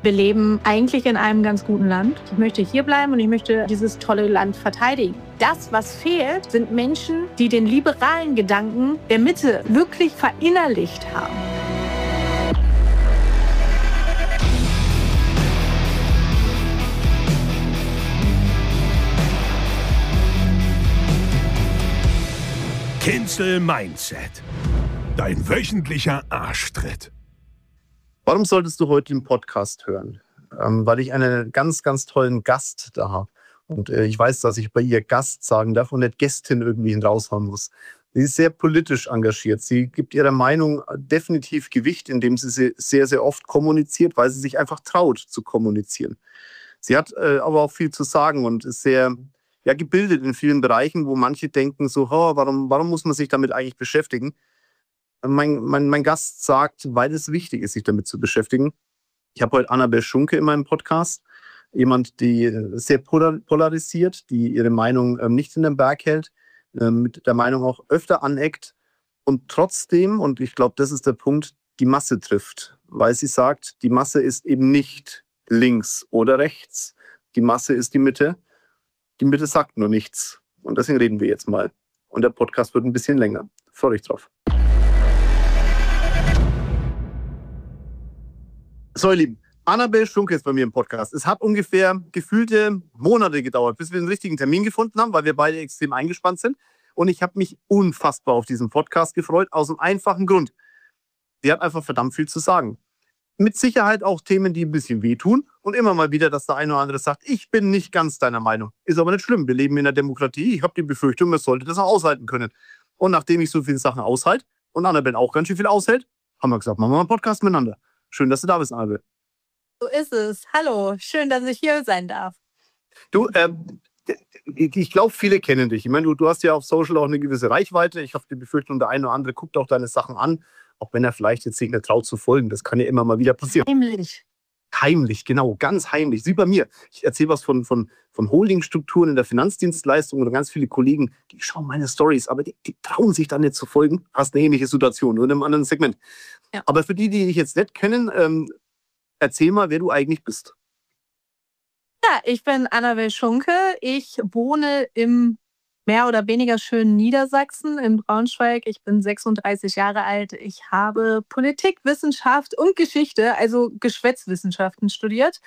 Wir leben eigentlich in einem ganz guten Land. Ich möchte hier bleiben und ich möchte dieses tolle Land verteidigen. Das, was fehlt, sind Menschen, die den liberalen Gedanken der Mitte wirklich verinnerlicht haben. Cancel Mindset. Dein wöchentlicher Arschtritt. Warum solltest du heute den Podcast hören? Weil ich einen ganz, ganz tollen Gast da habe. Und ich weiß, dass ich bei ihr Gast sagen darf und nicht Gästin irgendwie raushauen muss. Sie ist sehr politisch engagiert. Sie gibt ihrer Meinung definitiv Gewicht, indem sie sehr, sehr oft kommuniziert, weil sie sich einfach traut zu kommunizieren. Sie hat aber auch viel zu sagen und ist sehr gebildet in vielen Bereichen, wo manche denken so, warum muss man sich damit eigentlich beschäftigen? Mein Gast sagt, weil es wichtig ist, sich damit zu beschäftigen. Ich habe heute Annabel Schunke in meinem Podcast. Jemand, die sehr polarisiert, die ihre Meinung nicht in den Berg hält, mit der Meinung auch öfter aneckt und trotzdem, und ich glaube, das ist der Punkt, die Masse trifft. Weil sie sagt, die Masse ist eben nicht links oder rechts. Die Masse ist die Mitte. Die Mitte sagt nur nichts. Und deswegen reden wir jetzt mal. Und der Podcast wird ein bisschen länger. Freut euch drauf. So, ihr Lieben, Annabel Schunke ist bei mir im Podcast. Es hat ungefähr gefühlte Monate gedauert, bis wir den richtigen Termin gefunden haben, weil wir beide extrem eingespannt sind. Und ich habe mich unfassbar auf diesen Podcast gefreut, aus einem einfachen Grund. Sie hat einfach verdammt viel zu sagen. Mit Sicherheit auch Themen, die ein bisschen wehtun. Und immer mal wieder, dass der eine oder andere sagt, ich bin nicht ganz deiner Meinung. Ist aber nicht schlimm, wir leben in einer Demokratie. Ich habe die Befürchtung, man sollte das auch aushalten können. Und nachdem ich so viele Sachen aushalte und Annabel auch ganz schön viel aushält, haben wir gesagt, machen wir mal einen Podcast miteinander. Schön, dass du da bist, Annabel. So ist es. Hallo, schön, dass ich hier sein darf. Du, ich glaube, viele kennen dich. Ich meine, du hast ja auf Social auch eine gewisse Reichweite. Ich habe die Befürchtung, der eine oder andere guckt auch deine Sachen an, auch wenn er vielleicht jetzt sich nicht traut zu folgen. Das kann ja immer mal wieder passieren. Heimlich. Heimlich, genau, ganz heimlich. Wie bei mir. Ich erzähle was von Holdingstrukturen in der Finanzdienstleistung und ganz viele Kollegen, die schauen meine Stories, aber die trauen sich dann nicht zu folgen. Hast eine ähnliche Situation, nur in einem anderen Segment. Ja. Aber für die dich jetzt nicht kennen, erzähl mal, wer du eigentlich bist. Ja, ich bin Annabel Schunke. Ich wohne im mehr oder weniger schönen Niedersachsen, in Braunschweig. Ich bin 36 Jahre alt. Ich habe Politik, Wissenschaft und Geschichte, also Geschwätzwissenschaften studiert.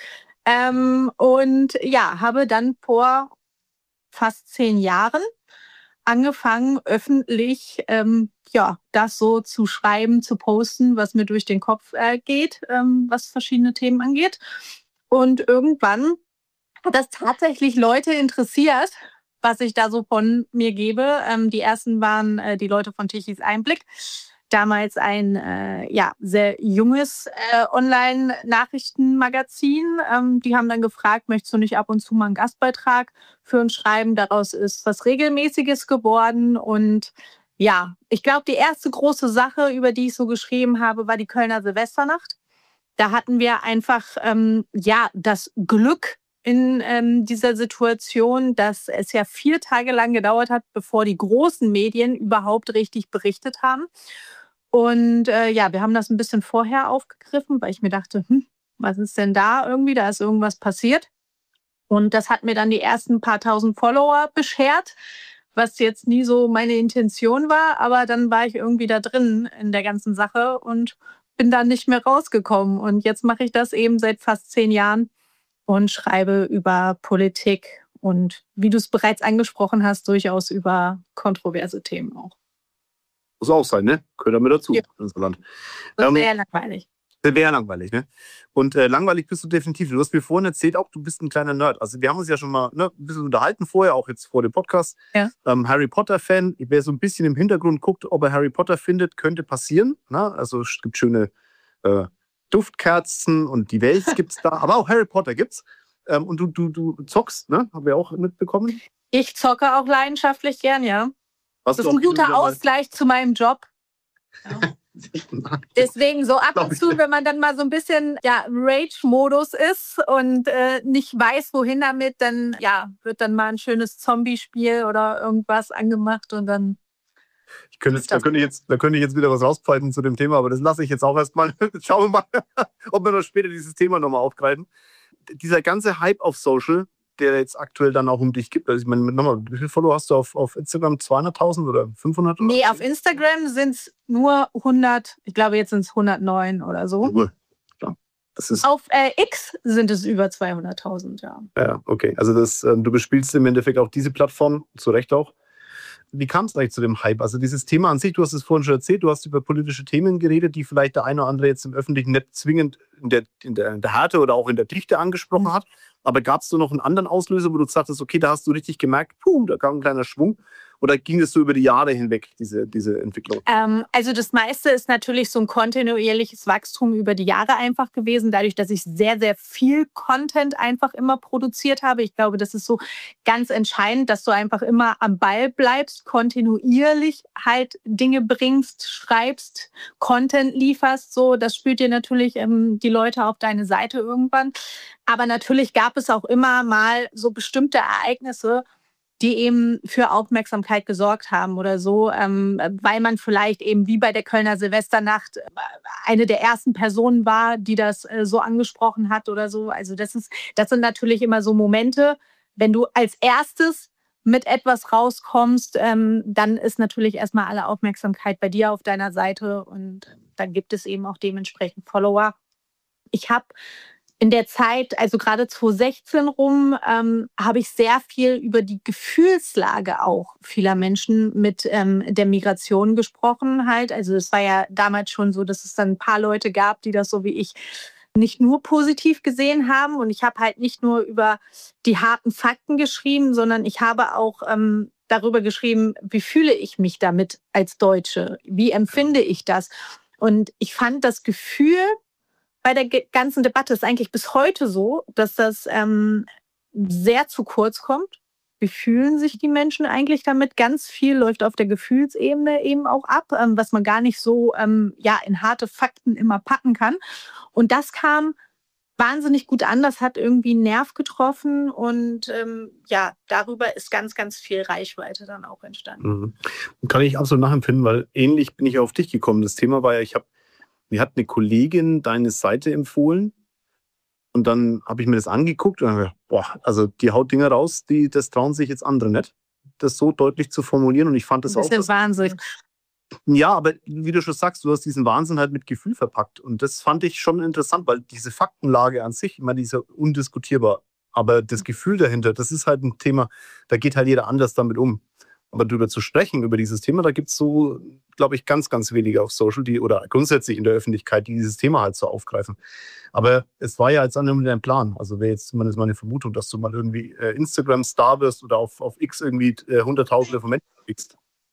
Und ja, habe dann vor fast 10 Jahren angefangen, öffentlich das so zu schreiben, zu posten, was mir durch den Kopf geht, was verschiedene Themen angeht. Und irgendwann hat das tatsächlich Leute interessiert, was ich da so von mir gebe. Die ersten waren die Leute von Tichys Einblick. Damals ein sehr junges Online-Nachrichtenmagazin. Die haben dann gefragt, möchtest du nicht ab und zu mal einen Gastbeitrag für uns schreiben? Daraus ist was Regelmäßiges geworden. Und ja, ich glaube, die erste große Sache, über die ich so geschrieben habe, war die Kölner Silvesternacht. Da hatten wir einfach das Glück in dieser Situation, dass es ja 4 Tage lang gedauert hat, bevor die großen Medien überhaupt richtig berichtet haben. Und wir haben das ein bisschen vorher aufgegriffen, weil ich mir dachte, was ist denn da irgendwie? Da ist irgendwas passiert. Und das hat mir dann die ersten paar tausend Follower beschert, was jetzt nie so meine Intention war. Aber dann war ich irgendwie da drin in der ganzen Sache und bin dann nicht mehr rausgekommen. Und jetzt mache ich das eben seit fast 10 Jahren und schreibe über Politik und, wie du es bereits angesprochen hast, durchaus über kontroverse Themen auch. Muss auch sein, ne? Gehört damit dazu. Ja. In unserem Land. Das wäre langweilig. Das wäre langweilig, ne? Und langweilig bist du definitiv. Du hast mir vorhin erzählt, auch du bist ein kleiner Nerd. Also wir haben uns ja schon mal ein bisschen unterhalten vorher, auch jetzt vor dem Podcast. Ja. Harry Potter-Fan. Wer so ein bisschen im Hintergrund guckt, ob er Harry Potter findet, könnte passieren. Na? Also es gibt schöne Duftkerzen und die Welt gibt's da. Aber auch Harry Potter gibt's. Und du zockst, ne? Haben wir auch mitbekommen. Ich zocke auch leidenschaftlich gern, ja. Das ist ein guter Ausgleich zu meinem Job. Ja. Deswegen so ab und zu, wenn man dann mal so ein bisschen Rage-Modus ist und nicht weiß, wohin damit, dann wird dann mal ein schönes Zombie-Spiel oder irgendwas angemacht und dann Da könnte ich jetzt wieder was rauspfeifen zu dem Thema, aber das lasse ich jetzt auch erstmal. Schauen wir mal, ob wir noch später dieses Thema nochmal aufgreifen. Dieser ganze Hype auf Social, der jetzt aktuell dann auch um dich gibt. Also ich meine, nochmal, wie viele Follower hast du auf Instagram? 200.000 oder 500? Nee, auf Instagram sind es nur 100, ich glaube jetzt sind es 109 oder so. Cool. Klar. Das ist auf X sind es über 200.000, ja. Ja, okay. Also du bespielst im Endeffekt auch diese Plattform, zu Recht auch. Wie kam es eigentlich zu dem Hype? Also dieses Thema an sich, du hast es vorhin schon erzählt, du hast über politische Themen geredet, die vielleicht der eine oder andere jetzt im Öffentlichen nicht zwingend in der Härte oder auch in der Dichte angesprochen hat. Aber gab es so noch einen anderen Auslöser, wo du sagtest, okay, da hast du richtig gemerkt, da kam ein kleiner Schwung? Oder ging es so über die Jahre hinweg, diese Entwicklung? Also das meiste ist natürlich so ein kontinuierliches Wachstum über die Jahre einfach gewesen, dadurch, dass ich sehr, sehr viel Content einfach immer produziert habe. Ich glaube, das ist so ganz entscheidend, dass du einfach immer am Ball bleibst, kontinuierlich halt Dinge bringst, schreibst, Content lieferst. So, das spürt dir natürlich die Leute auf deine Seite irgendwann. Aber natürlich gab es auch immer mal so bestimmte Ereignisse, die eben für Aufmerksamkeit gesorgt haben oder so, weil man vielleicht eben wie bei der Kölner Silvesternacht eine der ersten Personen war, die das so angesprochen hat oder so. Also das sind natürlich immer so Momente, wenn du als erstes mit etwas rauskommst, dann ist natürlich erstmal alle Aufmerksamkeit bei dir auf deiner Seite und dann gibt es eben auch dementsprechend Follower. Ich habe in der Zeit, also gerade 2016 rum, habe ich sehr viel über die Gefühlslage auch vieler Menschen mit der Migration gesprochen halt. Also es war ja damals schon so, dass es dann ein paar Leute gab, die das so wie ich nicht nur positiv gesehen haben. Und ich habe halt nicht nur über die harten Fakten geschrieben, sondern ich habe auch darüber geschrieben, wie fühle ich mich damit als Deutsche? Wie empfinde ich das? Und ich fand das Gefühl bei der ganzen Debatte ist eigentlich bis heute so, dass das sehr zu kurz kommt. Wie fühlen sich die Menschen eigentlich damit? Ganz viel läuft auf der Gefühlsebene eben auch ab, was man gar nicht so in harte Fakten immer packen kann. Und das kam wahnsinnig gut an. Das hat irgendwie einen Nerv getroffen. Und darüber ist ganz, ganz viel Reichweite dann auch entstanden. Kann ich absolut nachempfinden, weil ähnlich bin ich auf dich gekommen. Das Thema war ja, mir hat eine Kollegin deine Seite empfohlen und dann habe ich mir das angeguckt und habe gedacht, also die haut Dinge raus, das trauen sich jetzt andere nicht, das so deutlich zu formulieren und ich fand das auch... Das ist Wahnsinn. Ja, aber wie du schon sagst, du hast diesen Wahnsinn halt mit Gefühl verpackt und das fand ich schon interessant, weil diese Faktenlage an sich, ich meine, die ist ja undiskutierbar, aber das Gefühl dahinter, das ist halt ein Thema, da geht halt jeder anders damit um. Aber darüber zu sprechen, über dieses Thema, da gibt es so, glaube ich, ganz, ganz wenige auf Social, oder grundsätzlich in der Öffentlichkeit, die dieses Thema halt so aufgreifen. Aber es war ja jetzt mit deinem Plan. Also wäre jetzt zumindest meine Vermutung, dass du mal irgendwie Instagram-Star wirst oder auf X irgendwie Hunderttausende von Menschen kriegst.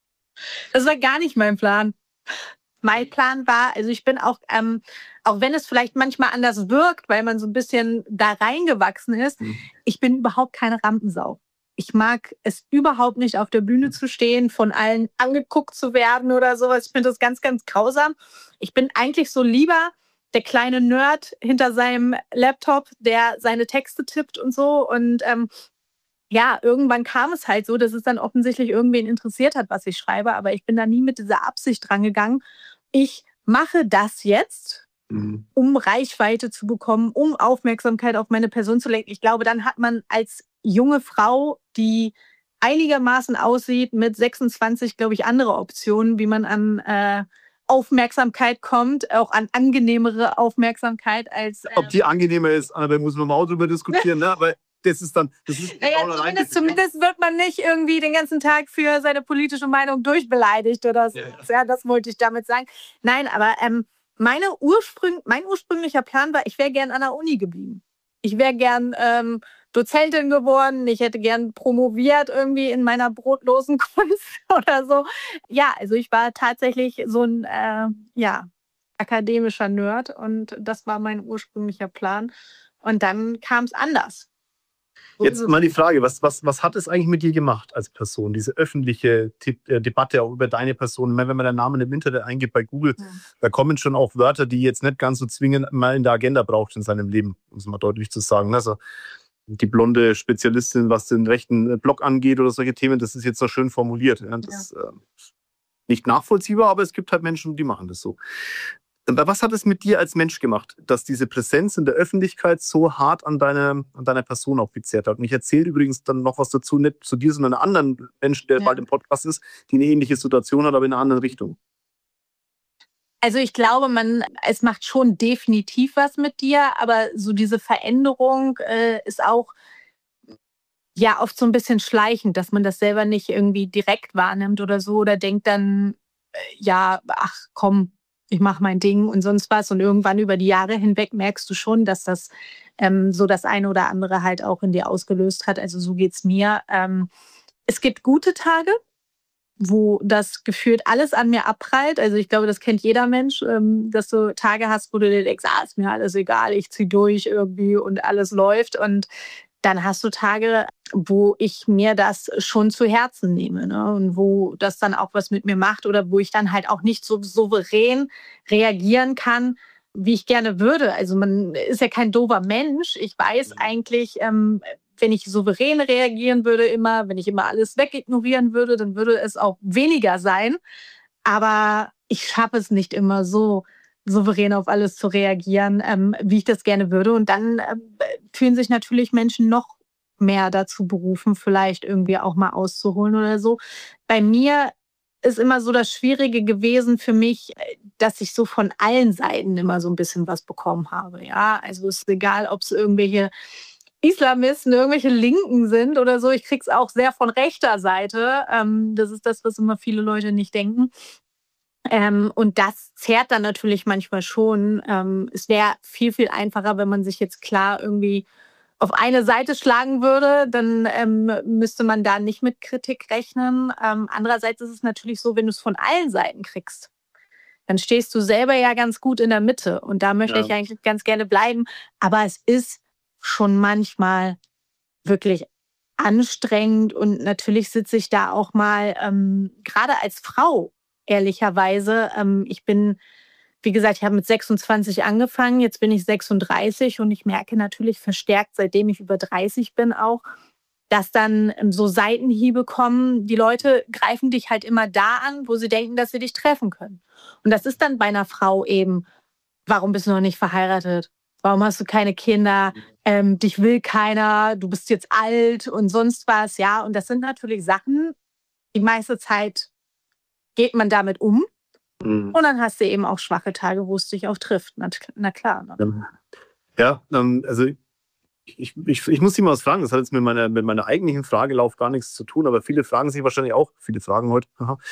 Das war gar nicht mein Plan. Mein Plan war, also ich bin auch wenn es vielleicht manchmal anders wirkt, weil man so ein bisschen da reingewachsen ist, ich bin überhaupt keine Rampensau. Ich mag es überhaupt nicht, auf der Bühne zu stehen, von allen angeguckt zu werden oder sowas. Ich finde das ganz, ganz grausam. Ich bin eigentlich so lieber der kleine Nerd hinter seinem Laptop, der seine Texte tippt und so. Und irgendwann kam es halt so, dass es dann offensichtlich irgendwen interessiert hat, was ich schreibe. Aber ich bin da nie mit dieser Absicht rangegangen. Ich mache das jetzt, um Reichweite zu bekommen, um Aufmerksamkeit auf meine Person zu lenken. Ich glaube, dann hat man als junge Frau, die einigermaßen aussieht, mit 26, glaube ich, andere Optionen, wie man an Aufmerksamkeit kommt, auch an angenehmere Aufmerksamkeit als... Ob die angenehmer ist, da muss man mal auch drüber diskutieren, ne? Aber das ist zumindest wird man nicht irgendwie den ganzen Tag für seine politische Meinung durchbeleidigt oder so. Ja, das wollte ich damit sagen. Nein, aber mein ursprünglicher Plan war, ich wäre gern an der Uni geblieben. Ich wäre gern Dozentin geworden. Ich hätte gern promoviert irgendwie in meiner brotlosen Kunst oder so. Ja, also ich war tatsächlich so ein akademischer Nerd und das war mein ursprünglicher Plan. Und dann kam es anders. Jetzt mal die Frage, was hat es eigentlich mit dir gemacht als Person, diese öffentliche Debatte auch über deine Person? Wenn man deinen Namen im Internet eingibt bei Google, da kommen schon auch Wörter, die jetzt nicht ganz so zwingend mal in der Agenda braucht in seinem Leben, um es mal deutlich zu sagen. Also die blonde Spezialistin, was den rechten Block angeht oder solche Themen, das ist jetzt so schön formuliert. Ja, nicht nachvollziehbar, aber es gibt halt Menschen, die machen das so. Aber was hat es mit dir als Mensch gemacht, dass diese Präsenz in der Öffentlichkeit so hart an deiner Person auch gezerrt hat? Und ich erzähle übrigens dann noch was dazu, nicht zu dir, sondern einem anderen Menschen, der bald im Podcast ist, die eine ähnliche Situation hat, aber in einer anderen Richtung. Also ich glaube, es macht schon definitiv was mit dir, aber so diese Veränderung ist auch ja oft so ein bisschen schleichend, dass man das selber nicht irgendwie direkt wahrnimmt oder so oder denkt dann, ja, ach komm, ich mache mein Ding und sonst was. Und irgendwann über die Jahre hinweg merkst du schon, dass das so das eine oder andere halt auch in dir ausgelöst hat. Also so geht's mir. Es gibt gute Tage, wo das gefühlt alles an mir abprallt. Also ich glaube, das kennt jeder Mensch, dass du Tage hast, wo du dir denkst, ist mir alles egal, ich ziehe durch irgendwie und alles läuft. Und dann hast du Tage, wo ich mir das schon zu Herzen nehme, ne? Und wo das dann auch was mit mir macht oder wo ich dann halt auch nicht so souverän reagieren kann, wie ich gerne würde. Also man ist ja kein doofer Mensch. Ich weiß eigentlich, wenn ich souverän reagieren würde wenn ich immer alles wegignorieren würde, dann würde es auch weniger sein. Aber ich schaffe es nicht immer so souverän auf alles zu reagieren, wie ich das gerne würde. Und dann fühlen sich natürlich Menschen noch mehr dazu berufen, vielleicht irgendwie auch mal auszuholen oder so. Bei mir ist immer so das Schwierige gewesen für mich, dass ich so von allen Seiten immer so ein bisschen was bekommen habe. Ja, also es ist egal, ob es irgendwelche Islamisten, irgendwelche Linken sind oder so. Ich krieg's auch sehr von rechter Seite. Das ist das, was immer viele Leute nicht denken. Und das zehrt dann natürlich manchmal schon. Es wäre viel, viel einfacher, wenn man sich jetzt klar irgendwie auf eine Seite schlagen würde, dann müsste man da nicht mit Kritik rechnen. Andererseits ist es natürlich so, wenn du es von allen Seiten kriegst, dann stehst du selber ja ganz gut in der Mitte. Und da möchte ich eigentlich ganz gerne bleiben. Aber es ist schon manchmal wirklich anstrengend. Und natürlich sitze ich da auch mal, gerade als Frau, ehrlicherweise. Wie gesagt, ich habe mit 26 angefangen, jetzt bin ich 36 und ich merke natürlich verstärkt, seitdem ich über 30 bin auch, dass dann so Seitenhiebe kommen. Die Leute greifen dich halt immer da an, wo sie denken, dass sie dich treffen können. Und das ist dann bei einer Frau eben, warum bist du noch nicht verheiratet? Warum hast du keine Kinder? Dich will keiner, du bist jetzt alt und sonst was. Ja, und das sind natürlich Sachen, die meiste Zeit geht man damit um. Und dann hast du eben auch schwache Tage, wo es dich auch trifft. Na klar. Ne? Ja, also ich muss dich mal was fragen. Das hat jetzt mit meiner eigentlichen Fragelauf gar nichts zu tun, aber viele fragen sich wahrscheinlich auch, viele Fragen heute,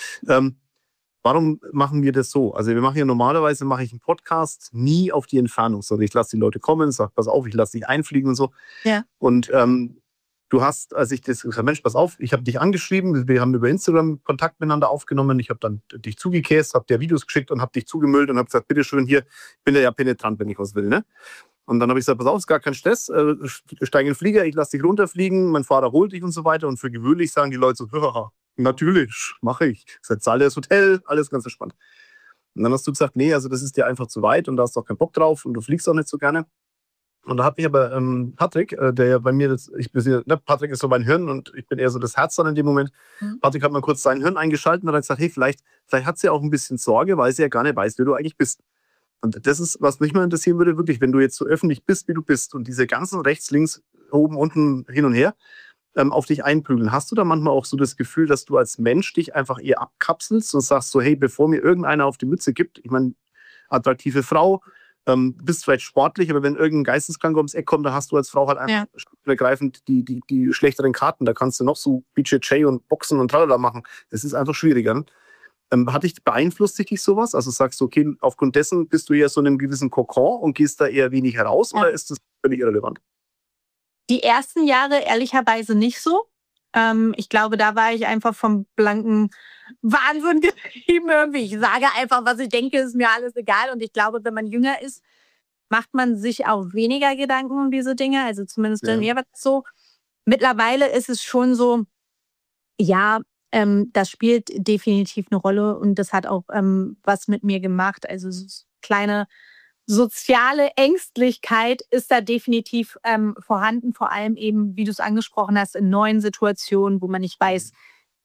warum machen wir das so? Also normalerweise mache ich einen Podcast nie auf die Entfernung, sondern ich lasse die Leute kommen, sage, pass auf, ich lasse dich einfliegen und so. Ja. Und du hast, als ich das gesagt, Mensch, pass auf, ich habe dich angeschrieben, wir haben über Instagram Kontakt miteinander aufgenommen, ich habe dann dich zugekäst, habe dir Videos geschickt und habe dich zugemüllt und habe gesagt, bitteschön, hier, ich bin ja penetrant, wenn ich was will, ne? Und dann habe ich gesagt, pass auf, ist gar kein Stress, steig in den Flieger, ich lasse dich runterfliegen, mein Fahrer holt dich und so weiter. Und für gewöhnlich sagen die Leute so, ja, natürlich, mache ich. Ich zahle das Hotel, alles ganz entspannt. Und dann hast du gesagt, nee, also das ist dir einfach zu weit und da hast du auch keinen Bock drauf und du fliegst auch nicht so gerne. Und da habe ich aber Patrick, der ja bei mir, Patrick ist so mein Hirn und ich bin eher so das Herz dann in dem Moment. Patrick hat mal kurz sein Hirn eingeschaltet und hat gesagt, hey, vielleicht hat sie auch ein bisschen Sorge, weil sie ja gar nicht weiß, wer du eigentlich bist. Und das ist, was mich mal interessieren würde, wirklich, wenn du jetzt so öffentlich bist, wie du bist und diese ganzen rechts, links, oben, unten, hin und her auf dich einprügeln, hast du da manchmal auch so das Gefühl, dass du als Mensch dich einfach eher abkapselst und sagst so, hey, bevor mir irgendeiner auf die Mütze gibt, ich meine, attraktive Frau, bist vielleicht sportlich, aber wenn irgendein Geisteskranker ums Eck kommt, dann hast du als Frau halt einfach ergreifend die schlechteren Karten. Da kannst du noch so BJJ und Boxen und tralala machen. Das ist einfach schwieriger. Beeinflusst dich sowas? Also sagst du, okay, aufgrund dessen bist du eher so in einem gewissen Kokon und gehst da eher wenig heraus oder ist das völlig irrelevant? Die ersten Jahre ehrlicherweise nicht so. Ich glaube, da war ich einfach vom blanken Wahnsinn getrieben irgendwie. Ich sage einfach, was ich denke, ist mir alles egal. Und ich glaube, wenn man jünger ist, macht man sich auch weniger Gedanken um diese Dinge. Also zumindest bei mir war das so. Mittlerweile ist es schon so, ja, das spielt definitiv eine Rolle und das hat auch was mit mir gemacht. Also so kleine soziale Ängstlichkeit ist da definitiv vorhanden, vor allem eben, wie du es angesprochen hast, in neuen Situationen, wo man nicht weiß,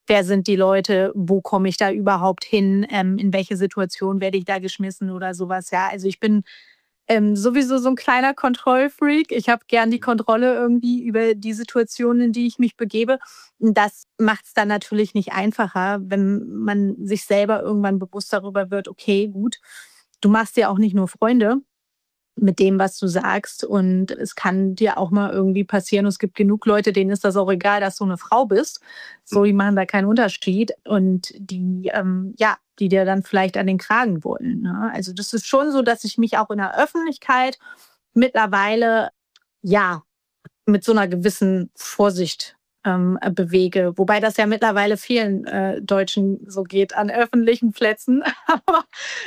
wer sind die Leute, wo komme ich da überhaupt hin, in welche Situation werde ich da geschmissen oder sowas. Ja, also ich bin sowieso so ein kleiner Kontrollfreak. Ich habe gern die Kontrolle irgendwie über die Situationen, in die ich mich begebe. Das macht es dann natürlich nicht einfacher, wenn man sich selber irgendwann bewusst darüber wird, okay, gut, du machst ja auch nicht nur Freunde mit dem, was du sagst. Und es kann dir auch mal irgendwie passieren. Und es gibt genug Leute, denen ist das auch egal, dass du eine Frau bist. So, die machen da keinen Unterschied. Und die dir dann vielleicht an den Kragen wollen. Ne? Also das ist schon so, dass ich mich auch in der Öffentlichkeit mittlerweile, mit so einer gewissen Vorsicht bewege. Wobei das ja mittlerweile vielen Deutschen so geht an öffentlichen Plätzen. Aber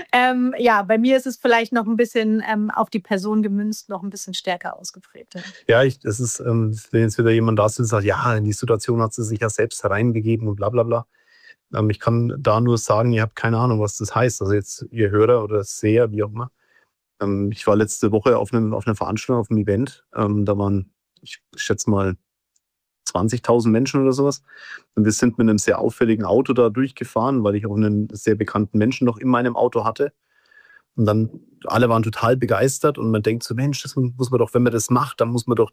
bei mir ist es vielleicht noch ein bisschen auf die Person gemünzt, noch ein bisschen stärker ausgeprägt. Ja, das ist, wenn jetzt wieder jemand da ist und sagt, ja, in die Situation hat sie sich ja selbst hereingegeben und bla bla bla. Ich kann da nur sagen, ihr habt keine Ahnung, was das heißt. Also jetzt ihr Hörer oder Seher, wie auch immer. Ich war letzte Woche auf einer Veranstaltung, auf einem Event. Da waren, ich schätze mal, 20.000 Menschen oder sowas. Und wir sind mit einem sehr auffälligen Auto da durchgefahren, weil ich auch einen sehr bekannten Menschen noch in meinem Auto hatte. Und dann, alle waren total begeistert und man denkt so, Mensch, das muss man doch, wenn man das macht, dann muss man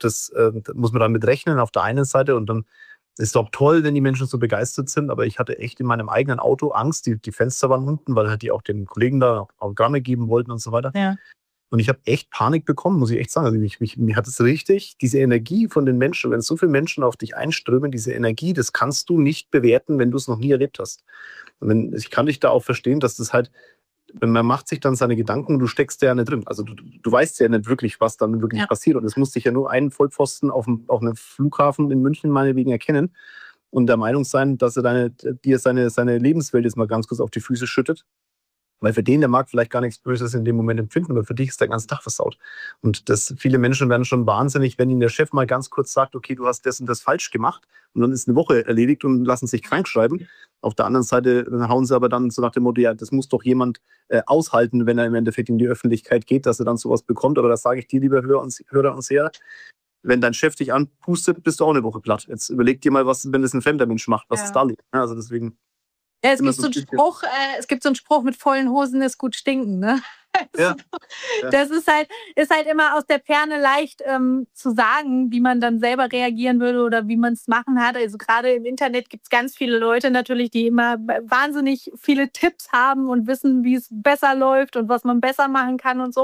damit rechnen auf der einen Seite und dann ist doch toll, wenn die Menschen so begeistert sind, aber ich hatte echt in meinem eigenen Auto Angst, die Fenster waren unten, weil halt die auch den Kollegen da Autogramme geben wollten und so weiter. Ja. Und ich habe echt Panik bekommen, muss ich echt sagen. Also mir hat es richtig, diese Energie von den Menschen, wenn so viele Menschen auf dich einströmen, diese Energie, das kannst du nicht bewerten, wenn du es noch nie erlebt hast. Und ich kann dich da auch verstehen, dass das halt, wenn man macht sich dann seine Gedanken, du steckst ja nicht drin. Also du weißt ja nicht wirklich, was dann wirklich passiert. Und es muss sich ja nur ein Vollpfosten auf einem Flughafen in München meinetwegen erkennen und der Meinung sein, dass er dir seine Lebenswelt jetzt mal ganz kurz auf die Füße schüttet. Weil für den, der mag vielleicht gar nichts Böses in dem Moment empfinden, aber für dich ist der ganze Tag versaut. Und viele Menschen werden schon wahnsinnig, wenn ihnen der Chef mal ganz kurz sagt, okay, du hast das und das falsch gemacht und dann ist eine Woche erledigt und lassen sich krank schreiben. Auf der anderen Seite hauen sie aber dann so nach dem Motto, ja, das muss doch jemand aushalten, wenn er im Endeffekt in die Öffentlichkeit geht, dass er dann sowas bekommt. Aber das sage ich dir, lieber Hörer und Seher, wenn dein Chef dich anpustet, bist du auch eine Woche platt. Jetzt überleg dir mal, was, wenn das ein fremder Mensch macht, was es da liegt. Also deswegen... Ja, es gibt so einen Spruch, mit vollen Hosen ist gut stinken, ne? Ja. Das ist halt immer aus der Ferne leicht zu sagen, wie man dann selber reagieren würde oder wie man es machen hat. Also gerade im Internet gibt es ganz viele Leute natürlich, die immer wahnsinnig viele Tipps haben und wissen, wie es besser läuft und was man besser machen kann und so.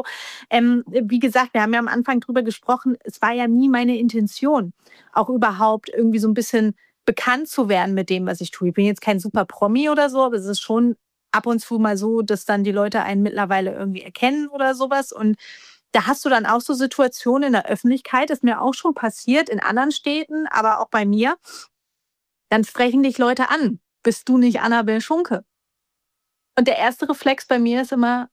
Wie gesagt, wir haben ja am Anfang drüber gesprochen, es war ja nie meine Intention, auch überhaupt irgendwie so ein bisschen bekannt zu werden mit dem, was ich tue. Ich bin jetzt kein super Promi oder so, aber es ist schon ab und zu mal so, dass dann die Leute einen mittlerweile irgendwie erkennen oder sowas. Und da hast du dann auch so Situationen in der Öffentlichkeit, ist mir auch schon passiert in anderen Städten, aber auch bei mir. Dann sprechen dich Leute an. Bist du nicht Annabel Schunke? Und der erste Reflex bei mir ist immer,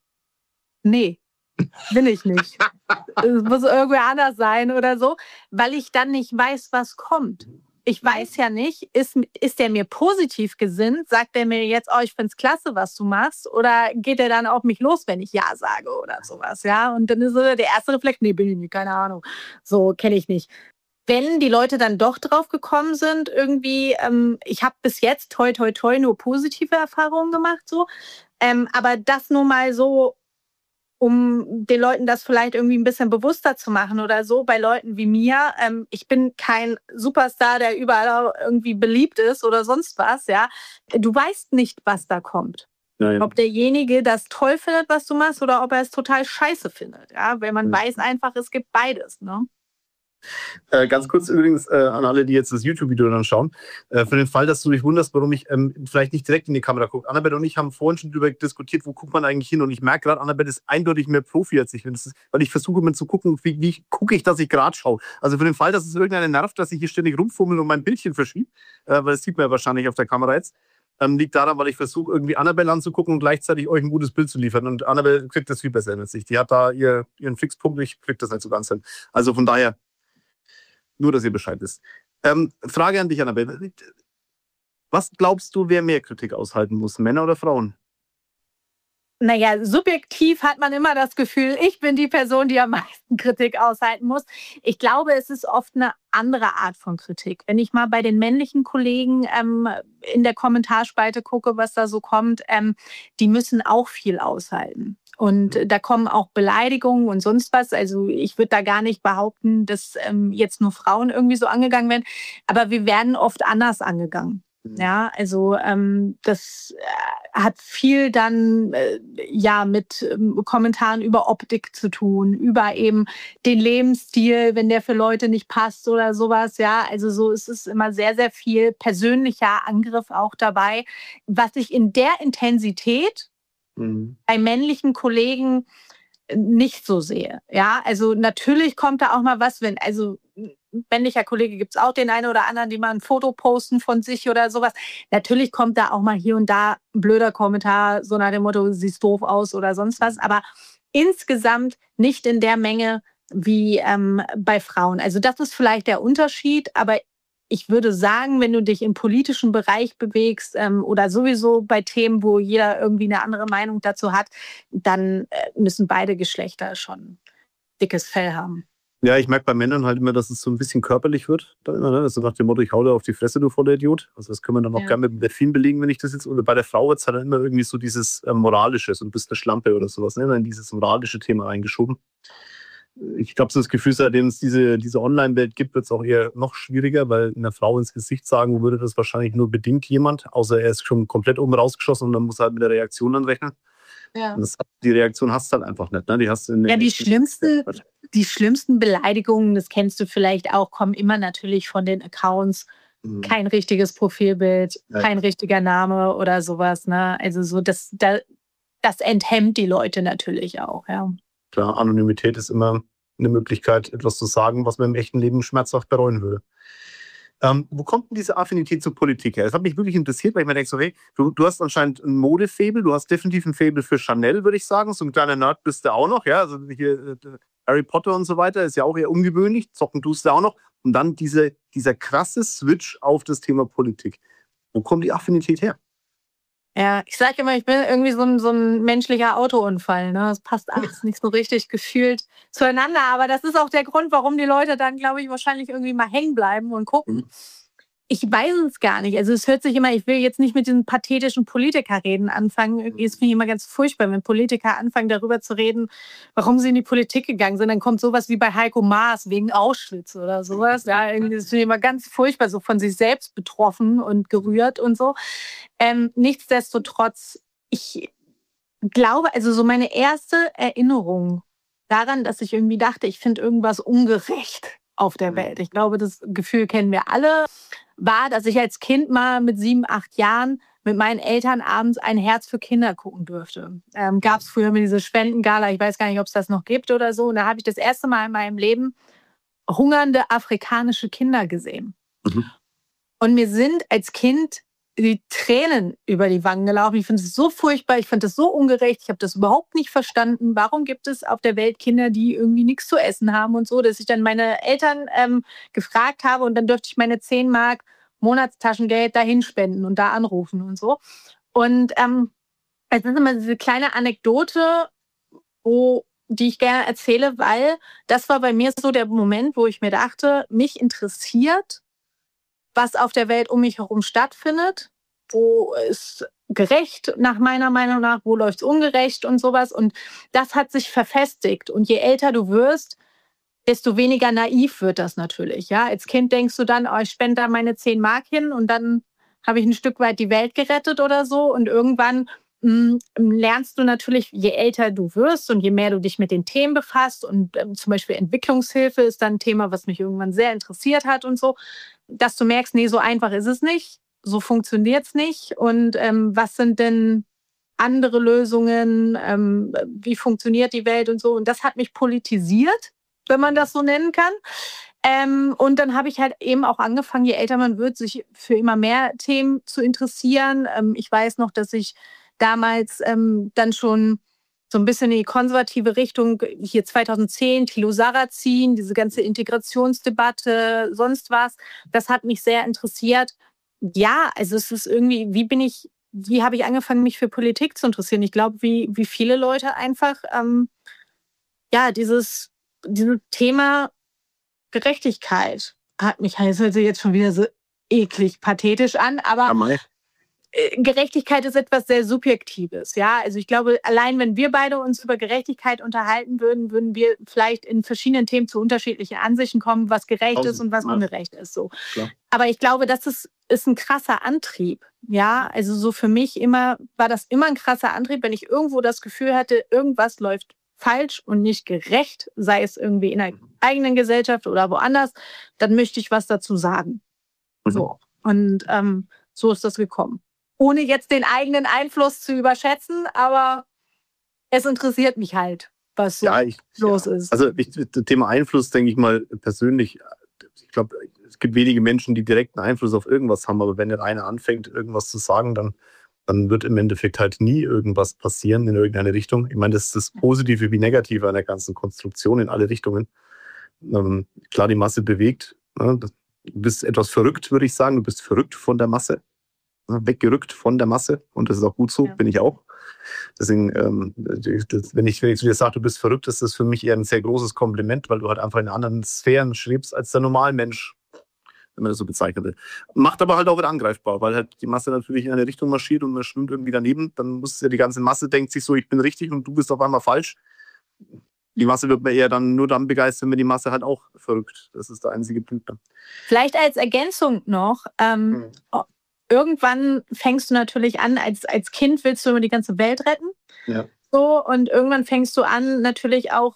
nee, bin ich nicht. Es muss irgendwer anders sein oder so, weil ich dann nicht weiß, was kommt. Ich weiß ja nicht, ist der mir positiv gesinnt? Sagt der mir jetzt, ich find's klasse, was du machst? Oder geht der dann auf mich los, wenn ich Ja sage oder sowas? Ja, und dann ist so der erste Reflex, nee, bin ich nicht, keine Ahnung. So kenne ich nicht. Wenn die Leute dann doch drauf gekommen sind, irgendwie, ich habe bis jetzt toi toi toi nur positive Erfahrungen gemacht, so. Aber das nur mal so, um den Leuten das vielleicht irgendwie ein bisschen bewusster zu machen oder so, bei Leuten wie mir. Ich bin kein Superstar, der überall irgendwie beliebt ist oder sonst was, ja. Du weißt nicht, was da kommt. Ja. Ob derjenige das toll findet, was du machst, oder ob er es total scheiße findet, ja. Weil man weiß einfach, es gibt beides, ne? Ganz kurz übrigens an alle, die jetzt das YouTube-Video dann schauen, für den Fall, dass du dich wunderst, warum ich vielleicht nicht direkt in die Kamera gucke. Annabelle und ich haben vorhin schon darüber diskutiert, wo guckt man eigentlich hin, und ich merke gerade, Annabelle ist eindeutig mehr Profi als ich, weil ich versuche immer zu gucken, wie gucke ich, dass ich gerade schaue. Also für den Fall, dass es irgendeinen nervt, dass ich hier ständig rumfummel und mein Bildchen verschiebe, weil das sieht man ja wahrscheinlich auf der Kamera jetzt, liegt daran, weil ich versuche, irgendwie Annabelle anzugucken und gleichzeitig euch ein gutes Bild zu liefern. Und Annabelle kriegt das viel besser mit sich. Die hat da ihren Fixpunkt, ich kriege das nicht so ganz hin. Also von daher, nur, dass ihr Bescheid wisst. Frage an dich, Annabelle. Was glaubst du, wer mehr Kritik aushalten muss, Männer oder Frauen? Naja, subjektiv hat man immer das Gefühl, ich bin die Person, die am meisten Kritik aushalten muss. Ich glaube, es ist oft eine andere Art von Kritik. Wenn ich mal bei den männlichen Kollegen in der Kommentarspalte gucke, was da so kommt, die müssen auch viel aushalten. Und da kommen auch Beleidigungen und sonst was. Also ich würde da gar nicht behaupten, dass jetzt nur Frauen irgendwie so angegangen werden. Aber wir werden oft anders angegangen. Ja, also das hat viel dann mit Kommentaren über Optik zu tun, über eben den Lebensstil, wenn der für Leute nicht passt oder sowas. Ja, also so ist es immer sehr, sehr viel persönlicher Angriff auch dabei, was ich in der Intensität bei männlichen Kollegen nicht so sehe. Ja, also natürlich kommt da auch mal was, männlicher Kollege gibt es auch den einen oder anderen, die mal ein Foto posten von sich oder sowas. Natürlich kommt da auch mal hier und da ein blöder Kommentar, so nach dem Motto, siehst doof aus oder sonst was. Aber insgesamt nicht in der Menge wie bei Frauen. Also das ist vielleicht der Unterschied, aber ich würde sagen, wenn du dich im politischen Bereich bewegst oder sowieso bei Themen, wo jeder irgendwie eine andere Meinung dazu hat, dann müssen beide Geschlechter schon dickes Fell haben. Ja, ich merke bei Männern halt immer, dass es so ein bisschen körperlich wird. Dann immer, ne? Also nach dem Motto, ich hau dir auf die Fresse, du voller Idiot. Also das können wir dann auch gerne mit Delfin belegen, wenn ich das jetzt... Oder bei der Frau wird es halt immer irgendwie so dieses Moralische, so ein bisschen eine Schlampe oder sowas, ne? Dann dieses moralische Thema reingeschoben. Ich glaube, so das Gefühl, seitdem es diese Online-Welt gibt, wird es auch eher noch schwieriger, weil einer Frau ins Gesicht sagen würde das wahrscheinlich nur bedingt jemand, außer er ist schon komplett oben rausgeschossen und dann muss er halt mit der Reaktion dann rechnen. Ja. Die Reaktion hast du halt einfach nicht. Ne? Die hast du die schlimmsten Beleidigungen, das kennst du vielleicht auch, kommen immer natürlich von den Accounts. Kein richtiges Profilbild, kein richtiger Name oder sowas. Ne? Also so das enthemmt die Leute natürlich auch. Ja. Klar, Anonymität ist immer eine Möglichkeit, etwas zu sagen, was man im echten Leben schmerzhaft bereuen würde. Wo kommt denn diese Affinität zur Politik her? Das hat mich wirklich interessiert, weil ich mir denke, so, hey, du hast anscheinend ein Modefaible, du hast definitiv ein Faible für Chanel, würde ich sagen. So ein kleiner Nerd bist du auch noch, ja. Also hier Harry Potter und so weiter ist ja auch eher ungewöhnlich. Zocken tust du auch noch. Und dann dieser krasse Switch auf das Thema Politik. Wo kommt die Affinität her? Ja, ich sage immer, ich bin irgendwie so ein menschlicher Autounfall. Ne? Das passt alles nicht so richtig gefühlt zueinander. Aber das ist auch der Grund, warum die Leute dann, glaube ich, wahrscheinlich irgendwie mal hängen bleiben und gucken. Ich weiß es gar nicht. Also es hört sich immer, ich will jetzt nicht mit diesen pathetischen Politikerreden anfangen. Irgendwie ist mir immer ganz furchtbar, wenn Politiker anfangen, darüber zu reden, warum sie in die Politik gegangen sind. Dann kommt sowas wie bei Heiko Maas wegen Auschwitz oder sowas. Ja, irgendwie ist mir immer ganz furchtbar, so von sich selbst betroffen und gerührt und so. Nichtsdestotrotz, ich glaube, also so meine erste Erinnerung daran, dass ich irgendwie dachte, ich finde irgendwas ungerecht auf der Welt. Ich glaube, das Gefühl kennen wir alle, war, dass ich als Kind mal mit 7, 8 Jahren mit meinen Eltern abends ein Herz für Kinder gucken durfte. Gab es früher mit dieser Spendengala, ich weiß gar nicht, ob es das noch gibt oder so. Und da habe ich das erste Mal in meinem Leben hungernde afrikanische Kinder gesehen. Und mir sind als Kind die Tränen über die Wangen gelaufen. Ich finde es so furchtbar, ich finde es so ungerecht, ich habe das überhaupt nicht verstanden. Warum gibt es auf der Welt Kinder, die irgendwie nichts zu essen haben und so, dass ich dann meine Eltern gefragt habe und dann durfte ich meine 10 Mark Monatstaschengeld dahin spenden und da anrufen und so. Und es ist immer diese kleine Anekdote, die ich gerne erzähle, weil das war bei mir so der Moment, wo ich mir dachte, mich interessiert, was auf der Welt um mich herum stattfindet, wo ist gerecht nach meiner Meinung nach, wo läuft es ungerecht und sowas. Und das hat sich verfestigt. Und je älter du wirst, desto weniger naiv wird das natürlich. Ja? Als Kind denkst du dann, ich spende da meine 10 Mark hin und dann habe ich ein Stück weit die Welt gerettet oder so. Und irgendwann lernst du natürlich, je älter du wirst und je mehr du dich mit den Themen befasst und zum Beispiel Entwicklungshilfe ist dann ein Thema, was mich irgendwann sehr interessiert hat und so, dass du merkst, nee, so einfach ist es nicht, so funktioniert es nicht und was sind denn andere Lösungen, wie funktioniert die Welt und so. Und das hat mich politisiert, wenn man das so nennen kann. Und dann habe ich halt eben auch angefangen, je älter man wird, sich für immer mehr Themen zu interessieren. Ich weiß noch, dass ich damals dann schon so ein bisschen in die konservative Richtung, hier 2010, Thilo Sarrazin, diese ganze Integrationsdebatte, sonst was, das hat mich sehr interessiert. Ja, also es ist irgendwie, wie bin ich wie habe ich angefangen, mich für Politik zu interessieren? Ich glaube, wie viele Leute einfach, dieses Thema Gerechtigkeit hat mich, das hört sich jetzt schon wieder so eklig pathetisch an, aber Gerechtigkeit ist etwas sehr Subjektives, ja. Also ich glaube, allein wenn wir beide uns über Gerechtigkeit unterhalten würden, würden wir vielleicht in verschiedenen Themen zu unterschiedlichen Ansichten kommen, was gerecht ist und was ungerecht ist. So. Klar. Aber ich glaube, das ist ein krasser Antrieb, ja. Also so für mich war das immer ein krasser Antrieb, wenn ich irgendwo das Gefühl hatte, irgendwas läuft falsch und nicht gerecht, sei es irgendwie in der eigenen Gesellschaft oder woanders, dann möchte ich was dazu sagen. So. Und so ist das gekommen. Ohne jetzt den eigenen Einfluss zu überschätzen, aber es interessiert mich halt, was los ist. Also das Thema Einfluss, denke ich mal persönlich, ich glaube, es gibt wenige Menschen, die direkten Einfluss auf irgendwas haben, aber wenn der eine anfängt, irgendwas zu sagen, dann wird im Endeffekt halt nie irgendwas passieren in irgendeine Richtung. Ich meine, das ist das Positive wie Negative an der ganzen Konstruktion in alle Richtungen. Klar, die Masse bewegt. Ne? Du bist etwas verrückt, würde ich sagen. Du bist verrückt von der Masse. Weggerückt von der Masse. Und das ist auch gut so, bin ich auch. Deswegen, wenn ich zu dir sage, du bist verrückt, ist das für mich eher ein sehr großes Kompliment, weil du halt einfach in anderen Sphären schwebst als der Normalmensch, wenn man das so bezeichnen will. Macht aber halt auch wieder angreifbar, weil halt die Masse natürlich in eine Richtung marschiert und man schwimmt irgendwie daneben. Dann muss ja die ganze Masse denkt sich so, ich bin richtig und du bist auf einmal falsch. Die Masse wird man eher dann nur dann begeistern, wenn die Masse halt auch verrückt. Das ist der einzige Punkt. Vielleicht als Ergänzung noch, irgendwann fängst du natürlich an, als Kind willst du immer die ganze Welt retten. Ja. So, und irgendwann fängst du an, natürlich auch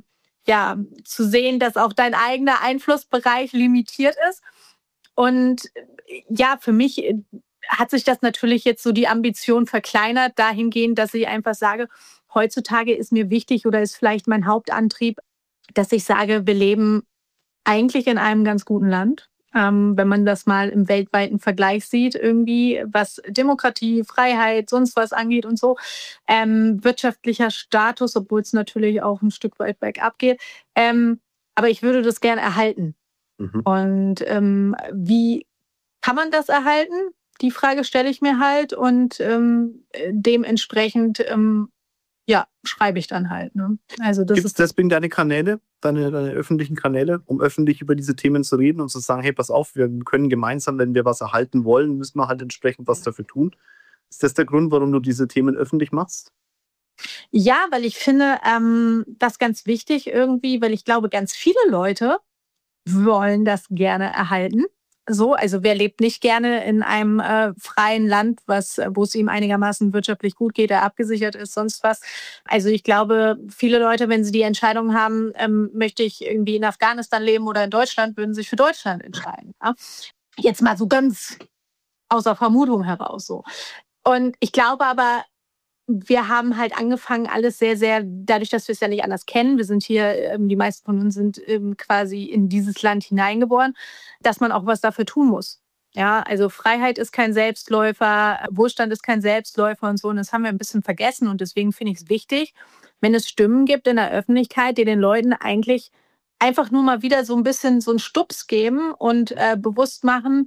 zu sehen, dass auch dein eigener Einflussbereich limitiert ist. Und ja, für mich hat sich das natürlich jetzt so die Ambition verkleinert, dahingehend, dass ich einfach sage, heutzutage ist mir wichtig oder ist vielleicht mein Hauptantrieb, dass ich sage, wir leben eigentlich in einem ganz guten Land. Wenn man das mal im weltweiten Vergleich sieht, irgendwie, was Demokratie, Freiheit, sonst was angeht und so. Wirtschaftlicher Status, obwohl es natürlich auch ein Stück weit bergab geht. Aber ich würde das gerne erhalten. Und wie kann man das erhalten? Die Frage stelle ich mir halt und dementsprechend schreibe ich dann halt. Ne? Also das Gibt's deswegen deine Kanäle, deine öffentlichen Kanäle, um öffentlich über diese Themen zu reden und zu sagen, hey, pass auf, wir können gemeinsam, wenn wir was erhalten wollen, müssen wir halt entsprechend was dafür tun. Ist das der Grund, warum du diese Themen öffentlich machst? Ja, weil ich finde das ganz wichtig irgendwie, weil ich glaube, ganz viele Leute wollen das gerne erhalten. So, also wer lebt nicht gerne in einem freien Land, wo es ihm einigermaßen wirtschaftlich gut geht, der abgesichert ist, sonst was. Also ich glaube, viele Leute, wenn sie die Entscheidung haben, möchte ich irgendwie in Afghanistan leben oder in Deutschland, würden sich für Deutschland entscheiden. Ja? Jetzt mal so ganz außer Vermutung heraus so. Und ich glaube aber, wir haben halt angefangen, alles sehr, sehr, dadurch, dass wir es ja nicht anders kennen, wir sind hier, die meisten von uns sind quasi in dieses Land hineingeboren, dass man auch was dafür tun muss. Ja, also Freiheit ist kein Selbstläufer, Wohlstand ist kein Selbstläufer und so. Und das haben wir ein bisschen vergessen. Und deswegen finde ich es wichtig, wenn es Stimmen gibt in der Öffentlichkeit, die den Leuten eigentlich einfach nur mal wieder so ein bisschen so einen Stups geben und bewusst machen,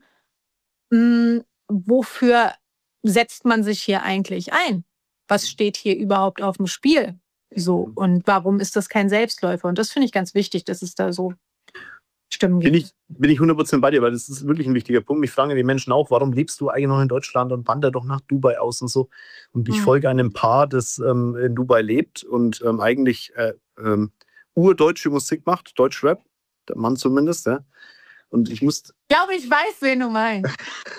wofür setzt man sich hier eigentlich ein? Was steht hier überhaupt auf dem Spiel? So, und warum ist das kein Selbstläufer? Und das finde ich ganz wichtig, dass es da so Stimmen gibt. Bin ich 100% bei dir, weil das ist wirklich ein wichtiger Punkt. Mich fragen die Menschen auch, warum lebst du eigentlich noch in Deutschland und wander doch nach Dubai aus und so. Und ich folge einem Paar, das in Dubai lebt und eigentlich urdeutsche Musik macht, Deutschrap, der Mann zumindest. Ja. Und ich glaube, ich weiß, wen du meinst.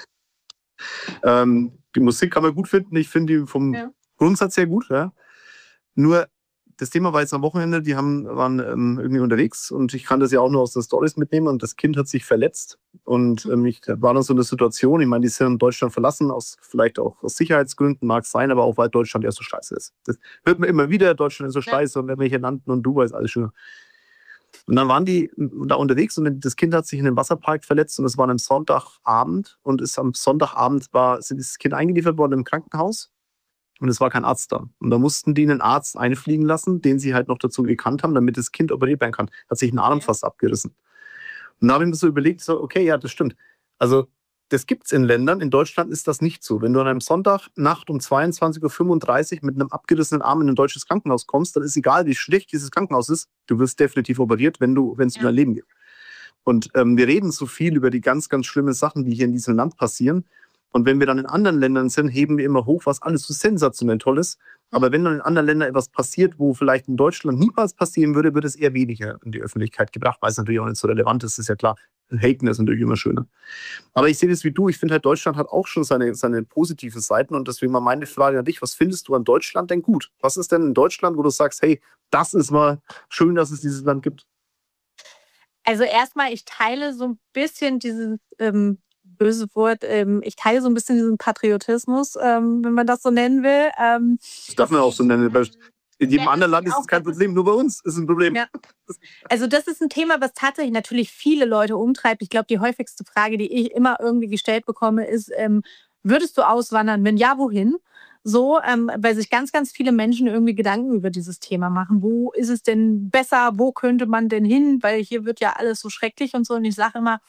Die Musik kann man gut finden. Ich finde die vom Grundsatz sehr gut. Ja. Nur das Thema war jetzt am Wochenende, die waren irgendwie unterwegs und ich kann das ja auch nur aus den Storys mitnehmen und das Kind hat sich verletzt und ich war dann so eine Situation, ich meine, die sind Deutschland verlassen, vielleicht auch aus Sicherheitsgründen, mag sein, aber auch weil Deutschland ja so scheiße ist. Das hört man immer wieder, Deutschland ist so scheiße und irgendwelche Landen und Dubai ist alles schön. Und dann waren die da unterwegs und das Kind hat sich in den Wasserpark verletzt und es war am Sonntagabend und am Sonntagabend ist das Kind eingeliefert worden im Krankenhaus. Und es war kein Arzt da. Und da mussten die einen Arzt einfliegen lassen, den sie halt noch dazu gekannt haben, damit das Kind operiert werden kann. Hat sich einen Arm fast abgerissen. Und da habe ich mir so überlegt, okay, ja, das stimmt. Also Das gibt es in Ländern. In Deutschland ist das nicht so. Wenn du an einem Sonntagnacht um 22:35 Uhr mit einem abgerissenen Arm in ein deutsches Krankenhaus kommst, dann ist egal, wie schlecht dieses Krankenhaus ist, du wirst definitiv operiert, wenn es um dein Leben geht. Und wir reden so viel über die ganz, ganz schlimmen Sachen, die hier in diesem Land passieren. Und wenn wir dann in anderen Ländern sind, heben wir immer hoch, was alles so sensationell toll ist. Aber wenn dann in anderen Ländern etwas passiert, wo vielleicht in Deutschland niemals passieren würde, wird es eher weniger in die Öffentlichkeit gebracht, weil es natürlich auch nicht so relevant ist. Das ist ja klar. Haten ist natürlich immer schöner. Aber ich sehe das wie du. Ich finde halt, Deutschland hat auch schon seine positiven Seiten. Und deswegen mal meine Frage an dich. Was findest du an Deutschland denn gut? Was ist denn in Deutschland, wo du sagst, hey, das ist mal schön, dass es dieses Land gibt? Also erstmal, ich teile so ein bisschen dieses böse Wort, ich teile so ein bisschen diesen Patriotismus, wenn man das so nennen will. Das darf man auch so nennen. In jedem anderen Land ist es kein Problem, nur bei uns ist es ein Problem. Ja. Also das ist ein Thema, was tatsächlich natürlich viele Leute umtreibt. Ich glaube, die häufigste Frage, die ich immer irgendwie gestellt bekomme, ist, würdest du auswandern? Wenn ja, wohin? So, weil sich ganz, ganz viele Menschen irgendwie Gedanken über dieses Thema machen. Wo ist es denn besser? Wo könnte man denn hin? Weil hier wird ja alles so schrecklich und so. Und ich sage immer,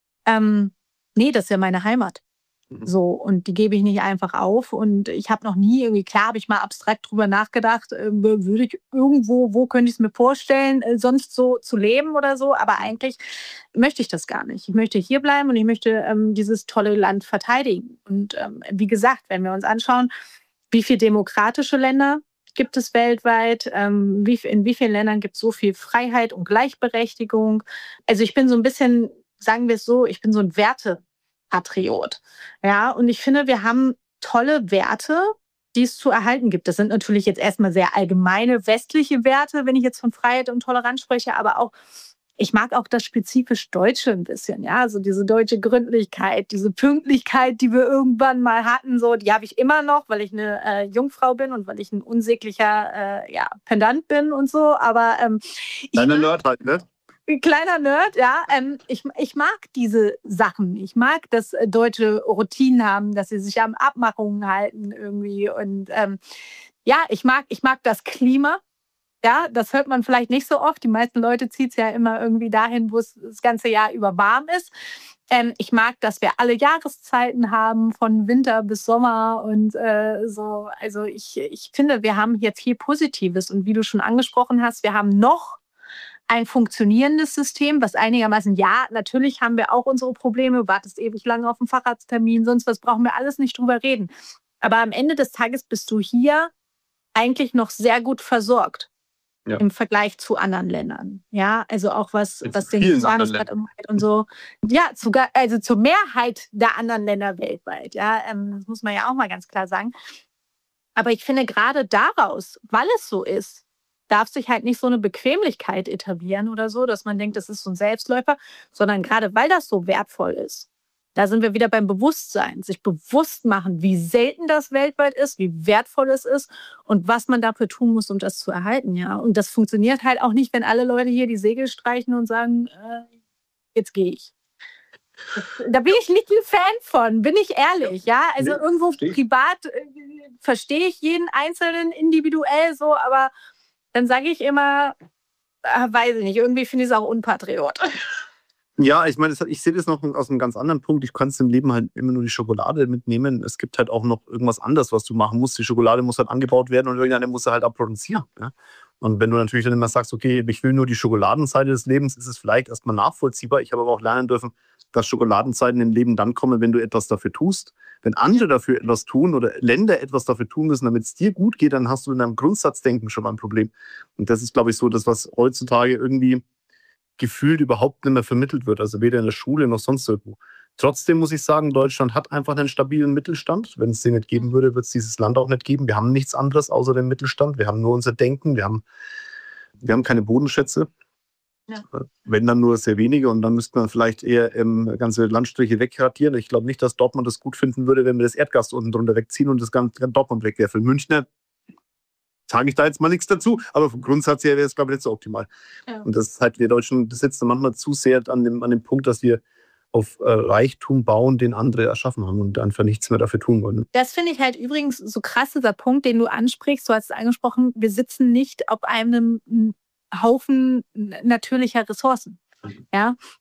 nee, das ist ja meine Heimat. So, und die gebe ich nicht einfach auf. Und ich habe noch nie irgendwie, klar habe ich mal abstrakt drüber nachgedacht, würde ich irgendwo, wo könnte ich es mir vorstellen, sonst so zu leben oder so. Aber eigentlich möchte ich das gar nicht. Ich möchte hier bleiben und ich möchte dieses tolle Land verteidigen. Und wie gesagt, wenn wir uns anschauen, wie viele demokratische Länder gibt es weltweit, in wie vielen Ländern gibt es so viel Freiheit und Gleichberechtigung. Also ich bin so ein bisschen, sagen wir es so, ich bin so ein Wertepatriot. Ja, und ich finde, wir haben tolle Werte, die es zu erhalten gibt. Das sind natürlich jetzt erstmal sehr allgemeine westliche Werte, wenn ich jetzt von Freiheit und Toleranz spreche, aber auch, ich mag auch das spezifisch Deutsche ein bisschen, ja, also diese deutsche Gründlichkeit, diese Pünktlichkeit, die wir irgendwann mal hatten, so, die habe ich immer noch, weil ich eine Jungfrau bin und weil ich ein unsäglicher Pendant bin und so, aber Kleiner Nerd halt, ne? Kleiner Nerd, ja. Ich mag diese Sachen. Ich mag, dass Deutsche Routinen haben, dass sie sich an Abmachungen halten irgendwie. Und ich mag das Klima. Ja, das hört man vielleicht nicht so oft. Die meisten Leute zieht es ja immer irgendwie dahin, wo es das ganze Jahr über warm ist. Ich mag, dass wir alle Jahreszeiten haben, von Winter bis Sommer und so. Also ich finde, wir haben hier viel Positives. Und wie du schon angesprochen hast, wir haben noch ein funktionierendes System, was einigermaßen, ja, natürlich haben wir auch unsere Probleme, wartest ewig lange auf einen Facharzttermin, sonst was, brauchen wir alles nicht drüber reden. Aber am Ende des Tages bist du hier eigentlich noch sehr gut versorgt im Vergleich zu anderen Ländern. Ja, also auch was den Sozialstaat und so. Ja, also zur Mehrheit der anderen Länder weltweit. Ja, das muss man ja auch mal ganz klar sagen. Aber ich finde gerade daraus, weil es so ist, darf sich halt nicht so eine Bequemlichkeit etablieren oder so, dass man denkt, das ist so ein Selbstläufer, sondern gerade weil das so wertvoll ist, da sind wir wieder beim Bewusstsein, sich bewusst machen, wie selten das weltweit ist, wie wertvoll es ist und was man dafür tun muss, um das zu erhalten. Ja, und das funktioniert halt auch nicht, wenn alle Leute hier die Segel streichen und sagen, jetzt gehe ich. Da bin ich nicht ein Fan von, bin ich ehrlich. Ja, also irgendwo privat verstehe ich jeden Einzelnen individuell so, aber dann sage ich immer, weiß ich nicht, irgendwie finde ich es auch unpatriot. Ja, ich meine, ich sehe das noch aus einem ganz anderen Punkt. Ich kann es im Leben halt immer nur die Schokolade mitnehmen. Es gibt halt auch noch irgendwas anderes, was du machen musst. Die Schokolade muss halt angebaut werden und irgendeiner muss sie halt auch produzieren. Ja? Und wenn du natürlich dann immer sagst, okay, ich will nur die Schokoladenseite des Lebens, ist es vielleicht erstmal nachvollziehbar. Ich habe aber auch lernen dürfen, dass Schokoladenzeiten im Leben dann kommen, wenn du etwas dafür tust. Wenn andere dafür etwas tun oder Länder etwas dafür tun müssen, damit es dir gut geht, dann hast du in deinem Grundsatzdenken schon mal ein Problem. Und das ist, glaube ich, so das, was heutzutage irgendwie gefühlt überhaupt nicht mehr vermittelt wird. Also weder in der Schule noch sonst irgendwo. Trotzdem muss ich sagen, Deutschland hat einfach einen stabilen Mittelstand. Wenn es den nicht geben würde, wird es dieses Land auch nicht geben. Wir haben nichts anderes außer den Mittelstand. Wir haben nur unser Denken. Wir haben keine Bodenschätze. Ja. Wenn dann nur sehr wenige und dann müsste man vielleicht eher ganze Landstriche wegradieren. Ich glaube nicht, dass Dortmund das gut finden würde, wenn wir das Erdgas unten drunter wegziehen und das ganze Dortmund weg wäre. Für Münchner sage ich da jetzt mal nichts dazu, aber vom Grundsatz her wäre es, glaube ich, nicht so optimal. Ja. Und das ist halt, wir Deutschen, das sitzt dann manchmal zu sehr an dem Punkt, dass wir auf Reichtum bauen, den andere erschaffen haben und einfach nichts mehr dafür tun wollen. Das finde ich halt übrigens so krass, dieser Punkt, den du ansprichst. Du hast es angesprochen, wir sitzen nicht auf einem Haufen natürlicher Ressourcen. Ja?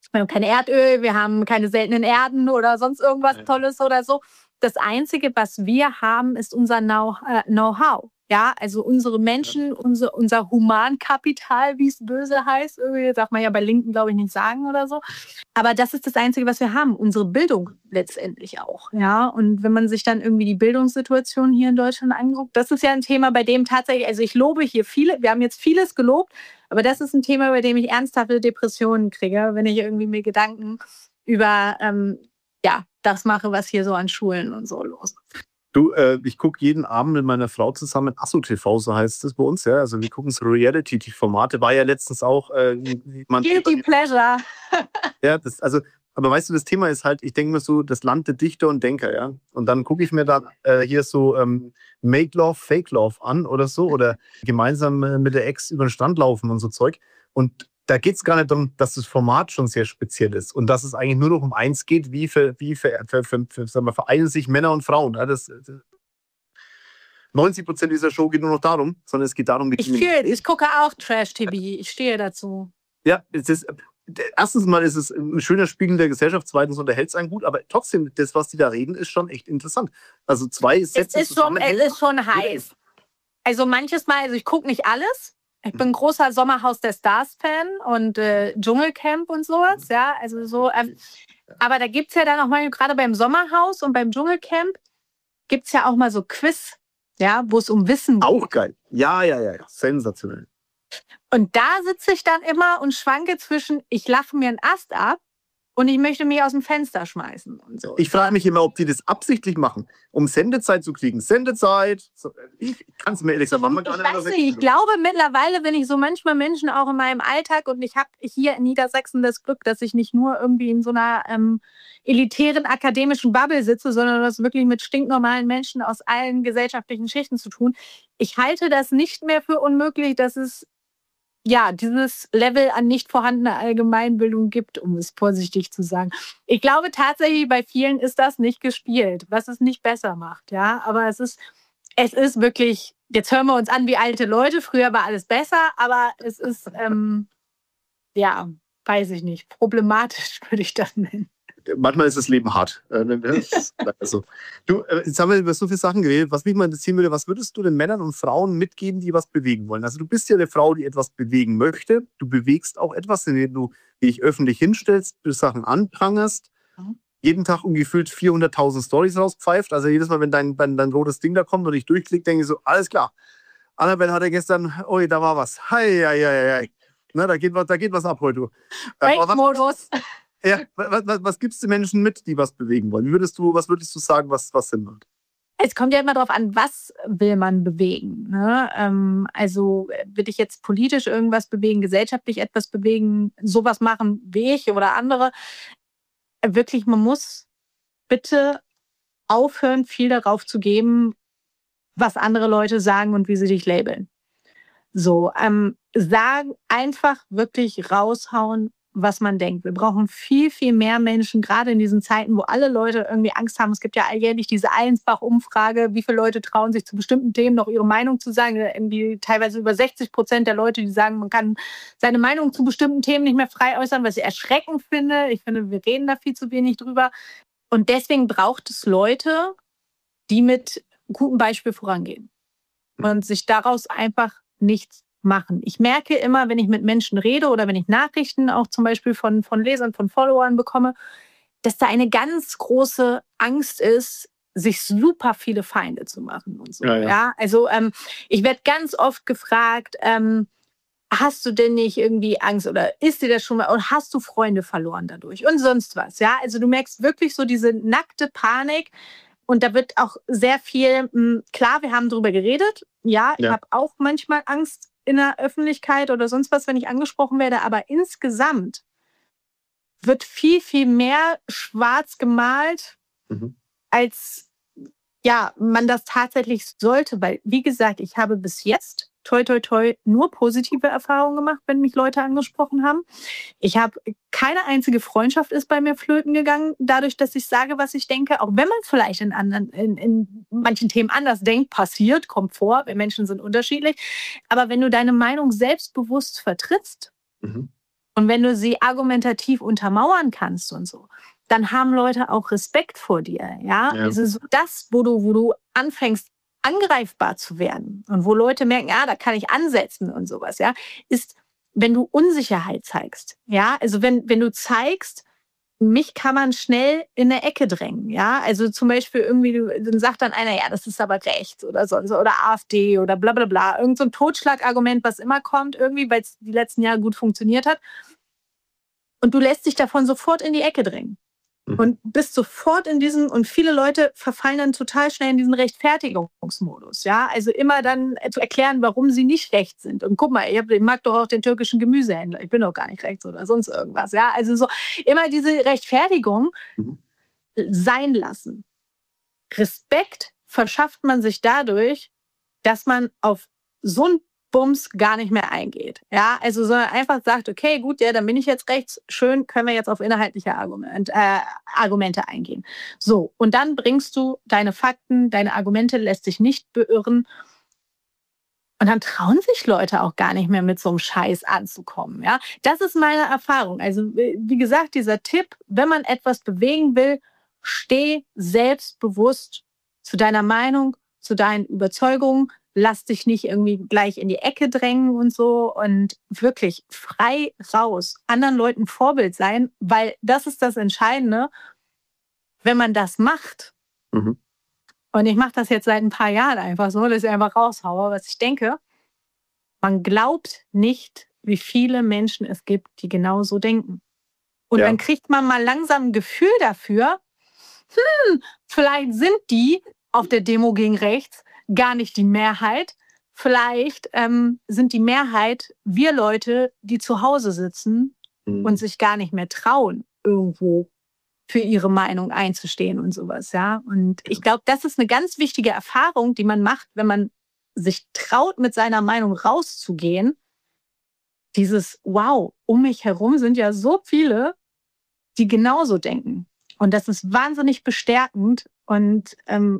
Wir haben kein Erdöl, wir haben keine seltenen Erden oder sonst irgendwas Tolles oder so. Das Einzige, was wir haben, ist unser Know-how. Ja, also unsere Menschen, unser Humankapital, wie es böse heißt. Irgendwie darf man ja bei Linken, glaube ich, nicht sagen oder so. Aber das ist das Einzige, was wir haben. Unsere Bildung letztendlich auch. Ja, und wenn man sich dann irgendwie die Bildungssituation hier in Deutschland anguckt, das ist ja ein Thema, bei dem tatsächlich, also ich lobe hier wir haben jetzt vieles gelobt, aber das ist ein Thema, bei dem ich ernsthafte Depressionen kriege, wenn ich irgendwie mir Gedanken über, das mache, was hier so an Schulen und so los ist. Du, ich gucke jeden Abend mit meiner Frau zusammen Asso TV, so heißt es bei uns, ja. Also wir gucken so Reality-Formate, war ja letztens auch Guilty Pleasure. Ja, aber weißt du, das Thema ist halt, ich denke mir so, das Land der Dichter und Denker, ja. Und dann gucke ich mir da hier so Make Love, Fake Love an oder so, oder gemeinsam mit der Ex über den Strand laufen und so Zeug. Und da geht es gar nicht darum, dass das Format schon sehr speziell ist und dass es eigentlich nur noch um eins geht, wie vereinen sich Männer und Frauen. Ja, 90% dieser Show geht nur noch darum, sondern es geht darum, ich gucke auch Trash-TV, ich stehe dazu. Ja, erstens mal ist es ein schöner Spiegel der Gesellschaft, zweitens unterhält es einen gut, aber trotzdem, das, was die da reden, ist schon echt interessant. Also 2 Sätze zusammen. Es ist schon heiß. Also manches Mal, also ich gucke nicht alles. Ich bin ein großer Sommerhaus der Stars-Fan und Dschungelcamp und sowas, ja, also so. Aber da gibt es ja dann auch mal, gerade beim Sommerhaus und beim Dschungelcamp, gibt es ja auch mal so Quiz, ja, wo es um Wissen geht. Auch geil. Ja, sensationell. Und da sitze ich dann immer und schwanke zwischen, ich lache mir einen Ast ab und ich möchte mich aus dem Fenster schmeißen und so. Ich frage mich immer, ob die das absichtlich machen, um Sendezeit zu kriegen. Sendezeit, ich kann es mir ehrlich sagen, ich weiß nicht, ich glaube mittlerweile, wenn ich so manchmal Menschen auch in meinem Alltag, und ich habe hier in Niedersachsen das Glück, dass ich nicht nur irgendwie in so einer elitären akademischen Bubble sitze, sondern das wirklich mit stinknormalen Menschen aus allen gesellschaftlichen Schichten zu tun. Ich halte das nicht mehr für unmöglich, dass es dieses Level an nicht vorhandener Allgemeinbildung gibt, um es vorsichtig zu sagen. Ich glaube tatsächlich, bei vielen ist das nicht gespielt, was es nicht besser macht. Ja, aber es ist wirklich, jetzt hören wir uns an wie alte Leute, früher war alles besser, aber es ist, weiß ich nicht, problematisch würde ich das nennen. Manchmal ist das Leben hart. Also, du, jetzt haben wir über so viele Sachen geredet. Was mich mal interessieren würde, was würdest du den Männern und Frauen mitgeben, die was bewegen wollen? Also du bist ja eine Frau, die etwas bewegen möchte. Du bewegst auch etwas, indem du dich öffentlich hinstellst, du Sachen anprangerst. Jeden Tag gefühlt 400.000 Storys rauspfeift. Also jedes Mal, wenn dein rotes Ding da kommt und ich durchklicke, denke ich so, alles klar. Annabelle hatte gestern, da war was. Hei. Na, da geht was ab heute. Break-Modus. Ja, was gibst du Menschen mit, die was bewegen wollen? Was würdest du sagen, was Sinn macht? Es kommt ja immer darauf an, was will man bewegen. Ne? Also will ich jetzt politisch irgendwas bewegen, gesellschaftlich etwas bewegen, sowas machen wie ich oder andere. Wirklich, man muss bitte aufhören, viel darauf zu geben, was andere Leute sagen und wie sie dich labeln. So, sagen, einfach wirklich raushauen, was man denkt. Wir brauchen viel, viel mehr Menschen, gerade in diesen Zeiten, wo alle Leute irgendwie Angst haben. Es gibt ja alljährlich diese Allensbach-Umfrage, wie viele Leute trauen sich zu bestimmten Themen noch ihre Meinung zu sagen. Irgendwie teilweise über 60% der Leute, die sagen, man kann seine Meinung zu bestimmten Themen nicht mehr frei äußern, was ich erschreckend finde. Ich finde, wir reden da viel zu wenig drüber. Und deswegen braucht es Leute, die mit gutem Beispiel vorangehen und sich daraus einfach nichts machen. Ich merke immer, wenn ich mit Menschen rede oder wenn ich Nachrichten auch zum Beispiel von Lesern, von Followern bekomme, dass da eine ganz große Angst ist, sich super viele Feinde zu machen und so. Ja? Also ich werde ganz oft gefragt, hast du denn nicht irgendwie Angst oder ist dir das schon mal, und hast du Freunde verloren dadurch und sonst was. Ja? Also du merkst wirklich so diese nackte Panik. Und da wird auch sehr viel, klar, wir haben darüber geredet. Ja, ich habe auch manchmal Angst in der Öffentlichkeit oder sonst was, wenn ich angesprochen werde. Aber insgesamt wird viel, viel mehr schwarz gemalt, als man das tatsächlich sollte. Weil, wie gesagt, ich habe bis jetzt, toi, toi, toi, nur positive Erfahrungen gemacht, wenn mich Leute angesprochen haben. Ich habe keine einzige Freundschaft ist bei mir flöten gegangen, dadurch, dass ich sage, was ich denke. Auch wenn man vielleicht in manchen Themen anders denkt, kommt vor, wir Menschen sind unterschiedlich. Aber wenn du deine Meinung selbstbewusst vertrittst Und wenn du sie argumentativ untermauern kannst und so, dann haben Leute auch Respekt vor dir. Ja? Also so das, wo du anfängst, angreifbar zu werden und wo Leute merken, da kann ich ansetzen und sowas, ja, ist, wenn du Unsicherheit zeigst. Ja, also wenn du zeigst, mich kann man schnell in eine Ecke drängen, ja. Also zum Beispiel irgendwie, dann sagt dann einer, ja, das ist aber rechts oder sonst oder AfD oder bla bla bla. Irgend so ein Totschlagargument, was immer kommt, irgendwie, weil es die letzten Jahre gut funktioniert hat. Und du lässt dich davon sofort in die Ecke drängen. Und bist sofort in diesem, und viele Leute verfallen dann total schnell in diesen Rechtfertigungsmodus. Ja? Also immer dann zu erklären, warum sie nicht rechts sind. Und guck mal, ich mag doch auch den türkischen Gemüsehändler. Ich bin doch gar nicht rechts oder sonst irgendwas. Ja? Also so immer diese Rechtfertigung sein lassen. Respekt verschafft man sich dadurch, dass man auf so ein Bums gar nicht mehr eingeht. Ja, also sondern einfach sagt, okay, gut, ja, dann bin ich jetzt rechts, schön, können wir jetzt auf inhaltliche Argumente eingehen. So, und dann bringst du deine Fakten, deine Argumente, lässt dich nicht beirren. Und dann trauen sich Leute auch gar nicht mehr mit so einem Scheiß anzukommen. Ja, das ist meine Erfahrung. Also, wie gesagt, dieser Tipp, wenn man etwas bewegen will, steh selbstbewusst zu deiner Meinung, zu deinen Überzeugungen. Lass dich nicht irgendwie gleich in die Ecke drängen und so und wirklich frei raus, anderen Leuten Vorbild sein, weil das ist das Entscheidende, wenn man das macht. Und ich mache das jetzt seit ein paar Jahren einfach so, dass ich einfach raushaue, was ich denke. Man glaubt nicht, wie viele Menschen es gibt, die genau so denken. Und dann kriegt man mal langsam ein Gefühl dafür, vielleicht sind die auf der Demo gegen rechts gar nicht die Mehrheit. Vielleicht sind die Mehrheit wir Leute, die zu Hause sitzen und sich gar nicht mehr trauen, irgendwo für ihre Meinung einzustehen und sowas. Ja? Und ich glaube, das ist eine ganz wichtige Erfahrung, die man macht, wenn man sich traut, mit seiner Meinung rauszugehen. Dieses, wow, um mich herum sind ja so viele, die genauso denken. Und das ist wahnsinnig bestärkend. Und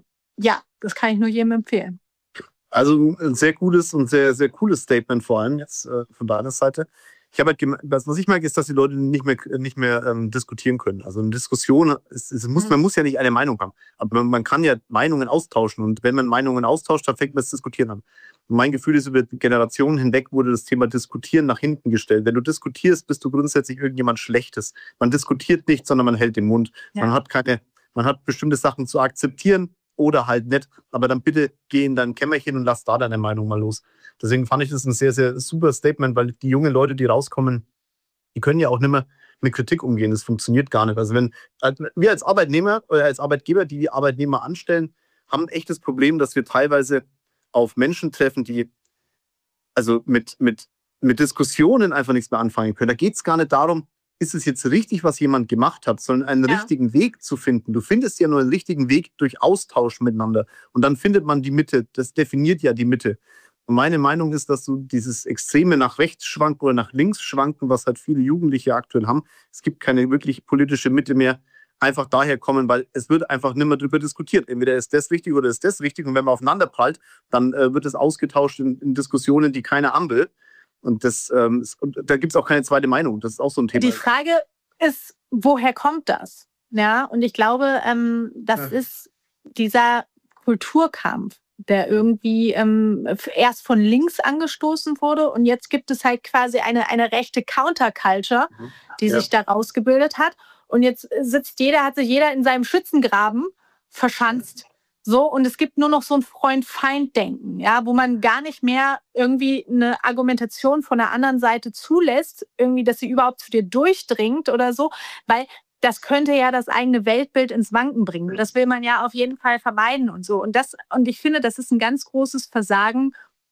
das kann ich nur jedem empfehlen. Also ein sehr gutes und sehr, sehr cooles Statement vor allem jetzt von deiner Seite. Ich habe halt was ich merke, ist, dass die Leute nicht mehr diskutieren können. Also eine Diskussion, man muss ja nicht eine Meinung haben, aber man kann ja Meinungen austauschen. Und wenn man Meinungen austauscht, dann fängt man das Diskutieren an. Und mein Gefühl ist, über Generationen hinweg wurde das Thema Diskutieren nach hinten gestellt. Wenn du diskutierst, bist du grundsätzlich irgendjemand Schlechtes. Man diskutiert nicht, sondern man hält den Mund. Ja. Man hat bestimmte Sachen zu akzeptieren oder halt nicht. Aber dann bitte geh in dein Kämmerchen und lass da deine Meinung mal los. Deswegen fand ich das ein sehr, sehr super Statement, weil die jungen Leute, die rauskommen, die können ja auch nicht mehr mit Kritik umgehen. Das funktioniert gar nicht. Also wenn wir als Arbeitnehmer oder als Arbeitgeber, die Arbeitnehmer anstellen, haben ein echtes Problem, dass wir teilweise auf Menschen treffen, die also mit Diskussionen einfach nichts mehr anfangen können. Da geht es gar nicht darum, ist es jetzt richtig, was jemand gemacht hat, sondern einen richtigen Weg zu finden. Du findest ja nur einen richtigen Weg durch Austausch miteinander. Und dann findet man die Mitte. Das definiert ja die Mitte. Und meine Meinung ist, dass du dieses extreme nach rechts schwanken oder nach links schwanken, was halt viele Jugendliche aktuell haben, es gibt keine wirklich politische Mitte mehr, einfach daher kommen, weil es wird einfach nicht mehr darüber diskutiert. Entweder ist das richtig oder ist das richtig. Und wenn man aufeinander prallt, dann wird es ausgetauscht in Diskussionen, die keiner an will. Und da gibt es auch keine zweite Meinung. Das ist auch so ein Thema. Die Frage ist, woher kommt das? Ja, und ich glaube, das ist dieser Kulturkampf, der irgendwie erst von links angestoßen wurde. Und jetzt gibt es halt quasi eine rechte Counterculture, die sich da rausgebildet hat. Und jetzt hat sich jeder in seinem Schützengraben verschanzt. So, und es gibt nur noch so ein Freund-Feind-Denken, ja, wo man gar nicht mehr irgendwie eine Argumentation von der anderen Seite zulässt, irgendwie, dass sie überhaupt zu dir durchdringt oder so, weil das könnte ja das eigene Weltbild ins Wanken bringen. Das will man ja auf jeden Fall vermeiden und so. Und ich finde, das ist ein ganz großes Versagen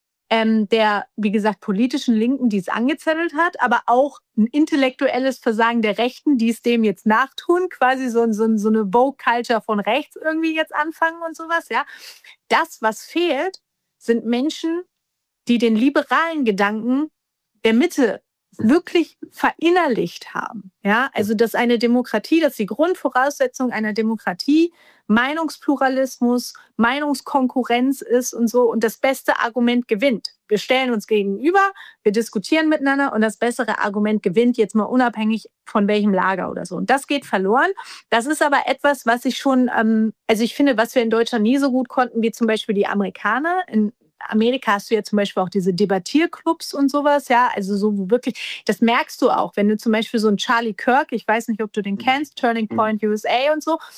der, wie gesagt, politischen Linken, die es angezettelt hat, aber auch ein intellektuelles Versagen der Rechten, die es dem jetzt nachtun, quasi so eine Vogue-Culture von rechts irgendwie jetzt anfangen und sowas, ja. Das, was fehlt, sind Menschen, die den liberalen Gedanken der Mitte wirklich verinnerlicht haben. Ja, also dass eine Demokratie, dass die Grundvoraussetzung einer Demokratie Meinungspluralismus, Meinungskonkurrenz ist und so und das beste Argument gewinnt. Wir stellen uns gegenüber, wir diskutieren miteinander und das bessere Argument gewinnt, jetzt mal unabhängig von welchem Lager oder so. Und das geht verloren. Das ist aber etwas, was ich schon, also ich finde, was wir in Deutschland nie so gut konnten, wie zum Beispiel die Amerikaner. In Amerika hast du ja zum Beispiel auch diese Debattierclubs und sowas, ja, also so wo wirklich, das merkst du auch, wenn du zum Beispiel so einen Charlie Kirk, ich weiß nicht, ob du den kennst, Turning Point USA und so,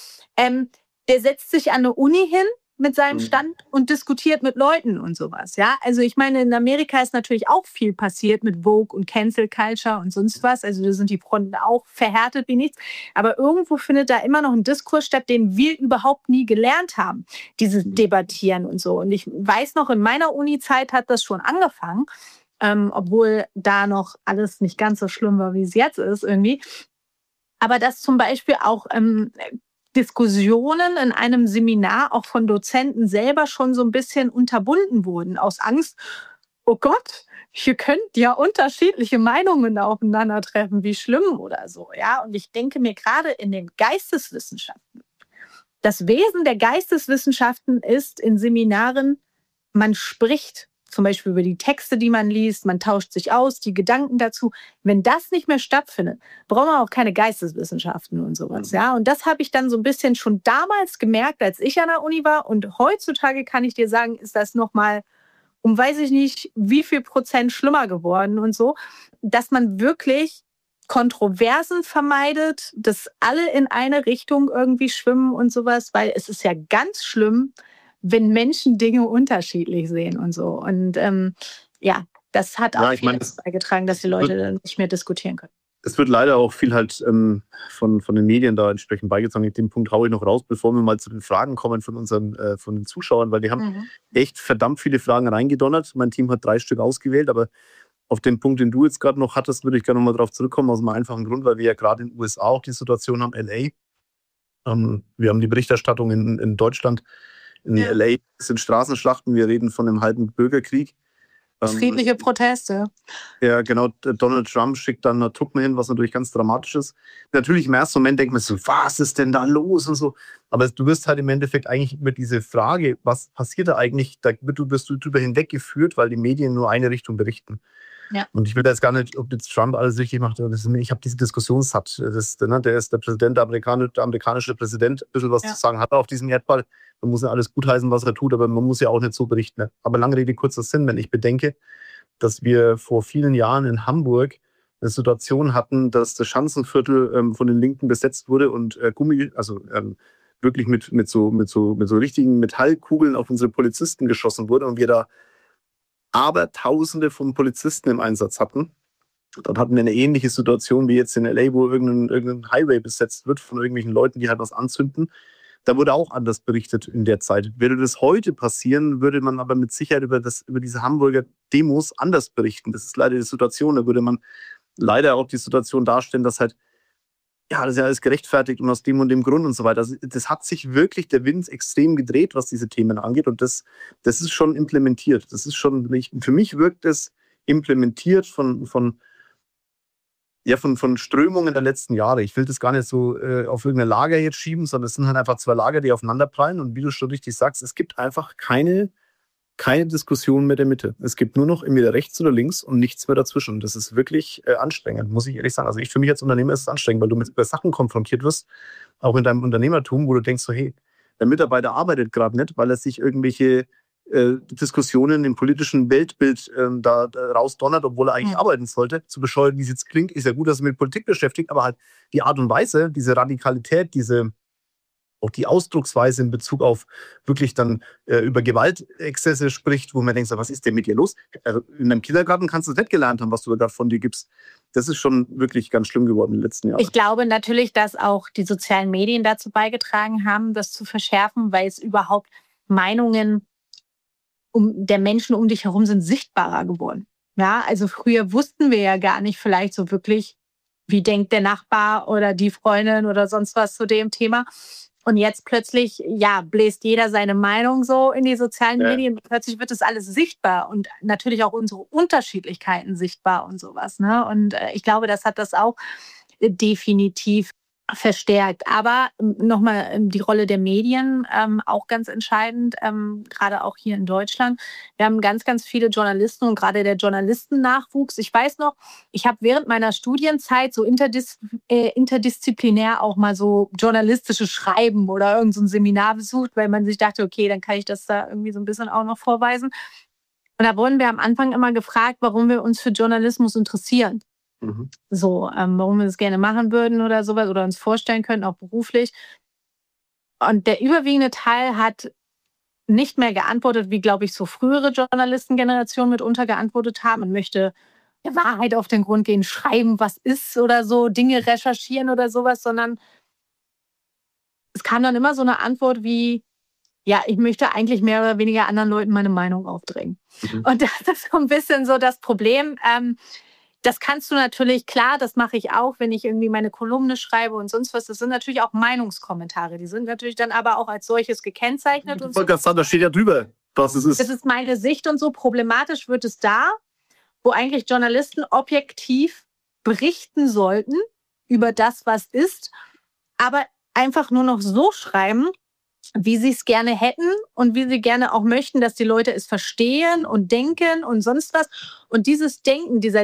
der setzt sich an eine Uni hin mit seinem Stand und diskutiert mit Leuten und sowas, ja. Also ich meine, in Amerika ist natürlich auch viel passiert mit Vogue und Cancel Culture und sonst was. Also da sind die Fronten auch verhärtet wie nichts. Aber irgendwo findet da immer noch ein Diskurs statt, den wir überhaupt nie gelernt haben. Dieses Debattieren und so. Und ich weiß noch, in meiner Uni-Zeit hat das schon angefangen, obwohl da noch alles nicht ganz so schlimm war, wie es jetzt ist irgendwie. Aber dass zum Beispiel auch Diskussionen in einem Seminar auch von Dozenten selber schon so ein bisschen unterbunden wurden, aus Angst, oh Gott, hier könnt ja unterschiedliche Meinungen aufeinandertreffen, wie schlimm oder so. Ja? Und ich denke mir gerade in den Geisteswissenschaften, das Wesen der Geisteswissenschaften ist in Seminaren, man spricht zum Beispiel über die Texte, die man liest, man tauscht sich aus, die Gedanken dazu. Wenn das nicht mehr stattfindet, brauchen wir auch keine Geisteswissenschaften und sowas. Ja? Und das habe ich dann so ein bisschen schon damals gemerkt, als ich an der Uni war. Und heutzutage kann ich dir sagen, ist das nochmal um weiß ich nicht, wie viel Prozent schlimmer geworden und so, dass man wirklich Kontroversen vermeidet, dass alle in eine Richtung irgendwie schwimmen und sowas, weil es ist ja ganz schlimm, wenn Menschen Dinge unterschiedlich sehen und so. Und ja, das hat auch viel dazu beigetragen, dass die Leute dann nicht mehr diskutieren können. Es wird leider auch viel halt von den Medien da entsprechend beigetragen. Den Punkt haue ich noch raus, bevor wir mal zu den Fragen kommen von den Zuschauern, weil die haben echt verdammt viele Fragen reingedonnert. Mein Team hat 3 Stück ausgewählt, aber auf den Punkt, den du jetzt gerade noch hattest, würde ich gerne nochmal drauf zurückkommen, aus einem einfachen Grund, weil wir ja gerade in den USA auch die Situation haben, LA. Wir haben die Berichterstattung in Deutschland. In LA sind Straßenschlachten, wir reden von einem halben Bürgerkrieg. Friedliche Proteste. Ja, genau. Donald Trump schickt dann Truppen hin, was natürlich ganz dramatisch ist. Natürlich im ersten Moment denkt man so, was ist denn da los und so. Aber du wirst halt im Endeffekt eigentlich über diese Frage, was passiert da eigentlich, da wirst du drüber hinweggeführt, weil die Medien nur eine Richtung berichten. Ja. Und ich will da jetzt gar nicht, ob jetzt Trump alles richtig macht. Ich habe diese Diskussion satt. Der ist der Präsident, der amerikanische Präsident. Ein bisschen was zu sagen hat er auf diesem Erdball. Man muss ja alles gutheißen, was er tut, aber man muss ja auch nicht so berichten. Ne? Aber lange Rede, kurzer Sinn, wenn ich bedenke, dass wir vor vielen Jahren in Hamburg eine Situation hatten, dass das Schanzenviertel von den Linken besetzt wurde und wirklich mit so richtigen Metallkugeln auf unsere Polizisten geschossen wurde und wir da aber Tausende von Polizisten im Einsatz hatten. Dann hatten wir eine ähnliche Situation wie jetzt in LA, wo irgendein Highway besetzt wird von irgendwelchen Leuten, die halt was anzünden. Da wurde auch anders berichtet in der Zeit. Würde das heute passieren, würde man aber mit Sicherheit über diese Hamburger Demos anders berichten. Das ist leider die Situation. Da würde man leider auch die Situation darstellen, dass halt, ja, das ist ja alles gerechtfertigt und aus dem und dem Grund und so weiter. Also das hat sich wirklich der Wind extrem gedreht, was diese Themen angeht. Und das ist schon implementiert. Das ist schon, für mich wirkt es implementiert von Strömungen der letzten Jahre. Ich will das gar nicht so auf irgendein Lager jetzt schieben, sondern es sind halt einfach 2 Lager, die aufeinanderprallen. Und wie du schon richtig sagst, es gibt einfach keine Diskussion mehr der Mitte. Es gibt nur noch entweder rechts oder links und nichts mehr dazwischen. Das ist wirklich anstrengend, muss ich ehrlich sagen. Also für mich als Unternehmer ist es anstrengend, weil du mit Sachen konfrontiert wirst, auch in deinem Unternehmertum, wo du denkst so, hey, der Mitarbeiter arbeitet gerade nicht, weil er sich irgendwelche Diskussionen im politischen Weltbild da rausdonnert, obwohl er eigentlich arbeiten sollte. So bescheuert, wie es jetzt klingt, ist ja gut, dass er mit Politik beschäftigt, aber halt die Art und Weise, diese Radikalität, auch die Ausdrucksweise in Bezug auf wirklich dann über Gewaltexzesse spricht, wo man denkt, was ist denn mit dir los? In einem Kindergarten kannst du es nicht gelernt haben, was du da von dir gibst. Das ist schon wirklich ganz schlimm geworden in den letzten Jahren. Ich glaube natürlich, dass auch die sozialen Medien dazu beigetragen haben, das zu verschärfen, weil es überhaupt Meinungen der Menschen um dich herum sind sichtbarer geworden. Ja, also früher wussten wir ja gar nicht vielleicht so wirklich, wie denkt der Nachbar oder die Freundin oder sonst was zu dem Thema. Und jetzt plötzlich, ja, bläst jeder seine Meinung so in die sozialen Medien. Plötzlich wird das alles sichtbar und natürlich auch unsere Unterschiedlichkeiten sichtbar und sowas. Ne? Und ich glaube, das hat das auch definitiv verstärkt. Aber nochmal die Rolle der Medien, auch ganz entscheidend, gerade auch hier in Deutschland. Wir haben ganz, ganz viele Journalisten und gerade der Journalistennachwuchs. Ich weiß noch, ich habe während meiner Studienzeit so interdisziplinär auch mal so journalistische Schreiben oder irgend so ein Seminar besucht, weil man sich dachte, okay, dann kann ich das da irgendwie so ein bisschen auch noch vorweisen. Und da wurden wir am Anfang immer gefragt, warum wir uns für Journalismus interessieren. So, warum wir das gerne machen würden oder sowas oder uns vorstellen können, auch beruflich. Und der überwiegende Teil hat nicht mehr geantwortet, wie, glaube ich, so frühere Journalistengenerationen mitunter geantwortet haben und möchte der Wahrheit auf den Grund gehen, schreiben, was ist oder so, Dinge recherchieren oder sowas, sondern es kam dann immer so eine Antwort wie, ja, ich möchte eigentlich mehr oder weniger anderen Leuten meine Meinung aufdrängen. Und das ist so ein bisschen so das Problem. Das kannst du natürlich, klar, das mache ich auch, wenn ich irgendwie meine Kolumne schreibe und sonst was. Das sind natürlich auch Meinungskommentare. Die sind natürlich dann aber auch als solches gekennzeichnet. Und so. Da steht ja drüber, was es ist. Das ist meine Sicht und so. Problematisch wird es da, wo eigentlich Journalisten objektiv berichten sollten über das, was ist, aber einfach nur noch so schreiben, wie sie es gerne hätten und wie sie gerne auch möchten, dass die Leute es verstehen und denken und sonst was. Und dieses Denken, dieser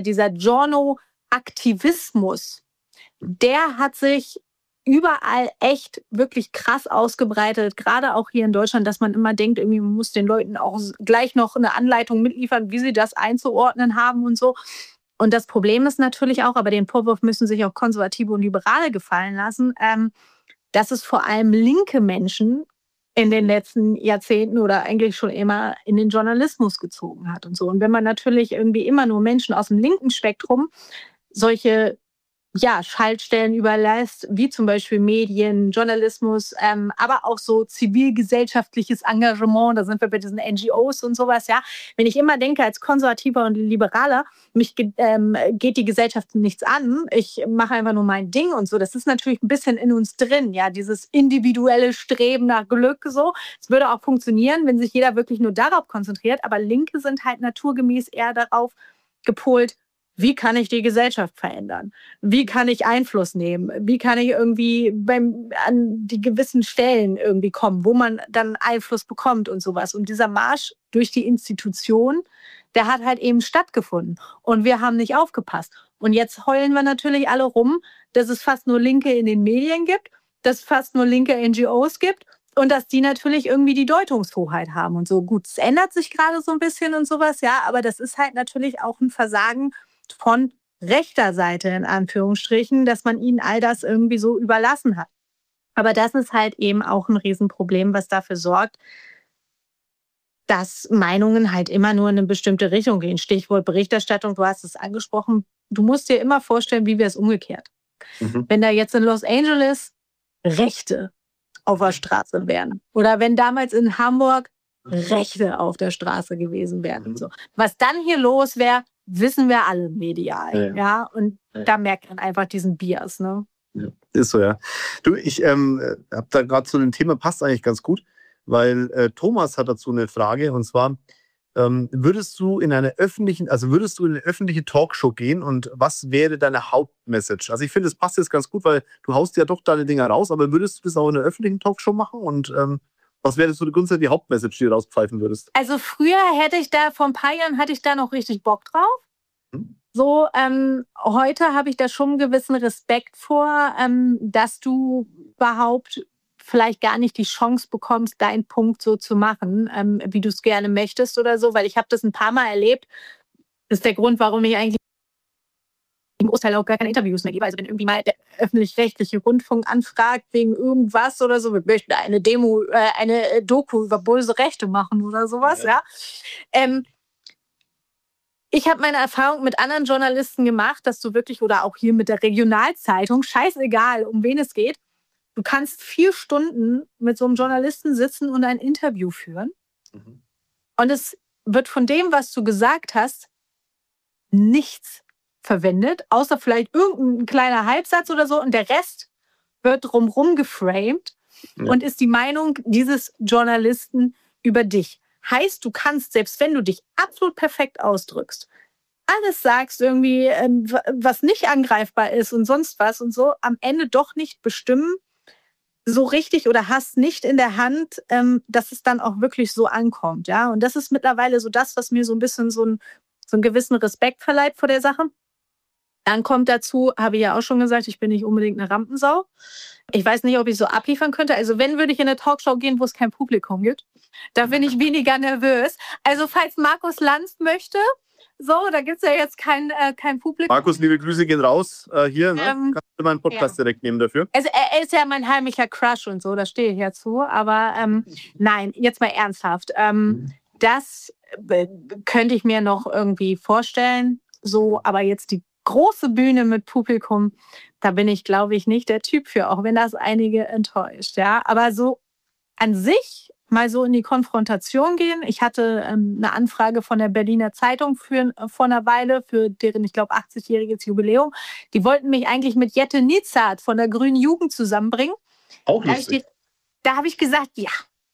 Journo-Aktivismus, der hat sich überall echt wirklich krass ausgebreitet, gerade auch hier in Deutschland, dass man immer denkt, irgendwie man muss den Leuten auch gleich noch eine Anleitung mitliefern, wie sie das einzuordnen haben und so. Und das Problem ist natürlich auch, aber den Vorwurf müssen sich auch Konservative und Liberale gefallen lassen, dass es vor allem linke Menschen in den letzten Jahrzehnten oder eigentlich schon immer in den Journalismus gezogen hat und so. Und wenn man natürlich irgendwie immer nur Menschen aus dem linken Spektrum solche Schaltstellen überlässt, wie zum Beispiel Medien, Journalismus, aber auch so zivilgesellschaftliches Engagement, da sind wir bei diesen NGOs und sowas, ja. Wenn ich immer denke, als Konservativer und Liberaler, mich geht die Gesellschaft nichts an, ich mache einfach nur mein Ding und so, das ist natürlich ein bisschen in uns drin, ja, dieses individuelle Streben nach Glück, so. Es würde auch funktionieren, wenn sich jeder wirklich nur darauf konzentriert, aber Linke sind halt naturgemäß eher darauf gepolt, wie kann ich die Gesellschaft verändern? Wie kann ich Einfluss nehmen? Wie kann ich irgendwie an die gewissen Stellen irgendwie kommen, wo man dann Einfluss bekommt und sowas? Und dieser Marsch durch die Institution, der hat halt eben stattgefunden. Und wir haben nicht aufgepasst. Und jetzt heulen wir natürlich alle rum, dass es fast nur Linke in den Medien gibt, dass es fast nur linke NGOs gibt. Und dass die natürlich irgendwie die Deutungshoheit haben und so. Gut, es ändert sich gerade so ein bisschen und sowas, ja, aber das ist halt natürlich auch ein Versagen von rechter Seite, in Anführungsstrichen, dass man ihnen all das irgendwie so überlassen hat. Aber das ist halt eben auch ein Riesenproblem, was dafür sorgt, dass Meinungen halt immer nur in eine bestimmte Richtung gehen. Stichwort Berichterstattung, du hast es angesprochen. Du musst dir immer vorstellen, wie wäre es umgekehrt. Wenn da jetzt in Los Angeles Rechte auf der Straße wären oder wenn damals in Hamburg Rechte auf der Straße gewesen wären und so. Was dann hier los wäre, wissen wir alle medial. Ja? Und da merkt man einfach diesen Bias. Ne? Ja, ist so, ja. Du, ich habe da gerade zu dem Thema, passt eigentlich ganz gut, weil Thomas hat dazu eine Frage und zwar, würdest du in eine öffentliche Talkshow gehen und was wäre deine Hauptmessage? Also ich finde, es passt jetzt ganz gut, weil du haust ja doch deine Dinger raus, aber würdest du das auch in einer öffentlichen Talkshow machen und was wäre so grundsätzlich die Hauptmessage, die du rauspfeifen würdest? Also früher vor ein paar Jahren hatte ich da noch richtig Bock drauf. So, heute habe ich da schon einen gewissen Respekt vor, dass du überhaupt vielleicht gar nicht die Chance bekommst, deinen Punkt so zu machen, wie du es gerne möchtest oder so, weil ich habe das ein paar Mal erlebt. Das ist der Grund, warum ich eigentlich im Großteil auch gar keine Interviews mehr gebe. Also wenn irgendwie mal der öffentlich-rechtliche Rundfunk anfragt wegen irgendwas oder so, wir möchten eine Doku über böse Rechte machen oder sowas, ja. Ich habe meine Erfahrung mit anderen Journalisten gemacht, dass du wirklich, oder auch hier mit der Regionalzeitung, scheißegal, um wen es geht, du kannst 4 Stunden mit so einem Journalisten sitzen und ein Interview führen. Und es wird von dem, was du gesagt hast, nichts verwendet, außer vielleicht irgendein kleiner Halbsatz oder so. Und der Rest wird drumherum geframed. und ist die Meinung dieses Journalisten über dich. Heißt, du kannst, selbst wenn du dich absolut perfekt ausdrückst, alles sagst irgendwie, was nicht angreifbar ist und sonst was und so, am Ende doch nicht bestimmen, so richtig oder hast nicht in der Hand, dass es dann auch wirklich so ankommt. Ja? Und das ist mittlerweile so das, was mir so ein bisschen so einen gewissen Respekt verleiht vor der Sache. Dann kommt dazu, habe ich ja auch schon gesagt, ich bin nicht unbedingt eine Rampensau. Ich weiß nicht, ob ich so abliefern könnte. Also wenn, würde ich in eine Talkshow gehen, wo es kein Publikum gibt. Da bin ich weniger nervös. Also falls Markus Lanz möchte, so, da gibt es ja jetzt kein Publikum. Markus, liebe Grüße gehen raus. Hier, kannst du meinen Podcast direkt nehmen dafür? Also er ist ja mein heimlicher Crush und so, da stehe ich ja zu. Aber nein, jetzt mal ernsthaft. Das könnte ich mir noch irgendwie vorstellen. So, aber jetzt die große Bühne mit Publikum, da bin ich, glaube ich, nicht der Typ für, auch wenn das einige enttäuscht. Ja, aber so an sich mal so in die Konfrontation gehen. Ich hatte eine Anfrage von der Berliner Zeitung vor einer Weile für deren, ich glaube, 80-jähriges Jubiläum. Die wollten mich eigentlich mit Jette Nitzart von der Grünen Jugend zusammenbringen. Auch lustig. Da habe ich gesagt, ja.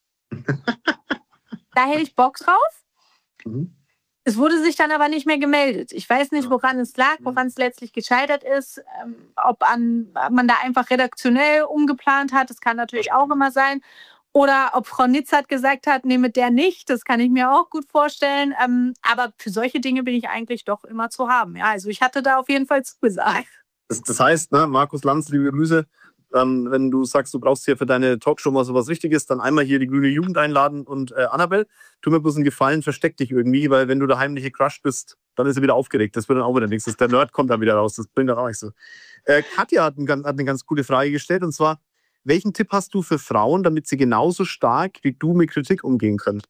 Da hätte ich Bock drauf. Es wurde sich dann aber nicht mehr gemeldet. Ich weiß nicht, woran es lag, woran es letztlich gescheitert ist, ob man da einfach redaktionell umgeplant hat. Das kann natürlich auch immer sein. Oder ob Frau Nitzart gesagt hat, nee, mit der nicht. Das kann ich mir auch gut vorstellen. Aber für solche Dinge bin ich eigentlich doch immer zu haben. Ja, also ich hatte da auf jeden Fall zugesagt. Das heißt, ne, Markus Lanz, liebe Grüße, wenn du sagst, du brauchst hier für deine Talkshow mal sowas Wichtiges, dann einmal hier die Grüne Jugend einladen. Und Annabelle, tu mir bloß einen Gefallen, versteck dich irgendwie, weil wenn du der heimliche Crush bist, dann ist er wieder aufgeregt. Das wird dann auch wieder nichts. Der Nerd kommt dann wieder raus. Das bringt dann auch nicht so. Katja hat eine ganz gute Frage gestellt, und zwar: Welchen Tipp hast du für Frauen, damit sie genauso stark wie du mit Kritik umgehen können?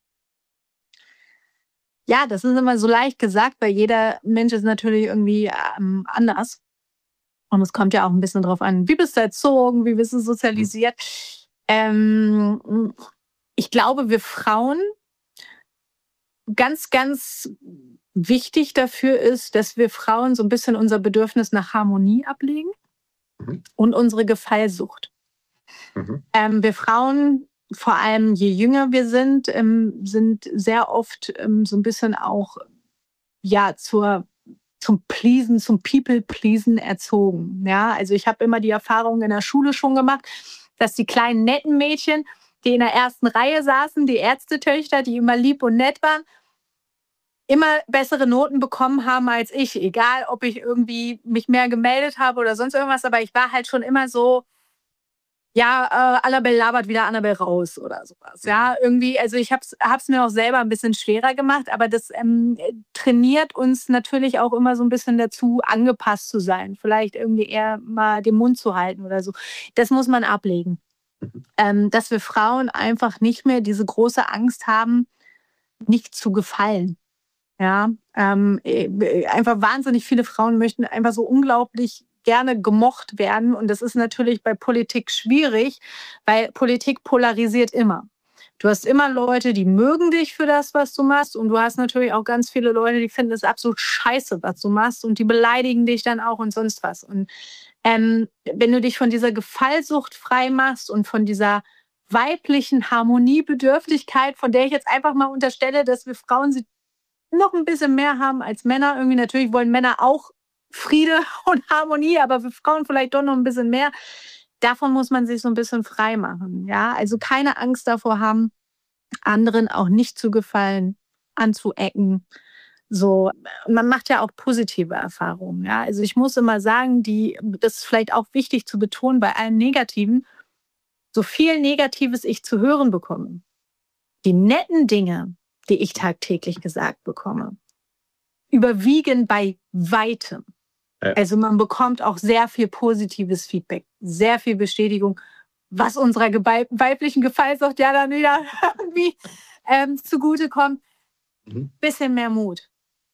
Ja, das ist immer so leicht gesagt, weil jeder Mensch ist natürlich irgendwie anders. Und es kommt ja auch ein bisschen drauf an, wie bist du erzogen, wie bist du sozialisiert. Ich glaube, wir Frauen, ganz, ganz wichtig dafür ist, dass wir Frauen so ein bisschen unser Bedürfnis nach Harmonie ablegen und unsere Gefallsucht. Wir Frauen, vor allem je jünger wir sind sehr oft so ein bisschen auch zum Pleasen, zum People-Pleasen erzogen. Ja, also ich habe immer die Erfahrung in der Schule schon gemacht, dass die kleinen netten Mädchen, die in der ersten Reihe saßen, die Ärztetöchter, die immer lieb und nett waren, immer bessere Noten bekommen haben als ich. Egal, ob ich irgendwie mich mehr gemeldet habe oder sonst irgendwas, aber ich war halt schon immer so, Annabelle labert wieder Annabelle raus oder sowas. Ja, irgendwie, also ich hab's mir auch selber ein bisschen schwerer gemacht, aber das trainiert uns natürlich auch immer so ein bisschen dazu, angepasst zu sein. Vielleicht irgendwie eher mal den Mund zu halten oder so. Das muss man ablegen. Dass wir Frauen einfach nicht mehr diese große Angst haben, nicht zu gefallen. Ja, einfach wahnsinnig viele Frauen möchten einfach so unglaublich gerne gemocht werden. Und das ist natürlich bei Politik schwierig, weil Politik polarisiert immer. Du hast immer Leute, die mögen dich für das, was du machst. Und du hast natürlich auch ganz viele Leute, die finden es absolut scheiße, was du machst. Und die beleidigen dich dann auch und sonst was. Und wenn du dich von dieser Gefallsucht frei machst und von dieser weiblichen Harmoniebedürftigkeit, von der ich jetzt einfach mal unterstelle, dass wir Frauen sie noch ein bisschen mehr haben als Männer. Irgendwie natürlich wollen Männer auch Friede und Harmonie, aber für Frauen vielleicht doch noch ein bisschen mehr. Davon muss man sich so ein bisschen frei machen. Ja? Also keine Angst davor haben, anderen auch nicht zu gefallen, anzuecken. So, man macht ja auch positive Erfahrungen. Ja? Also ich muss immer sagen, das ist vielleicht auch wichtig zu betonen bei allem Negativen, so viel Negatives ich zu hören bekomme. Die netten Dinge, die ich tagtäglich gesagt bekomme, überwiegen bei weitem. Ja. Also man bekommt auch sehr viel positives Feedback, sehr viel Bestätigung, was unserer weiblichen Gefallsucht ja dann wieder irgendwie zugutekommt. Bisschen mehr Mut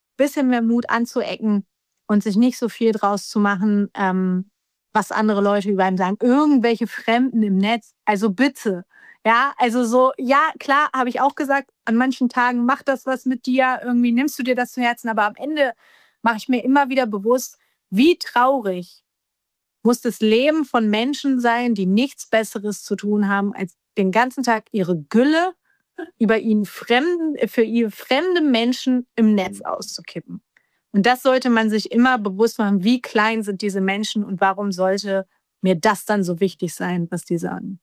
anzuecken und sich nicht so viel draus zu machen, was andere Leute über einen sagen. Irgendwelche Fremden im Netz, also bitte. Ja, also so, ja, klar, habe ich auch gesagt, an manchen Tagen macht das was mit dir, irgendwie nimmst du dir das zu Herzen, aber am Ende mache ich mir immer wieder bewusst, wie traurig muss das Leben von Menschen sein, die nichts Besseres zu tun haben, als den ganzen Tag ihre Gülle für ihre fremde Menschen im Netz auszukippen. Und das sollte man sich immer bewusst machen, wie klein sind diese Menschen und warum sollte mir das dann so wichtig sein, was die sagen.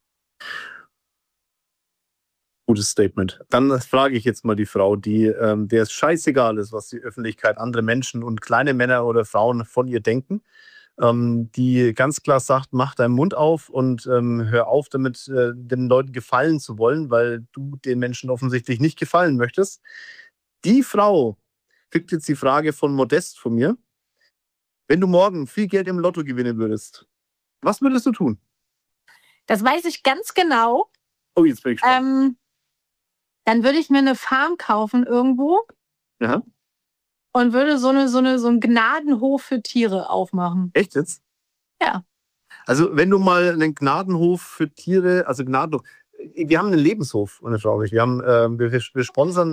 Gutes Statement. Dann frage ich jetzt mal die Frau, der es scheißegal ist, was die Öffentlichkeit, andere Menschen und kleine Männer oder Frauen von ihr denken, die ganz klar sagt, mach deinen Mund auf und hör auf damit, den Leuten gefallen zu wollen, weil du den Menschen offensichtlich nicht gefallen möchtest. Die Frau kriegt jetzt die Frage von Modest von mir. Wenn du morgen viel Geld im Lotto gewinnen würdest, was würdest du tun? Das weiß ich ganz genau. Oh, jetzt bin ich gespannt. Dann würde ich mir eine Farm kaufen irgendwo. Ja. Und würde so einen Gnadenhof für Tiere aufmachen. Echt jetzt? Ja. Also wenn du mal einen Gnadenhof für Tiere, also Gnadenhof, wir haben einen Lebenshof, meine Frau. Wir sponsern,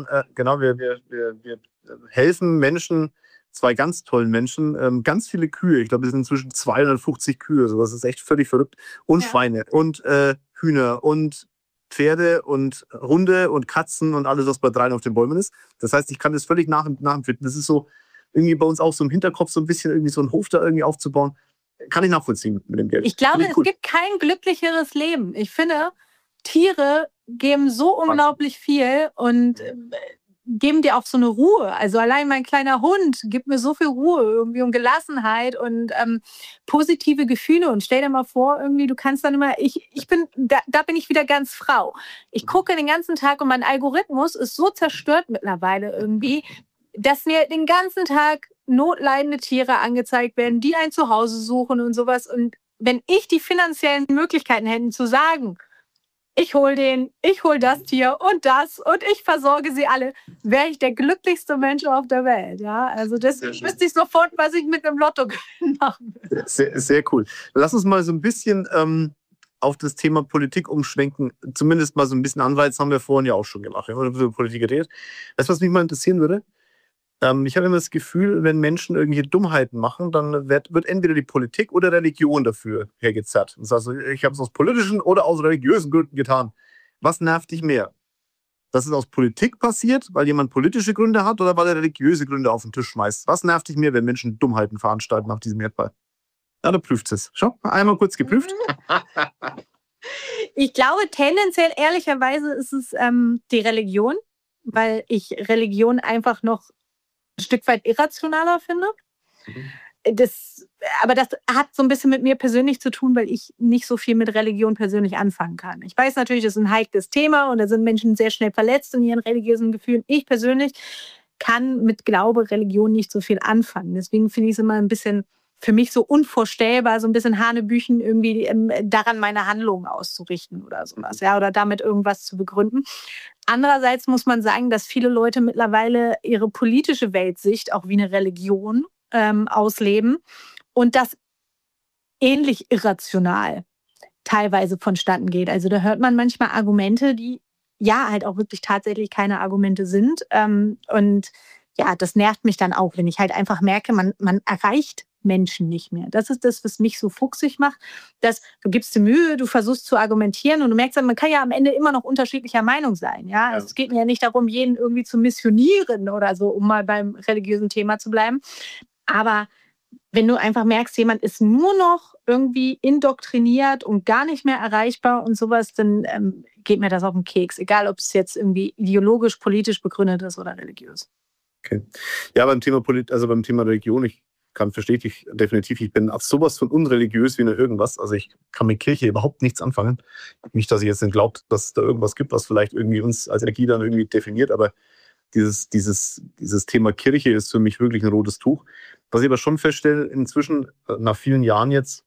wir helfen Menschen, 2 ganz tollen Menschen, ganz viele Kühe. Ich glaube, es sind inzwischen 250 Kühe. So, das ist echt völlig verrückt. Und ja. Schweine und Hühner und Pferde und Hunde und Katzen und alles, was bei 3 auf den Bäumen ist. Das heißt, ich kann das völlig nachempfinden. Das ist so irgendwie bei uns auch so im Hinterkopf so ein bisschen irgendwie so einen Hof da irgendwie aufzubauen. Kann ich nachvollziehen mit dem Geld. Ich glaube, es gibt kein glücklicheres Leben. Ich finde, Tiere geben so unglaublich viel und geben dir auch so eine Ruhe. Also allein mein kleiner Hund gibt mir so viel Ruhe irgendwie und Gelassenheit und positive Gefühle. Und stell dir mal vor, irgendwie, du kannst dann immer, da bin ich wieder ganz Frau. Ich gucke den ganzen Tag und mein Algorithmus ist so zerstört mittlerweile irgendwie, dass mir den ganzen Tag notleidende Tiere angezeigt werden, die ein Zuhause suchen und sowas. Und wenn ich die finanziellen Möglichkeiten hätte zu sagen, ich hol das Tier und ich versorge sie alle, wäre ich der glücklichste Mensch auf der Welt. Ja, also das wüsste ich sofort, was ich mit einem Lotto machen würde. Sehr, sehr cool. Lass uns mal so ein bisschen auf das Thema Politik umschwenken. Zumindest mal so ein bisschen Anreiz haben wir vorhin ja auch schon gemacht. Wir haben über Politik geredet. Weißt du, was mich mal interessieren würde? Ich habe immer das Gefühl, wenn Menschen irgendwelche Dummheiten machen, dann wird entweder die Politik oder Religion dafür hergezerrt. Das heißt, ich habe es aus politischen oder aus religiösen Gründen getan. Was nervt dich mehr? Dass es aus Politik passiert, weil jemand politische Gründe hat oder weil er religiöse Gründe auf den Tisch schmeißt? Was nervt dich mehr, wenn Menschen Dummheiten veranstalten auf diesem Erdball? Ja, da prüft es. Schau, einmal kurz geprüft. Ich glaube, tendenziell, ehrlicherweise, ist es die Religion, weil ich Religion einfach noch ein Stück weit irrationaler finde. Aber das hat so ein bisschen mit mir persönlich zu tun, weil ich nicht so viel mit Religion persönlich anfangen kann. Ich weiß natürlich, das ist ein heikles Thema und da sind Menschen sehr schnell verletzt in ihren religiösen Gefühlen. Ich persönlich kann mit Glaube, Religion nicht so viel anfangen. Deswegen finde ich es immer ein bisschen für mich so unvorstellbar, so ein bisschen Hanebüchen irgendwie daran meine Handlungen auszurichten oder sowas, ja, oder damit irgendwas zu begründen. Andererseits muss man sagen, dass viele Leute mittlerweile ihre politische Weltsicht auch wie eine Religion ausleben und das ähnlich irrational teilweise vonstatten geht. Also da hört man manchmal Argumente, die ja halt auch wirklich tatsächlich keine Argumente sind. Und ja, das nervt mich dann auch, wenn ich halt einfach merke, man erreicht Menschen nicht mehr. Das ist das, was mich so fuchsig macht, dass du gibst dir Mühe, du versuchst zu argumentieren und du merkst, man kann ja am Ende immer noch unterschiedlicher Meinung sein. Ja? Also es geht mir ja nicht darum, jeden irgendwie zu missionieren oder so, um mal beim religiösen Thema zu bleiben. Aber wenn du einfach merkst, jemand ist nur noch irgendwie indoktriniert und gar nicht mehr erreichbar und sowas, dann geht mir das auf den Keks. Egal, ob es jetzt irgendwie ideologisch, politisch begründet ist oder religiös. Okay. Ja, beim Thema Religion, verstehe ich definitiv. Ich bin auf sowas von unreligiös wie nur irgendwas. Also ich kann mit Kirche überhaupt nichts anfangen. Nicht, dass ich jetzt nicht glaube, dass es da irgendwas gibt, was vielleicht irgendwie uns als Energie dann irgendwie definiert, aber dieses Thema Kirche ist für mich wirklich ein rotes Tuch. Was ich aber schon feststelle, inzwischen, nach vielen Jahren jetzt,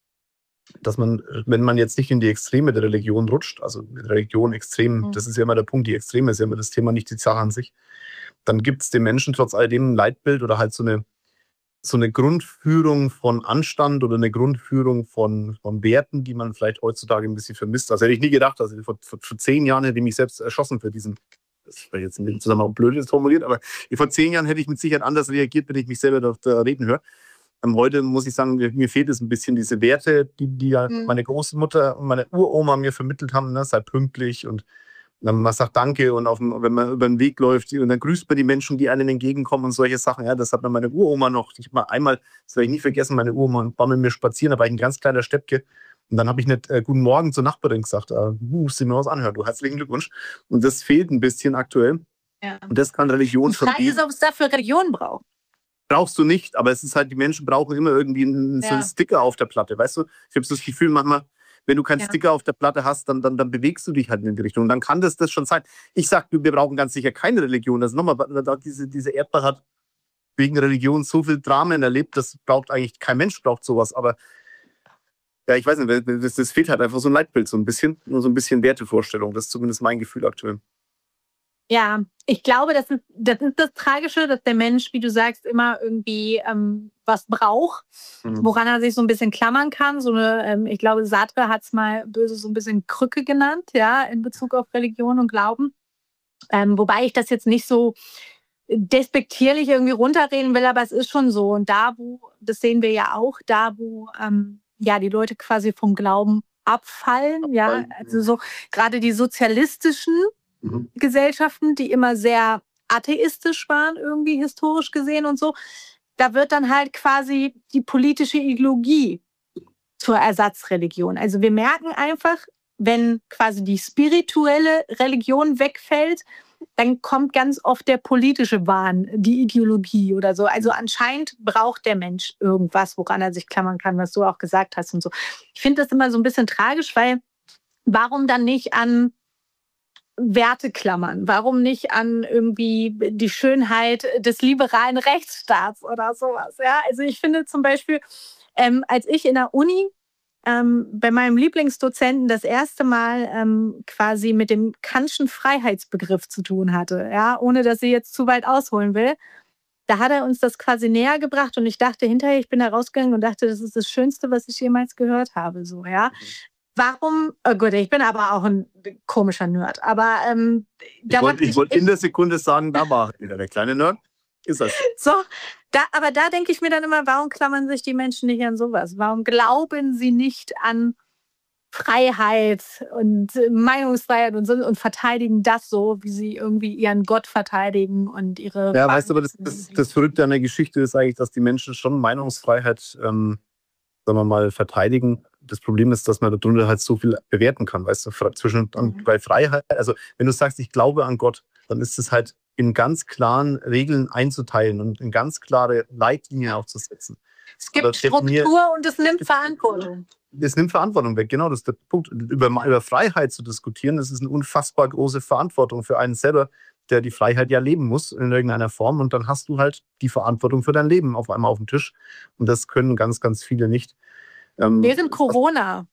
dass man, wenn man jetzt nicht in die Extreme der Religion rutscht, also mit Religion extrem, das ist ja immer der Punkt, die Extreme ist ja immer das Thema, nicht die Sache an sich, dann gibt es den Menschen trotz alledem ein Leitbild oder halt so eine Grundführung von Anstand oder eine Grundführung von Werten, die man vielleicht heutzutage ein bisschen vermisst. Das hätte ich nie gedacht. Also vor 10 Jahren hätte ich mich selbst erschossen für diesen, das wäre jetzt in dem Zusammenhang blöd jetzt formuliert, aber vor 10 Jahren hätte ich mit Sicherheit anders reagiert, wenn ich mich selber da reden höre. Heute muss ich sagen, mir fehlt es ein bisschen diese Werte, die ja meine Großmutter und meine Uroma mir vermittelt haben, ne? Sei pünktlich und man sagt Danke und wenn man über den Weg läuft und dann grüßt man die Menschen, die einem entgegenkommen und solche Sachen. Ja, das hat mir meine Uroma noch. Ich habe mal einmal, das werde ich nie vergessen, meine Uroma war mit mir spazieren, da war ich ein ganz kleiner Steppke. Und dann habe ich nicht Guten Morgen zur Nachbarin gesagt. Musst du mir was anhören, du herzlichen Glückwunsch. Und das fehlt ein bisschen aktuell. Ja. Und das kann Religion Die Frage ist, ob es dafür Religion braucht. Brauchst du nicht, aber es ist halt, die Menschen brauchen immer irgendwie so einen Sticker auf der Platte, weißt du? Ich habe so das Gefühl manchmal, wenn du keinen Sticker auf der Platte hast, dann bewegst du dich halt in die Richtung. Und dann kann das schon sein. Ich sag, wir brauchen ganz sicher keine Religion. Also nochmal, diese Erdball hat wegen Religion so viel Dramen erlebt, das braucht eigentlich, kein Mensch braucht sowas. Aber ja, ich weiß nicht, das fehlt halt einfach so ein Leitbild, so ein bisschen, nur so ein bisschen Wertevorstellung. Das ist zumindest mein Gefühl aktuell. Ja, ich glaube, das ist das Tragische, dass der Mensch, wie du sagst, immer irgendwie was braucht, woran er sich so ein bisschen klammern kann. So eine, ich glaube, Sartre hat es mal böse so ein bisschen Krücke genannt, ja, in Bezug auf Religion und Glauben. Wobei ich das jetzt nicht so despektierlich irgendwie runterreden will, aber es ist schon so. Und da, das sehen wir ja auch, wo die Leute quasi vom Glauben abfallen, ja, also so gerade die sozialistischen Gesellschaften, die immer sehr atheistisch waren, irgendwie historisch gesehen und so, da wird dann halt quasi die politische Ideologie zur Ersatzreligion. Also wir merken einfach, wenn quasi die spirituelle Religion wegfällt, dann kommt ganz oft der politische Wahn, die Ideologie oder so. Also anscheinend braucht der Mensch irgendwas, woran er sich klammern kann, was du auch gesagt hast und so. Ich finde das immer so ein bisschen tragisch, weil warum dann nicht an Werte klammern? Warum nicht an irgendwie die Schönheit des liberalen Rechtsstaats oder sowas? Ja, also ich finde zum Beispiel, als ich in der Uni bei meinem Lieblingsdozenten das erste Mal quasi mit dem Kantschen Freiheitsbegriff zu tun hatte, ja, ohne dass ich jetzt zu weit ausholen will, da hat er uns das quasi näher gebracht und ich dachte hinterher, ich bin da rausgegangen und dachte, das ist das Schönste, was ich jemals gehört habe, so, ja. Warum, oh gut, ich bin aber auch ein komischer Nerd, aber ich wollte in der Sekunde sagen, da war wieder der kleine Nerd. Ist das so? Aber da denke ich mir dann immer, warum klammern sich die Menschen nicht an sowas? Warum glauben sie nicht an Freiheit und Meinungsfreiheit und so und verteidigen das so, wie sie irgendwie ihren Gott verteidigen und ihre... Ja, weißt du, aber das Verrückte an der Geschichte ist eigentlich, dass die Menschen schon Meinungsfreiheit, sagen wir mal, verteidigen. Das Problem ist, dass man darunter halt so viel bewerten kann, weißt du, bei Freiheit, also wenn du sagst, ich glaube an Gott, dann ist es halt in ganz klaren Regeln einzuteilen und in ganz klare Leitlinien aufzusetzen. Es gibt Struktur und es nimmt Verantwortung. Es nimmt Verantwortung weg, genau, das ist der Punkt. Über Freiheit zu diskutieren, das ist eine unfassbar große Verantwortung für einen selber, der die Freiheit ja leben muss in irgendeiner Form und dann hast du halt die Verantwortung für dein Leben auf einmal auf dem Tisch und das können ganz, ganz viele nicht. Während Corona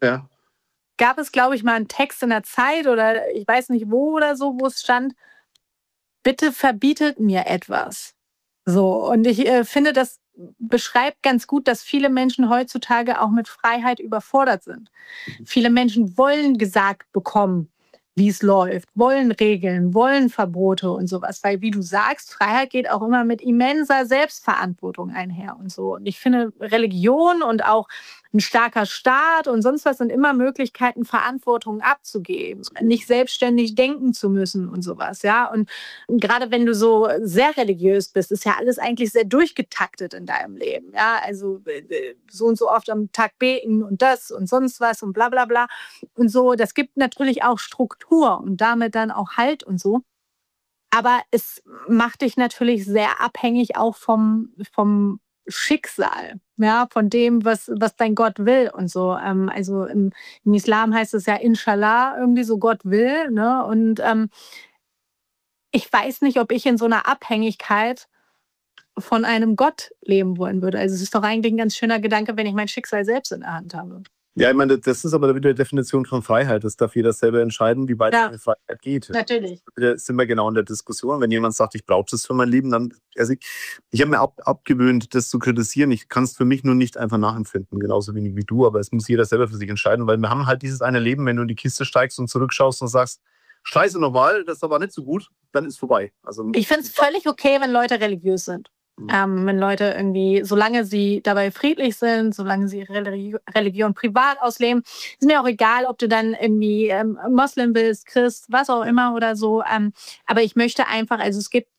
gab es, glaube ich, mal einen Text in der Zeit oder ich weiß nicht wo oder so, wo es stand, bitte verbietet mir etwas. So, und ich finde, das beschreibt ganz gut, dass viele Menschen heutzutage auch mit Freiheit überfordert sind. Viele Menschen wollen gesagt bekommen, wie es läuft, wollen Regeln, wollen Verbote und sowas. Weil, wie du sagst, Freiheit geht auch immer mit immenser Selbstverantwortung einher und so. Und ich finde, Religion und auch ein starker Staat und sonst was sind immer Möglichkeiten, Verantwortung abzugeben, nicht selbstständig denken zu müssen und sowas, ja. Und gerade wenn du so sehr religiös bist, ist ja alles eigentlich sehr durchgetaktet in deinem Leben, ja. Also so und so oft am Tag beten und das und sonst was und bla bla bla und so. Das gibt natürlich auch Struktur und damit dann auch Halt und so. Aber es macht dich natürlich sehr abhängig auch vom Schicksal, ja, von dem, was dein Gott will und so. Also im Islam heißt es ja Inshallah, irgendwie so Gott will, ne? Und ich weiß nicht, ob ich in so einer Abhängigkeit von einem Gott leben wollen würde. Also es ist doch eigentlich ein ganz schöner Gedanke, wenn ich mein Schicksal selbst in der Hand habe. Ja, ich meine, das ist aber wieder die Definition von Freiheit. Das darf jeder selber entscheiden, wie weit seine Freiheit geht. Natürlich. Da sind wir genau in der Diskussion. Wenn jemand sagt, ich brauche das für mein Leben, dann... Also ich habe mir abgewöhnt, das zu kritisieren. Ich kann es für mich nur nicht einfach nachempfinden, genauso wenig wie du. Aber es muss jeder selber für sich entscheiden, weil wir haben halt dieses eine Leben, wenn du in die Kiste steigst und zurückschaust und sagst, scheiße nochmal, das ist aber nicht so gut, dann ist vorbei. Also, ich finde es völlig okay, wenn Leute religiös sind. Wenn Leute irgendwie, solange sie dabei friedlich sind, solange sie ihre Religion privat ausleben, ist mir auch egal, ob du dann irgendwie Moslem bist, Christ, was auch immer oder so. Aber ich möchte einfach, also es gibt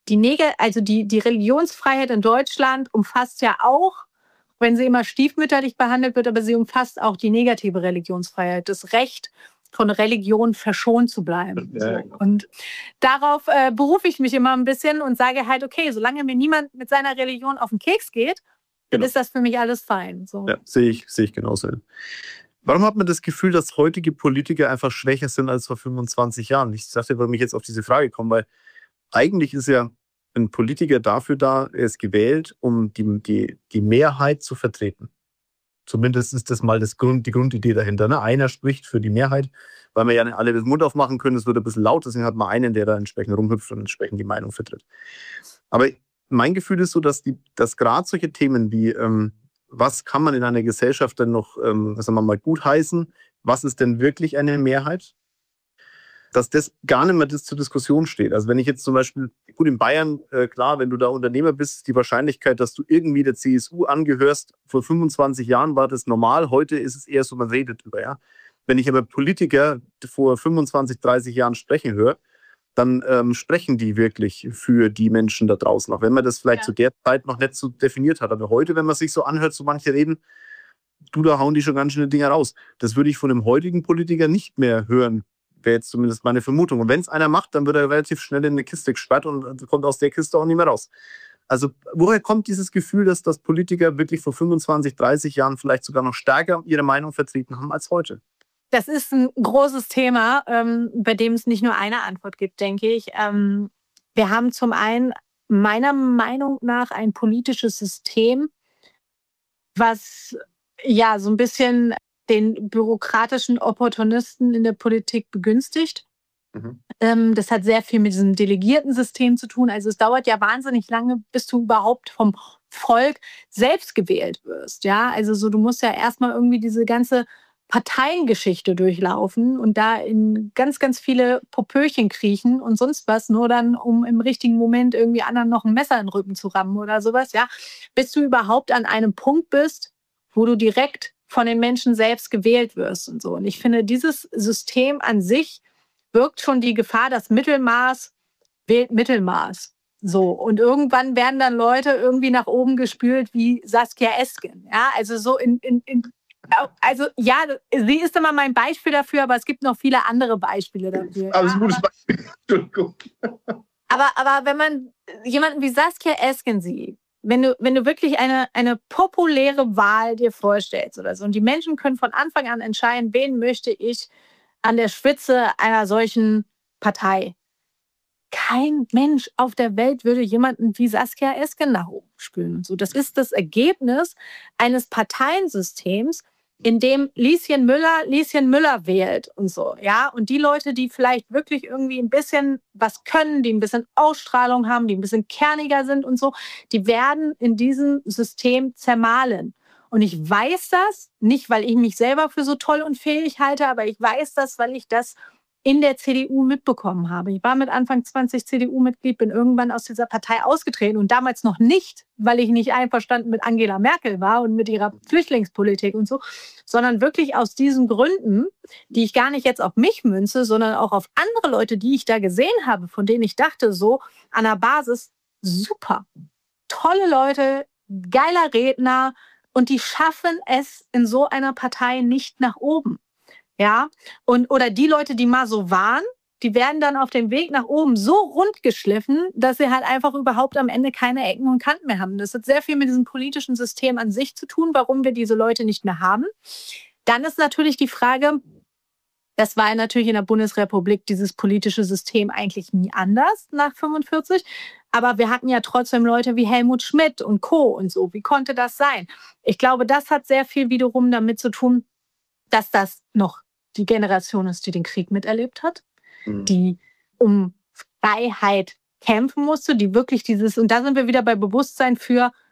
die Religionsfreiheit in Deutschland umfasst ja auch, wenn sie immer stiefmütterlich behandelt wird, aber sie umfasst auch die negative Religionsfreiheit, das Recht, von Religion verschont zu bleiben. Ja. So. Und darauf berufe ich mich immer ein bisschen und sage halt, okay, solange mir niemand mit seiner Religion auf den Keks geht, dann ist das für mich alles fein. So. Ja, sehe ich genauso. Warum hat man das Gefühl, dass heutige Politiker einfach schwächer sind als vor 25 Jahren? Ich dachte, warum ich jetzt auf diese Frage komme, weil eigentlich ist ja ein Politiker dafür da, er ist gewählt, um die Mehrheit zu vertreten. Zumindest ist das mal die Grundidee dahinter. Ne? Einer spricht für die Mehrheit, weil wir ja nicht alle den Mund aufmachen können. Es wird ein bisschen laut, deswegen hat man einen, der da entsprechend rumhüpft und entsprechend die Meinung vertritt. Aber mein Gefühl ist so, dass gerade solche Themen wie, was kann man in einer Gesellschaft denn noch, sagen wir mal, gutheißen? Was ist denn wirklich eine Mehrheit? Dass das gar nicht mehr zur Diskussion steht. Also wenn ich jetzt zum Beispiel, gut in Bayern, klar, wenn du da Unternehmer bist, die Wahrscheinlichkeit, dass du irgendwie der CSU angehörst, vor 25 Jahren war das normal, heute ist es eher so, man redet drüber. Ja? Wenn ich aber Politiker vor 25, 30 Jahren sprechen höre, dann sprechen die wirklich für die Menschen da draußen, auch wenn man das vielleicht zu der Zeit noch nicht so definiert hat. Aber heute, wenn man sich so anhört, so manche reden, da hauen die schon ganz schöne Dinge raus. Das würde ich von einem heutigen Politiker nicht mehr hören. Wäre jetzt zumindest meine Vermutung. Und wenn es einer macht, dann wird er relativ schnell in eine Kiste gesperrt und kommt aus der Kiste auch nicht mehr raus. Also woher kommt dieses Gefühl, dass Politiker wirklich vor 25, 30 Jahren vielleicht sogar noch stärker ihre Meinung vertreten haben als heute? Das ist ein großes Thema, bei dem es nicht nur eine Antwort gibt, denke ich. Wir haben zum einen meiner Meinung nach ein politisches System, was ja so ein bisschen den bürokratischen Opportunisten in der Politik begünstigt. Das hat sehr viel mit diesem Delegierten-System zu tun. Also es dauert ja wahnsinnig lange, bis du überhaupt vom Volk selbst gewählt wirst. Ja, also so, du musst ja erstmal irgendwie diese ganze Parteiengeschichte durchlaufen und da in ganz, ganz viele Popöchen kriechen und sonst was, nur dann, um im richtigen Moment irgendwie anderen noch ein Messer in den Rücken zu rammen oder sowas, ja, bis du überhaupt an einem Punkt bist, wo du direkt von den Menschen selbst gewählt wirst und so. Und ich finde, dieses System an sich birgt schon die Gefahr, dass Mittelmaß wählt Mittelmaß. So. Und irgendwann werden dann Leute irgendwie nach oben gespült wie Saskia Esken. Ja, also so also ja, sie ist immer mein Beispiel dafür, aber es gibt noch viele andere Beispiele dafür. Aber es ist ein gutes Beispiel. Entschuldigung. Aber wenn man jemanden wie Saskia Esken sieht, wenn du wirklich eine populäre Wahl dir vorstellst oder so, und die Menschen können von Anfang an entscheiden, wen möchte ich an der Spitze einer solchen Partei. Kein Mensch auf der Welt würde jemanden wie Saskia Esken nach oben spülen. So, das ist das Ergebnis eines Parteiensystems, in dem Lieschen Müller wählt und so, ja. Und die Leute, die vielleicht wirklich irgendwie ein bisschen was können, die ein bisschen Ausstrahlung haben, die ein bisschen kerniger sind und so, die werden in diesem System zermahlen. Und ich weiß das, nicht weil ich mich selber für so toll und fähig halte, aber ich weiß das, weil ich das in der CDU mitbekommen habe. Ich war mit Anfang 20 CDU-Mitglied, bin irgendwann aus dieser Partei ausgetreten und damals noch nicht, weil ich nicht einverstanden mit Angela Merkel war und mit ihrer Flüchtlingspolitik und so, sondern wirklich aus diesen Gründen, die ich gar nicht jetzt auf mich münze, sondern auch auf andere Leute, die ich da gesehen habe, von denen ich dachte, so an der Basis, super, tolle Leute, geiler Redner und die schaffen es in so einer Partei nicht nach oben. Ja, oder die Leute, die mal so waren, die werden dann auf dem Weg nach oben so rund geschliffen, dass sie halt einfach überhaupt am Ende keine Ecken und Kanten mehr haben. Das hat sehr viel mit diesem politischen System an sich zu tun, warum wir diese Leute nicht mehr haben. Dann ist natürlich die Frage, das war ja natürlich in der Bundesrepublik dieses politische System eigentlich nie anders nach 45. Aber wir hatten ja trotzdem Leute wie Helmut Schmidt und Co. und so. Wie konnte das sein? Ich glaube, das hat sehr viel wiederum damit zu tun, dass das noch die Generation ist, die den Krieg miterlebt hat, die um Freiheit kämpfen musste, die wirklich und da sind wir wieder bei Bewusstsein für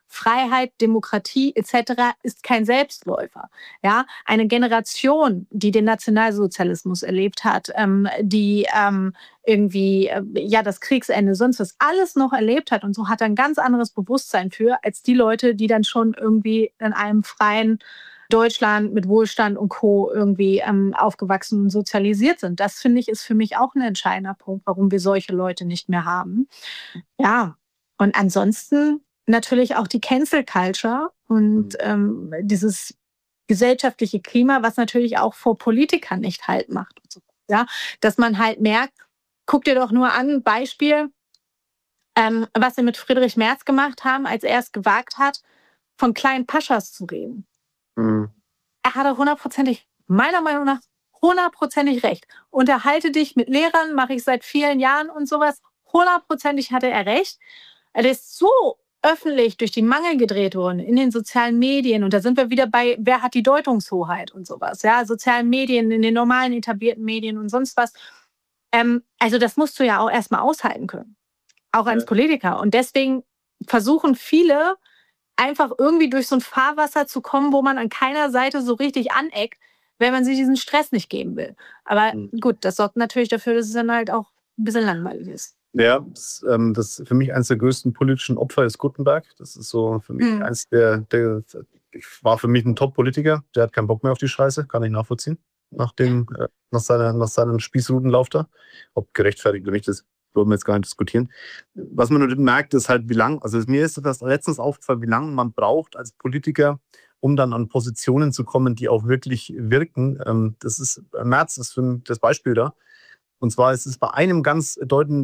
Freiheit, Demokratie etc. ist kein Selbstläufer. Ja, eine Generation, die den Nationalsozialismus erlebt hat, die irgendwie das Kriegsende, sonst was alles noch erlebt hat und so, hat ein ganz anderes Bewusstsein für als die Leute, die dann schon irgendwie in einem freien Deutschland mit Wohlstand und Co. irgendwie aufgewachsen und sozialisiert sind. Das, finde ich, ist für mich auch ein entscheidender Punkt, warum wir solche Leute nicht mehr haben. Ja, und ansonsten natürlich auch die Cancel Culture und dieses gesellschaftliche Klima, was natürlich auch vor Politikern nicht Halt macht. Und so. Ja, dass man halt merkt, guck dir doch nur an, Beispiel, was sie mit Friedrich Merz gemacht haben, als er es gewagt hat, von kleinen Paschas zu reden. Er hatte meiner Meinung nach hundertprozentig recht. Unterhalte dich mit Lehrern, mache ich seit vielen Jahren und sowas. Hundertprozentig hatte er recht. Er ist so öffentlich durch die Mangel gedreht worden in den sozialen Medien. Und da sind wir wieder bei, wer hat die Deutungshoheit und sowas. Ja, sozialen Medien, in den normalen etablierten Medien und sonst was. Also das musst du ja auch erstmal aushalten können. Auch als Politiker. Und deswegen versuchen viele, einfach irgendwie durch so ein Fahrwasser zu kommen, wo man an keiner Seite so richtig aneckt, wenn man sich diesen Stress nicht geben will. Aber gut, das sorgt natürlich dafür, dass es dann halt auch ein bisschen langweilig ist. Ja, das für mich eines der größten politischen Opfer ist Gutenberg. Das ist so für mich eins war für mich ein Top-Politiker. Der hat keinen Bock mehr auf die Scheiße, kann ich nachvollziehen. Nach seinem Spießrutenlauf da. Ob gerechtfertigt oder nicht, das wollen wir jetzt gar nicht diskutieren. Was man nur merkt, ist halt, mir ist das letztens aufgefallen, wie lange man braucht als Politiker, um dann an Positionen zu kommen, die auch wirklich wirken. Merz ist für mich das Beispiel da. Und zwar ist es bei einem ganz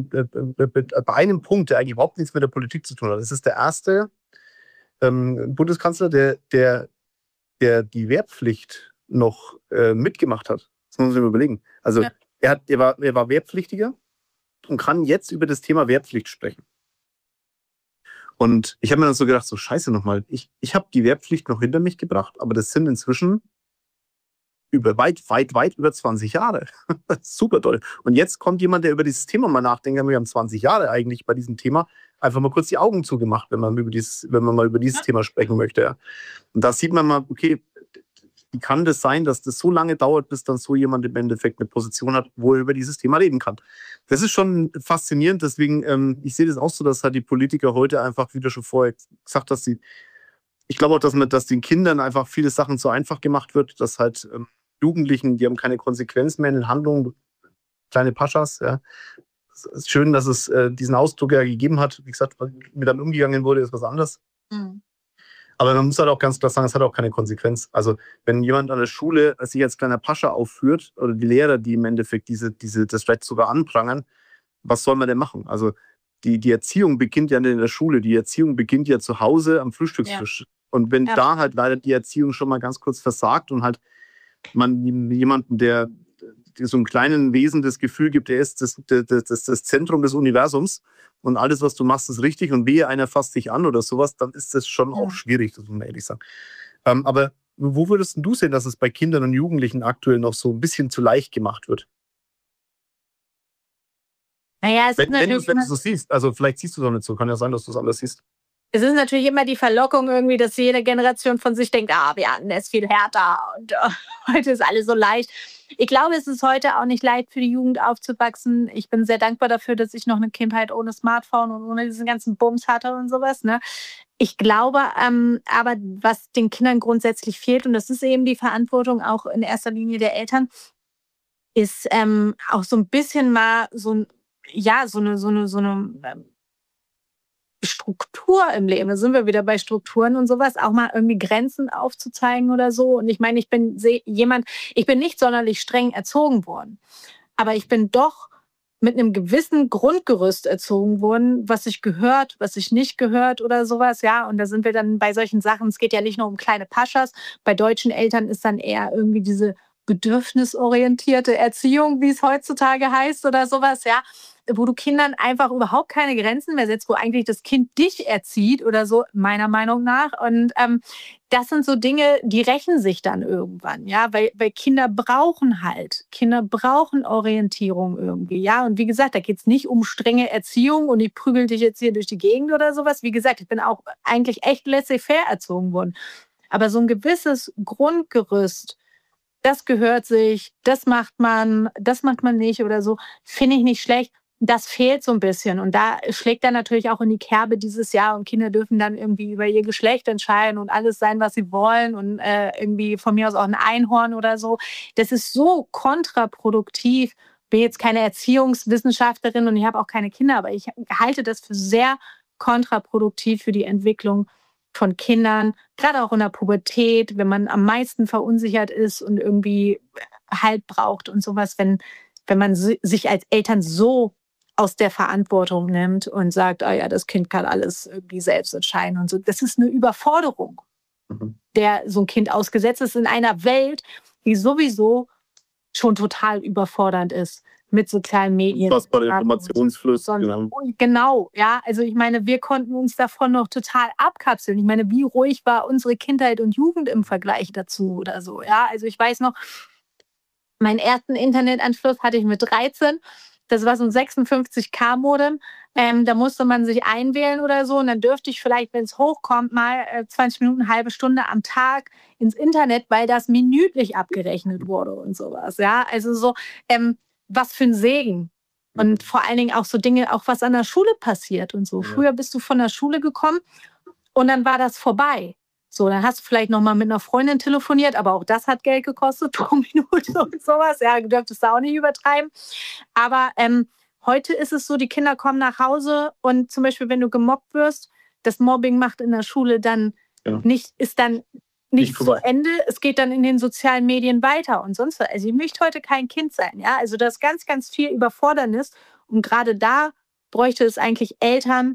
bei einem Punkt, der eigentlich überhaupt nichts mit der Politik zu tun hat. Es ist der erste Bundeskanzler, der die Wehrpflicht noch mitgemacht hat. Das muss man sich überlegen. Also er war Wehrpflichtiger und kann jetzt über das Thema Wehrpflicht sprechen. Und ich habe mir dann so gedacht, so scheiße nochmal, ich habe die Wehrpflicht noch hinter mich gebracht, aber das sind inzwischen weit über 20 Jahre. Super toll. Und jetzt kommt jemand, der über dieses Thema mal nachdenkt. Wir haben 20 Jahre eigentlich bei diesem Thema einfach mal kurz die Augen zugemacht, wenn man mal über dieses Thema sprechen möchte. Ja. Und da sieht man mal, okay, wie kann das sein, dass das so lange dauert, bis dann so jemand im Endeffekt eine Position hat, wo er über dieses Thema reden kann. Das ist schon faszinierend. Deswegen, ich sehe das auch so, dass halt die Politiker heute einfach, wie du schon vorher gesagt hast, ich glaube auch, dass den Kindern einfach viele Sachen zu einfach gemacht wird, dass halt Jugendlichen, die haben keine Konsequenz mehr in den Handlungen, kleine Paschas. Ja. Es ist schön, dass es diesen Ausdruck ja gegeben hat. Wie gesagt, wie dann umgegangen wurde, ist was anderes. Aber man muss halt auch ganz klar sagen, es hat auch keine Konsequenz. Also wenn jemand an der Schule sich als kleiner Pascha aufführt oder die Lehrer, die im Endeffekt das vielleicht sogar anprangern, was soll man denn machen? Also die Erziehung beginnt ja nicht in der Schule, die Erziehung beginnt ja zu Hause am Frühstückstisch. Ja. Und wenn da halt leider die Erziehung schon mal ganz kurz versagt und halt man jemanden, der so einem kleinen Wesen das Gefühl gibt, er ist das Zentrum des Universums und alles, was du machst, ist richtig und wehe, einer fasst dich an oder sowas, dann ist das schon auch schwierig, das muss man ehrlich sagen. Aber wo würdest du sehen, dass es bei Kindern und Jugendlichen aktuell noch so ein bisschen zu leicht gemacht wird? Naja, wenn du es so siehst, also vielleicht siehst du es auch nicht so, kann ja sein, dass du es anders siehst. Es ist natürlich immer die Verlockung irgendwie, dass jede Generation von sich denkt, wir hatten es viel härter und heute ist alles so leicht. Ich glaube, es ist heute auch nicht leicht für die Jugend aufzuwachsen. Ich bin sehr dankbar dafür, dass ich noch eine Kindheit ohne Smartphone und ohne diesen ganzen Bums hatte und sowas. Ne? Ich glaube, aber was den Kindern grundsätzlich fehlt, und das ist eben die Verantwortung auch in erster Linie der Eltern, ist auch so ein bisschen mal so eine Struktur im Leben, da sind wir wieder bei Strukturen und sowas, auch mal irgendwie Grenzen aufzuzeigen oder so. Und ich meine, ich bin nicht sonderlich streng erzogen worden, aber ich bin doch mit einem gewissen Grundgerüst erzogen worden, was sich gehört, was sich nicht gehört oder sowas, ja. Und da sind wir dann bei solchen Sachen, es geht ja nicht nur um kleine Paschas, bei deutschen Eltern ist dann eher irgendwie diese bedürfnisorientierte Erziehung, wie es heutzutage heißt oder sowas, ja, wo du Kindern einfach überhaupt keine Grenzen mehr setzt, wo eigentlich das Kind dich erzieht oder so, meiner Meinung nach. Und das sind so Dinge, die rächen sich dann irgendwann, ja, weil Kinder brauchen Orientierung irgendwie, ja. Und wie gesagt, da geht's nicht um strenge Erziehung und ich prügel dich jetzt hier durch die Gegend oder sowas. Wie gesagt, ich bin auch eigentlich echt laissez-faire erzogen worden. Aber so ein gewisses Grundgerüst, das gehört sich, das macht man nicht oder so, finde ich nicht schlecht. Das fehlt so ein bisschen. Und da schlägt dann natürlich auch in die Kerbe dieses Jahr und Kinder dürfen dann irgendwie über ihr Geschlecht entscheiden und alles sein, was sie wollen und irgendwie von mir aus auch ein Einhorn oder so. Das ist so kontraproduktiv. Ich bin jetzt keine Erziehungswissenschaftlerin und ich habe auch keine Kinder, aber ich halte das für sehr kontraproduktiv für die Entwicklung von Kindern, gerade auch in der Pubertät, wenn man am meisten verunsichert ist und irgendwie Halt braucht und sowas, wenn man sich als Eltern so aus der Verantwortung nimmt und sagt, ja, das Kind kann alles irgendwie selbst entscheiden und so. Das ist eine Überforderung, der so ein Kind ausgesetzt ist in einer Welt, die sowieso schon total überfordernd ist mit sozialen Medien. Unfassbare Informationsfluss. Genau, ja. Also ich meine, wir konnten uns davon noch total abkapseln. Ich meine, wie ruhig war unsere Kindheit und Jugend im Vergleich dazu oder so, ja. Also ich weiß noch, meinen ersten Internetanschluss hatte ich mit 13. Das war so ein 56K-Modem. Da musste man sich einwählen oder so. Und dann dürfte ich vielleicht, wenn es hochkommt, mal 20 Minuten, eine halbe Stunde am Tag ins Internet, weil das minütlich abgerechnet wurde und sowas. Ja, also so, was für ein Segen. Und vor allen Dingen auch so Dinge, auch was an der Schule passiert und so. Ja. Früher bist du von der Schule gekommen und dann war das vorbei. So, dann hast du vielleicht noch mal mit einer Freundin telefoniert, aber auch das hat Geld gekostet pro Minute und sowas. Ja, du dürftest da auch nicht übertreiben. Aber heute ist es so, die Kinder kommen nach Hause und zum Beispiel, wenn du gemobbt wirst, das Mobbing macht in der Schule dann nicht zu Ende. Es geht dann in den sozialen Medien weiter und sonst was. Also ich möchte heute kein Kind sein. Ja, also da ist ganz, ganz viel Überfordernis und gerade da bräuchte es eigentlich Eltern,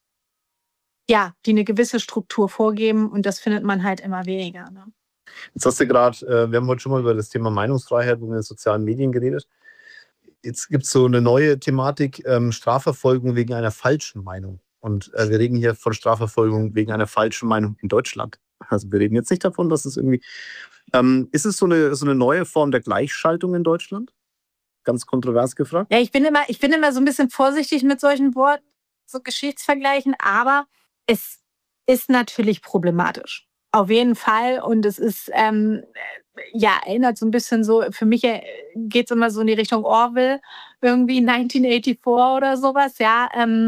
ja, die eine gewisse Struktur vorgeben und das findet man halt immer weniger. Ne? Jetzt hast du gerade, wir haben heute schon mal über das Thema Meinungsfreiheit in den sozialen Medien geredet. Jetzt gibt es so eine neue Thematik, Strafverfolgung wegen einer falschen Meinung. Und wir reden hier von Strafverfolgung wegen einer falschen Meinung in Deutschland. Also wir reden jetzt nicht davon, dass es irgendwie... ist es so eine neue Form der Gleichschaltung in Deutschland? Ganz kontrovers gefragt. Ja, ich bin immer so ein bisschen vorsichtig mit solchen Worten, so Geschichtsvergleichen, aber es ist natürlich problematisch. Auf jeden Fall. Und es ist, erinnert so ein bisschen so, für mich geht es immer so in die Richtung Orwell, irgendwie 1984 oder sowas, ja.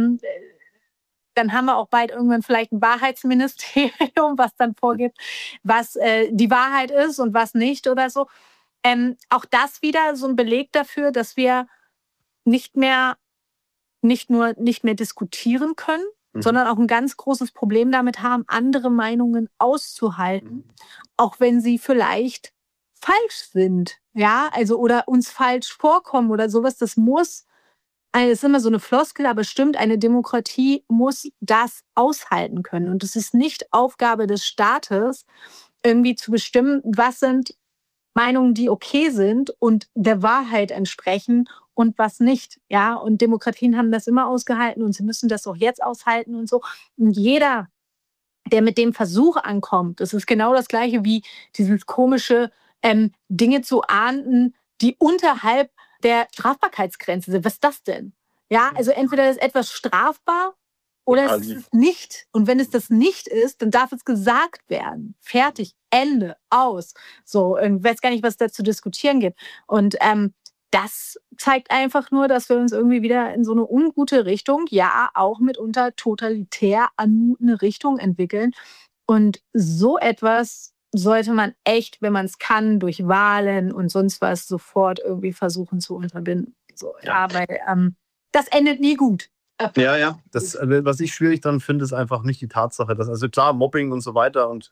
Dann haben wir auch bald irgendwann vielleicht ein Wahrheitsministerium, was dann vorgibt, was die Wahrheit ist und was nicht oder so. Auch das wieder so ein Beleg dafür, dass wir nicht nur nicht mehr diskutieren können, sondern auch ein ganz großes Problem damit haben, andere Meinungen auszuhalten, auch wenn sie vielleicht falsch sind, ja, also oder uns falsch vorkommen oder sowas. Das ist immer so eine Floskel, aber stimmt, eine Demokratie muss das aushalten können. Und es ist nicht Aufgabe des Staates, irgendwie zu bestimmen, was sind Meinungen, die okay sind und der Wahrheit entsprechen und was nicht. Ja, und Demokratien haben das immer ausgehalten und sie müssen das auch jetzt aushalten und so. Und jeder, der mit dem Versuch ankommt, das ist genau das Gleiche wie dieses komische Dinge zu ahnden, die unterhalb der Strafbarkeitsgrenze sind. Was ist das denn? Ja, also entweder ist etwas strafbar oder es ist es nicht. Und wenn es das nicht ist, dann darf es gesagt werden. Fertig, Ende, aus. So, ich weiß gar nicht, was es da zu diskutieren gibt. Und das zeigt einfach nur, dass wir uns irgendwie wieder in so eine ungute Richtung, ja, auch mitunter totalitär anmutende Richtung entwickeln. Und so etwas sollte man echt, wenn man es kann, durch Wahlen und sonst was sofort irgendwie versuchen zu unterbinden. So, ja, weil das endet nie gut. Ja. Das, was ich schwierig daran finde, ist einfach nicht die Tatsache, dass, also klar, Mobbing und so weiter und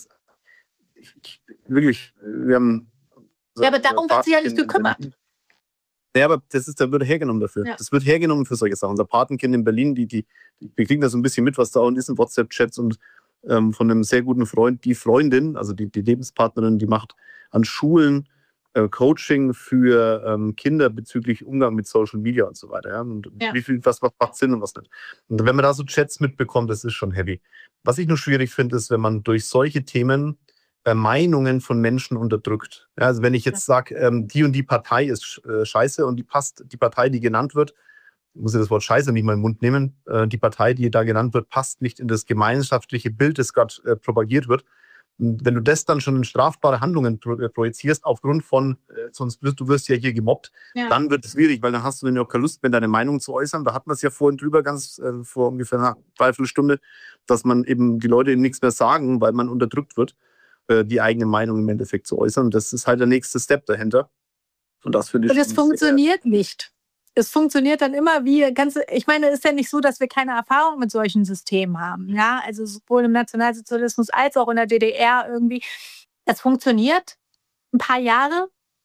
wirklich, wir haben... Ja, aber darum wird sich ja nicht gekümmert. Ja, aber da wird hergenommen dafür. Ja. Das wird hergenommen für solche Sachen. Unser Patenkind in Berlin, wir kriegen da so ein bisschen mit, was da auch ist in WhatsApp-Chats und von einem sehr guten Freund, die Freundin, also die Lebenspartnerin, die macht an Schulen Coaching für Kinder bezüglich Umgang mit Social Media und so weiter. Ja? Und was macht Sinn und was nicht. Und wenn man da so Chats mitbekommt, das ist schon heavy. Was ich nur schwierig finde, ist, wenn man durch solche Themen Meinungen von Menschen unterdrückt. Ja, also wenn ich jetzt sage, die und die Partei ist scheiße und die Partei, die genannt wird, ich muss ja das Wort scheiße nicht mal im Mund nehmen, die Partei, die da genannt wird, passt nicht in das gemeinschaftliche Bild, das gerade propagiert wird. Und wenn du das dann schon in strafbare Handlungen projizierst, aufgrund von, du wirst ja hier gemobbt, dann wird es schwierig, weil dann hast du ja auch keine Lust mehr, deine Meinung zu äußern. Da hatten wir es ja vorhin drüber, vor ungefähr einer Dreiviertelstunde, dass man eben die Leute eben nichts mehr sagen, weil man unterdrückt wird, die eigene Meinung im Endeffekt zu äußern. Und das ist halt der nächste Step dahinter. Und das finde ich. Und es funktioniert nicht. Es funktioniert dann immer ich meine, es ist ja nicht so, dass wir keine Erfahrung mit solchen Systemen haben. Ja, also sowohl im Nationalsozialismus als auch in der DDR irgendwie. Es funktioniert ein paar Jahre,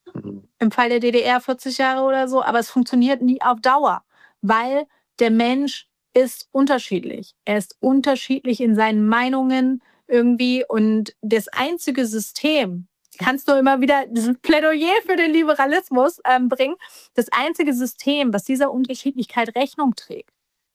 im Fall der DDR 40 Jahre oder so, aber es funktioniert nie auf Dauer, weil der Mensch ist unterschiedlich. Er ist unterschiedlich in seinen Meinungen irgendwie und das einzige System, kannst du immer wieder dieses Plädoyer für den Liberalismus bringen. Das einzige System, was dieser Unterschiedlichkeit Rechnung trägt,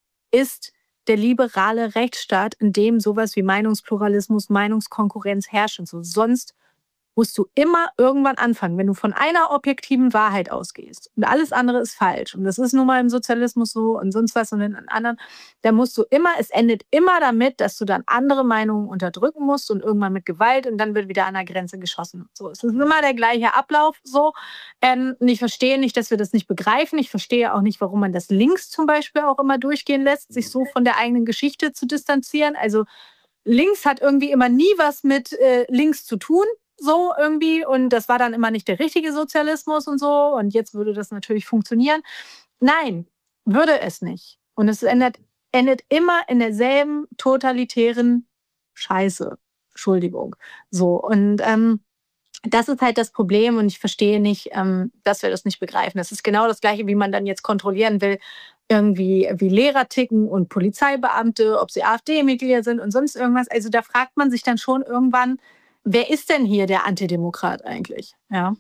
ist der liberale Rechtsstaat, in dem sowas wie Meinungspluralismus, Meinungskonkurrenz herrscht und so. Sonst musst du immer irgendwann anfangen, wenn du von einer objektiven Wahrheit ausgehst und alles andere ist falsch. Und das ist nun mal im Sozialismus so und sonst was und in anderen. Da musst du es endet immer damit, dass du dann andere Meinungen unterdrücken musst und irgendwann mit Gewalt und dann wird wieder an der Grenze geschossen. So, es ist immer der gleiche Ablauf so. Und ich verstehe nicht, dass wir das nicht begreifen. Ich verstehe auch nicht, warum man das links zum Beispiel auch immer durchgehen lässt, sich so von der eigenen Geschichte zu distanzieren. Also links hat irgendwie immer nie was mit links zu tun. So irgendwie und das war dann immer nicht der richtige Sozialismus und so und jetzt würde das natürlich funktionieren. Nein, würde es nicht. Und es endet immer in derselben totalitären Scheiße. Entschuldigung. So und das ist halt das Problem und ich verstehe nicht, dass wir das nicht begreifen. Das ist genau das Gleiche, wie man dann jetzt kontrollieren will, irgendwie wie Lehrer ticken und Polizeibeamte, ob sie AfD-Mitglieder sind und sonst irgendwas. Also da fragt man sich dann schon irgendwann, wer ist denn hier der Antidemokrat eigentlich? Ja.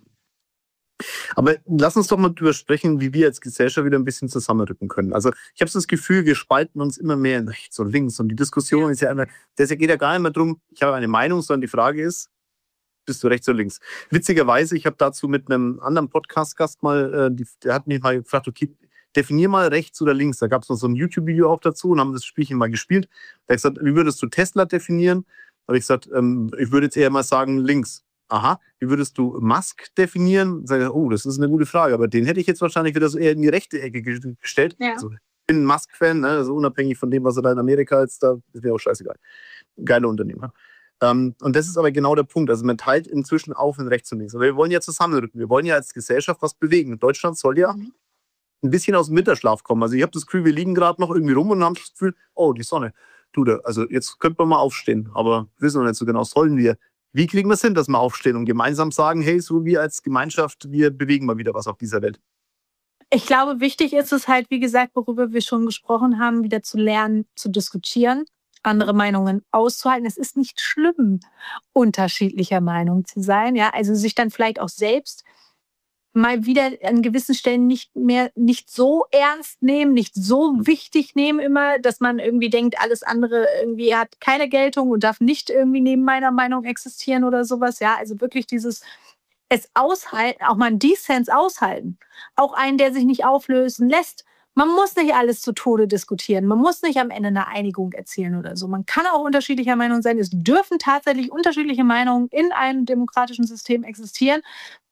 Aber lass uns doch mal drüber sprechen, wie wir als Gesellschaft wieder ein bisschen zusammenrücken können. Also ich habe so das Gefühl, wir spalten uns immer mehr in rechts und links. Und die Diskussion ist ja immer, geht ja gar nicht mehr darum, ich habe eine Meinung, sondern die Frage ist, bist du rechts oder links? Witzigerweise, ich habe dazu mit einem anderen Podcast-Gast mal, der hat mich mal gefragt, okay, definier mal rechts oder links. Da gab es noch so ein YouTube-Video auch dazu und haben das Spielchen mal gespielt. Da habe ich gesagt, wie würdest du Tesla definieren? Da habe ich gesagt, ich würde jetzt eher mal sagen links. Aha, wie würdest du Musk definieren? Sag ich, oh, das ist eine gute Frage, aber den hätte ich jetzt wahrscheinlich wieder so eher in die rechte Ecke gestellt. Ja. Also, ich bin ein Musk-Fan, ne? Also unabhängig von dem, was er da in Amerika jetzt da, ist mir auch scheißegal. Geiler Unternehmer. Und das ist aber genau der Punkt. Also man teilt inzwischen auf in rechts und links. Aber wir wollen ja zusammenrücken. Wir wollen ja als Gesellschaft was bewegen. Deutschland soll ja ein bisschen aus dem Winterschlaf kommen. Also ich habe das Gefühl, wir liegen gerade noch irgendwie rum und haben das Gefühl, oh, die Sonne. Also jetzt könnte man mal aufstehen, aber wir wissen noch nicht so genau, sollen wir. Wie kriegen wir es hin, dass wir aufstehen und gemeinsam sagen, hey, so wir als Gemeinschaft, wir bewegen mal wieder was auf dieser Welt? Ich glaube, wichtig ist es halt, wie gesagt, worüber wir schon gesprochen haben, wieder zu lernen, zu diskutieren, andere Meinungen auszuhalten. Es ist nicht schlimm, unterschiedlicher Meinung zu sein. Ja, also sich dann vielleicht auch selbst mal wieder an gewissen Stellen nicht so ernst nehmen, nicht so wichtig nehmen immer, dass man irgendwie denkt, alles andere irgendwie hat keine Geltung und darf nicht irgendwie neben meiner Meinung existieren oder sowas. Ja, also wirklich dieses es aushalten, auch mal einen Dissens aushalten. Auch einen, der sich nicht auflösen lässt. Man muss nicht alles zu Tode diskutieren. Man muss nicht am Ende eine Einigung erzielen oder so. Man kann auch unterschiedlicher Meinung sein. Es dürfen tatsächlich unterschiedliche Meinungen in einem demokratischen System existieren.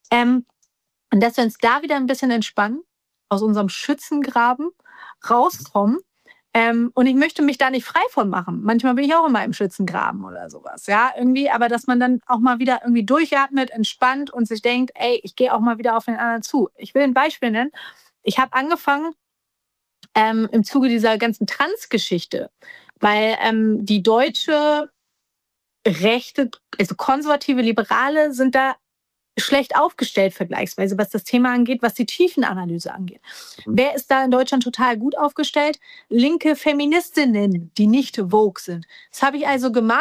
Und dass wir uns da wieder ein bisschen entspannen, aus unserem Schützengraben rauskommen. Und ich möchte mich da nicht frei von machen. Manchmal bin ich auch immer im Schützengraben oder sowas. Ja, irgendwie. Aber dass man dann auch mal wieder irgendwie durchatmet, entspannt und sich denkt, ey, ich gehe auch mal wieder auf den anderen zu. Ich will ein Beispiel nennen. Ich habe angefangen im Zuge dieser ganzen Trans-Geschichte, weil die deutsche Rechte, also konservative Liberale sind da schlecht aufgestellt vergleichsweise, was das Thema angeht, was die Tiefenanalyse angeht. Wer ist da in Deutschland total gut aufgestellt? Linke Feministinnen, die nicht woke sind. Das habe ich also gemacht,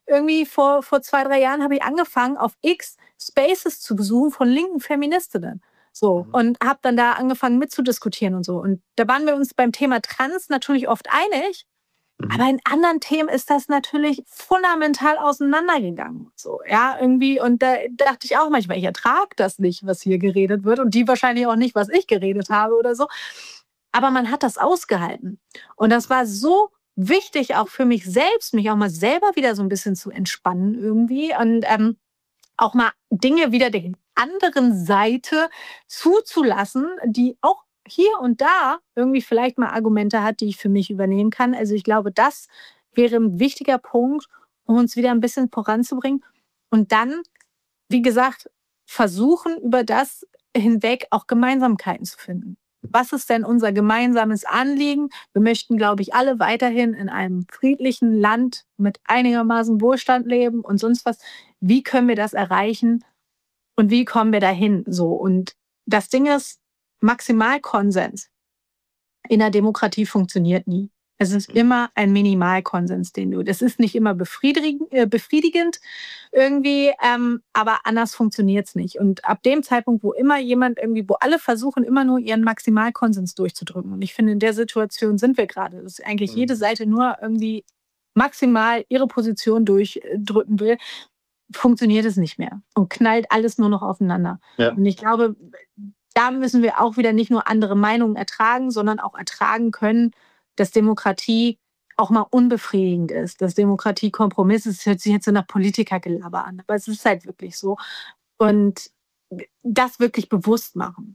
irgendwie vor 2-3 Jahren habe ich angefangen, auf X Spaces zu besuchen von linken Feministinnen. So, und habe dann da angefangen mitzudiskutieren und so. Und da waren wir uns beim Thema Trans natürlich oft einig. Aber in anderen Themen ist das natürlich fundamental auseinandergegangen. So, ja, irgendwie. Und da dachte ich auch manchmal, ich ertrage das nicht, was hier geredet wird. Und die wahrscheinlich auch nicht, was ich geredet habe oder so. Aber man hat das ausgehalten. Und das war so wichtig, auch für mich selbst, mich auch mal selber wieder so ein bisschen zu entspannen irgendwie. Und auch mal Dinge wieder der anderen Seite zuzulassen, die auch hier und da irgendwie vielleicht mal Argumente hat, die ich für mich übernehmen kann. Also ich glaube, das wäre ein wichtiger Punkt, um uns wieder ein bisschen voranzubringen. Und dann, wie gesagt, versuchen, über das hinweg auch Gemeinsamkeiten zu finden. Was ist denn unser gemeinsames Anliegen? Wir möchten, glaube ich, alle weiterhin in einem friedlichen Land mit einigermaßen Wohlstand leben und sonst was. Wie können wir das erreichen und wie kommen wir dahin? So. Und das Ding ist, Maximalkonsens in der Demokratie funktioniert nie. Es ist immer ein Minimalkonsens, das ist nicht immer befriedigend irgendwie, aber anders funktioniert es nicht. Und ab dem Zeitpunkt, wo alle versuchen, immer nur ihren Maximalkonsens durchzudrücken. Und ich finde, in der Situation sind wir gerade, dass eigentlich jede Seite nur irgendwie maximal ihre Position durchdrücken will, funktioniert es nicht mehr und knallt alles nur noch aufeinander. Ja. Und ich glaube, da müssen wir auch wieder nicht nur andere Meinungen ertragen, sondern auch ertragen können, dass Demokratie auch mal unbefriedigend ist, dass Demokratie Kompromiss ist. Das hört sich jetzt so nach Politikergelaber an, aber es ist halt wirklich so. Und das wirklich bewusst machen.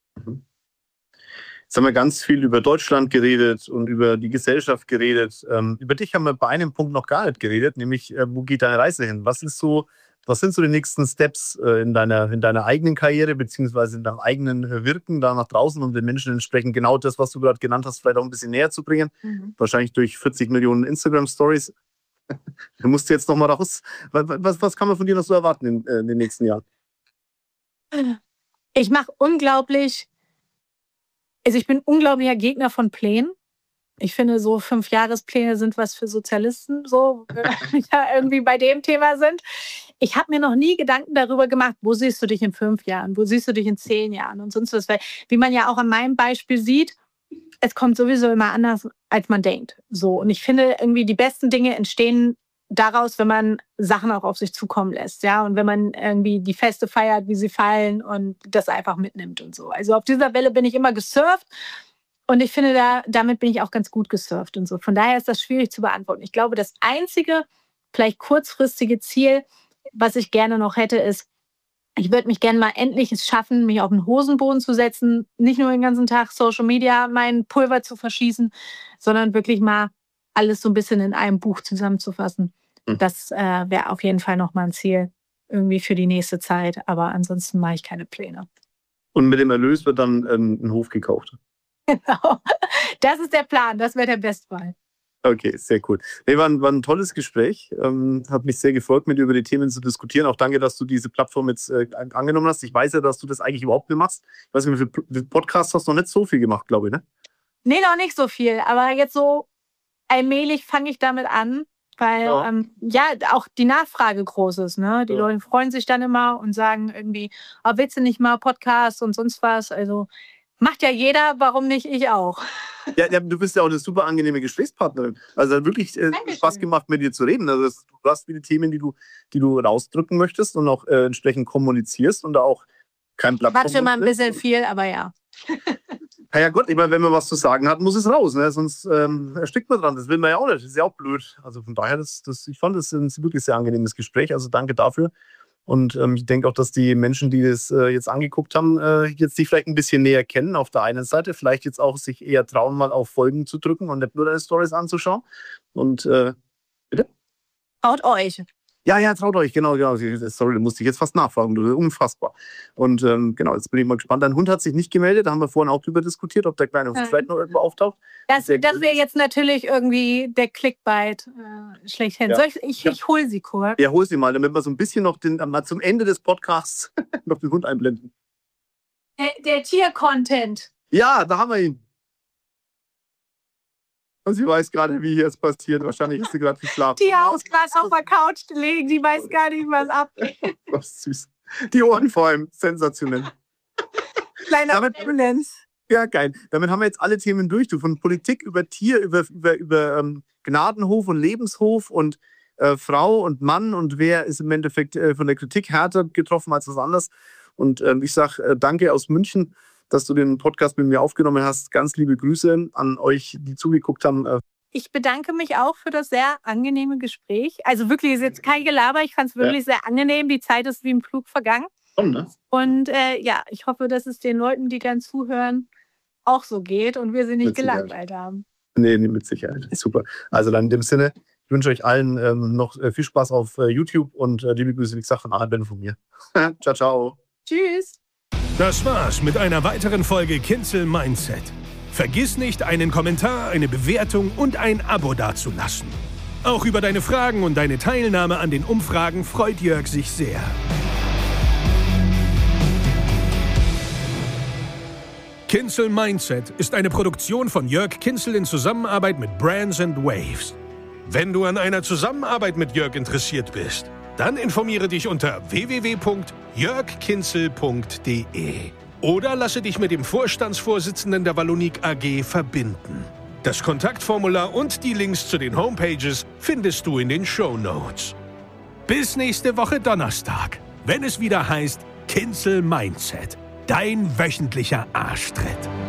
Jetzt haben wir ganz viel über Deutschland geredet und über die Gesellschaft geredet. Über dich haben wir bei einem Punkt noch gar nicht geredet, nämlich wo geht deine Reise hin? Was sind so die nächsten Steps in deiner eigenen Karriere beziehungsweise in deinem eigenen Wirken da nach draußen, um den Menschen entsprechend genau das, was du gerade genannt hast, vielleicht auch ein bisschen näher zu bringen? Wahrscheinlich durch 40 Millionen Instagram-Stories. Da musst du jetzt noch mal raus. Was kann man von dir noch so erwarten in den nächsten Jahren? Ich bin unglaublicher Gegner von Plänen. Ich finde, so 5-Jahrespläne sind was für Sozialisten, so ja, irgendwie bei dem Thema sind. Ich habe mir noch nie Gedanken darüber gemacht, wo siehst du dich in 5 Jahren, wo siehst du dich in 10 Jahren und sonst was. Weil, wie man ja auch an meinem Beispiel sieht, es kommt sowieso immer anders, als man denkt. So. Und ich finde, irgendwie die besten Dinge entstehen daraus, wenn man Sachen auch auf sich zukommen lässt, ja, und wenn man irgendwie die Feste feiert, wie sie fallen und das einfach mitnimmt und so. Also auf dieser Welle bin ich immer gesurft und ich finde, damit bin ich auch ganz gut gesurft und so. Von daher ist das schwierig zu beantworten. Ich glaube, das einzige, vielleicht kurzfristige Ziel, was ich gerne noch hätte, ist, ich würde mich gerne mal endlich es schaffen, mich auf den Hosenboden zu setzen, nicht nur den ganzen Tag Social Media mein Pulver zu verschießen, sondern wirklich mal alles so ein bisschen in einem Buch zusammenzufassen. Das wäre auf jeden Fall nochmal ein Ziel irgendwie für die nächste Zeit. Aber ansonsten mache ich keine Pläne. Und mit dem Erlös wird dann ein Hof gekauft? Genau. Das ist der Plan. Das wäre der Bestfall. Okay, sehr cool. Nee, war ein tolles Gespräch. Hat mich sehr gefreut, mit dir über die Themen zu diskutieren. Auch danke, dass du diese Plattform jetzt angenommen hast. Ich weiß ja, dass du das eigentlich überhaupt nicht machst. Ich weiß nicht, wie viele Podcasts hast du noch nicht so viel gemacht, glaube ich, ne? Nee, noch nicht so viel. Aber jetzt so allmählich fange ich damit an. Weil auch die Nachfrage groß ist. Ne? Die Leute freuen sich dann immer und sagen irgendwie, willst du nicht mal Podcast und sonst was? Also macht ja jeder, warum nicht ich auch? Ja, du bist ja auch eine super angenehme Gesprächspartnerin. Also hat wirklich Spaß gemacht, mit dir zu reden. Also du hast viele Themen, die du rausdrücken möchtest und auch entsprechend kommunizierst und da auch kein Blatt. Quatsche mal ein bisschen viel, aber ja. Ja Gott, ich meine, wenn man was zu sagen hat, muss es raus, ne? Sonst erstickt man dran. Das will man ja auch nicht. Das ist ja auch blöd. Also von daher, ich fand das ein wirklich sehr angenehmes Gespräch. Also danke dafür. Und ich denke auch, dass die Menschen, die das jetzt angeguckt haben, jetzt dich vielleicht ein bisschen näher kennen auf der einen Seite. Vielleicht jetzt auch sich eher trauen, mal auf Folgen zu drücken und nicht nur deine Stories anzuschauen. Und bitte? Traut euch. Ja, traut euch, genau. Sorry, da musste ich jetzt fast nachfragen. Du, unfassbar. Und genau, jetzt bin ich mal gespannt. Dein Hund hat sich nicht gemeldet. Da haben wir vorhin auch drüber diskutiert, ob der kleine Hund vielleicht noch irgendwo auftaucht. Das wäre jetzt natürlich irgendwie der Clickbait schlechthin. Ja. Ich hole sie kurz. Ja, hol sie mal, damit wir so ein bisschen noch mal zum Ende des Podcasts noch den Hund einblenden. Der Tier-Content. Ja, da haben wir ihn. Und sie weiß gerade, wie hier es passiert. Wahrscheinlich ist sie gerade geschlafen. Die Haus gerade auf der Couch liegen, die weiß gar nicht, was ab. Was süß. Die Ohren vor allem, sensationell. Kleine Ambulanz. Ja, geil. Damit haben wir jetzt alle Themen durch. Du, von Politik über Tier, über Gnadenhof und Lebenshof und Frau und Mann und wer ist im Endeffekt von der Kritik härter getroffen als was anderes. Und ich sage danke aus München, dass du den Podcast mit mir aufgenommen hast. Ganz liebe Grüße an euch, die zugeguckt haben. Ich bedanke mich auch für das sehr angenehme Gespräch. Also wirklich, ist jetzt kein Gelaber. Ich fand es wirklich sehr angenehm. Die Zeit ist wie im Flug vergangen. Ne? Und ich hoffe, dass es den Leuten, die gern zuhören, auch so geht und wir sie nicht gelangweilt haben. Nee, mit Sicherheit. Super. Also dann in dem Sinne, ich wünsche euch allen noch viel Spaß auf YouTube und liebe Grüße, wie gesagt, von Arne von mir. Ciao, ciao. Tschüss. Das war's mit einer weiteren Folge Kinzel Mindset. Vergiss nicht, einen Kommentar, eine Bewertung und ein Abo dazulassen. Auch über deine Fragen und deine Teilnahme an den Umfragen freut Jörg sich sehr. Kinzel Mindset ist eine Produktion von Jörg Kinzel in Zusammenarbeit mit Brands & Waves. Wenn du an einer Zusammenarbeit mit Jörg interessiert bist, dann informiere dich unter www.jörgkinzel.de oder lasse dich mit dem Vorstandsvorsitzenden der Valonik AG verbinden. Das Kontaktformular und die Links zu den Homepages findest du in den Shownotes. Bis nächste Woche Donnerstag, wenn es wieder heißt Kinzel Mindset. Dein wöchentlicher Arschtritt.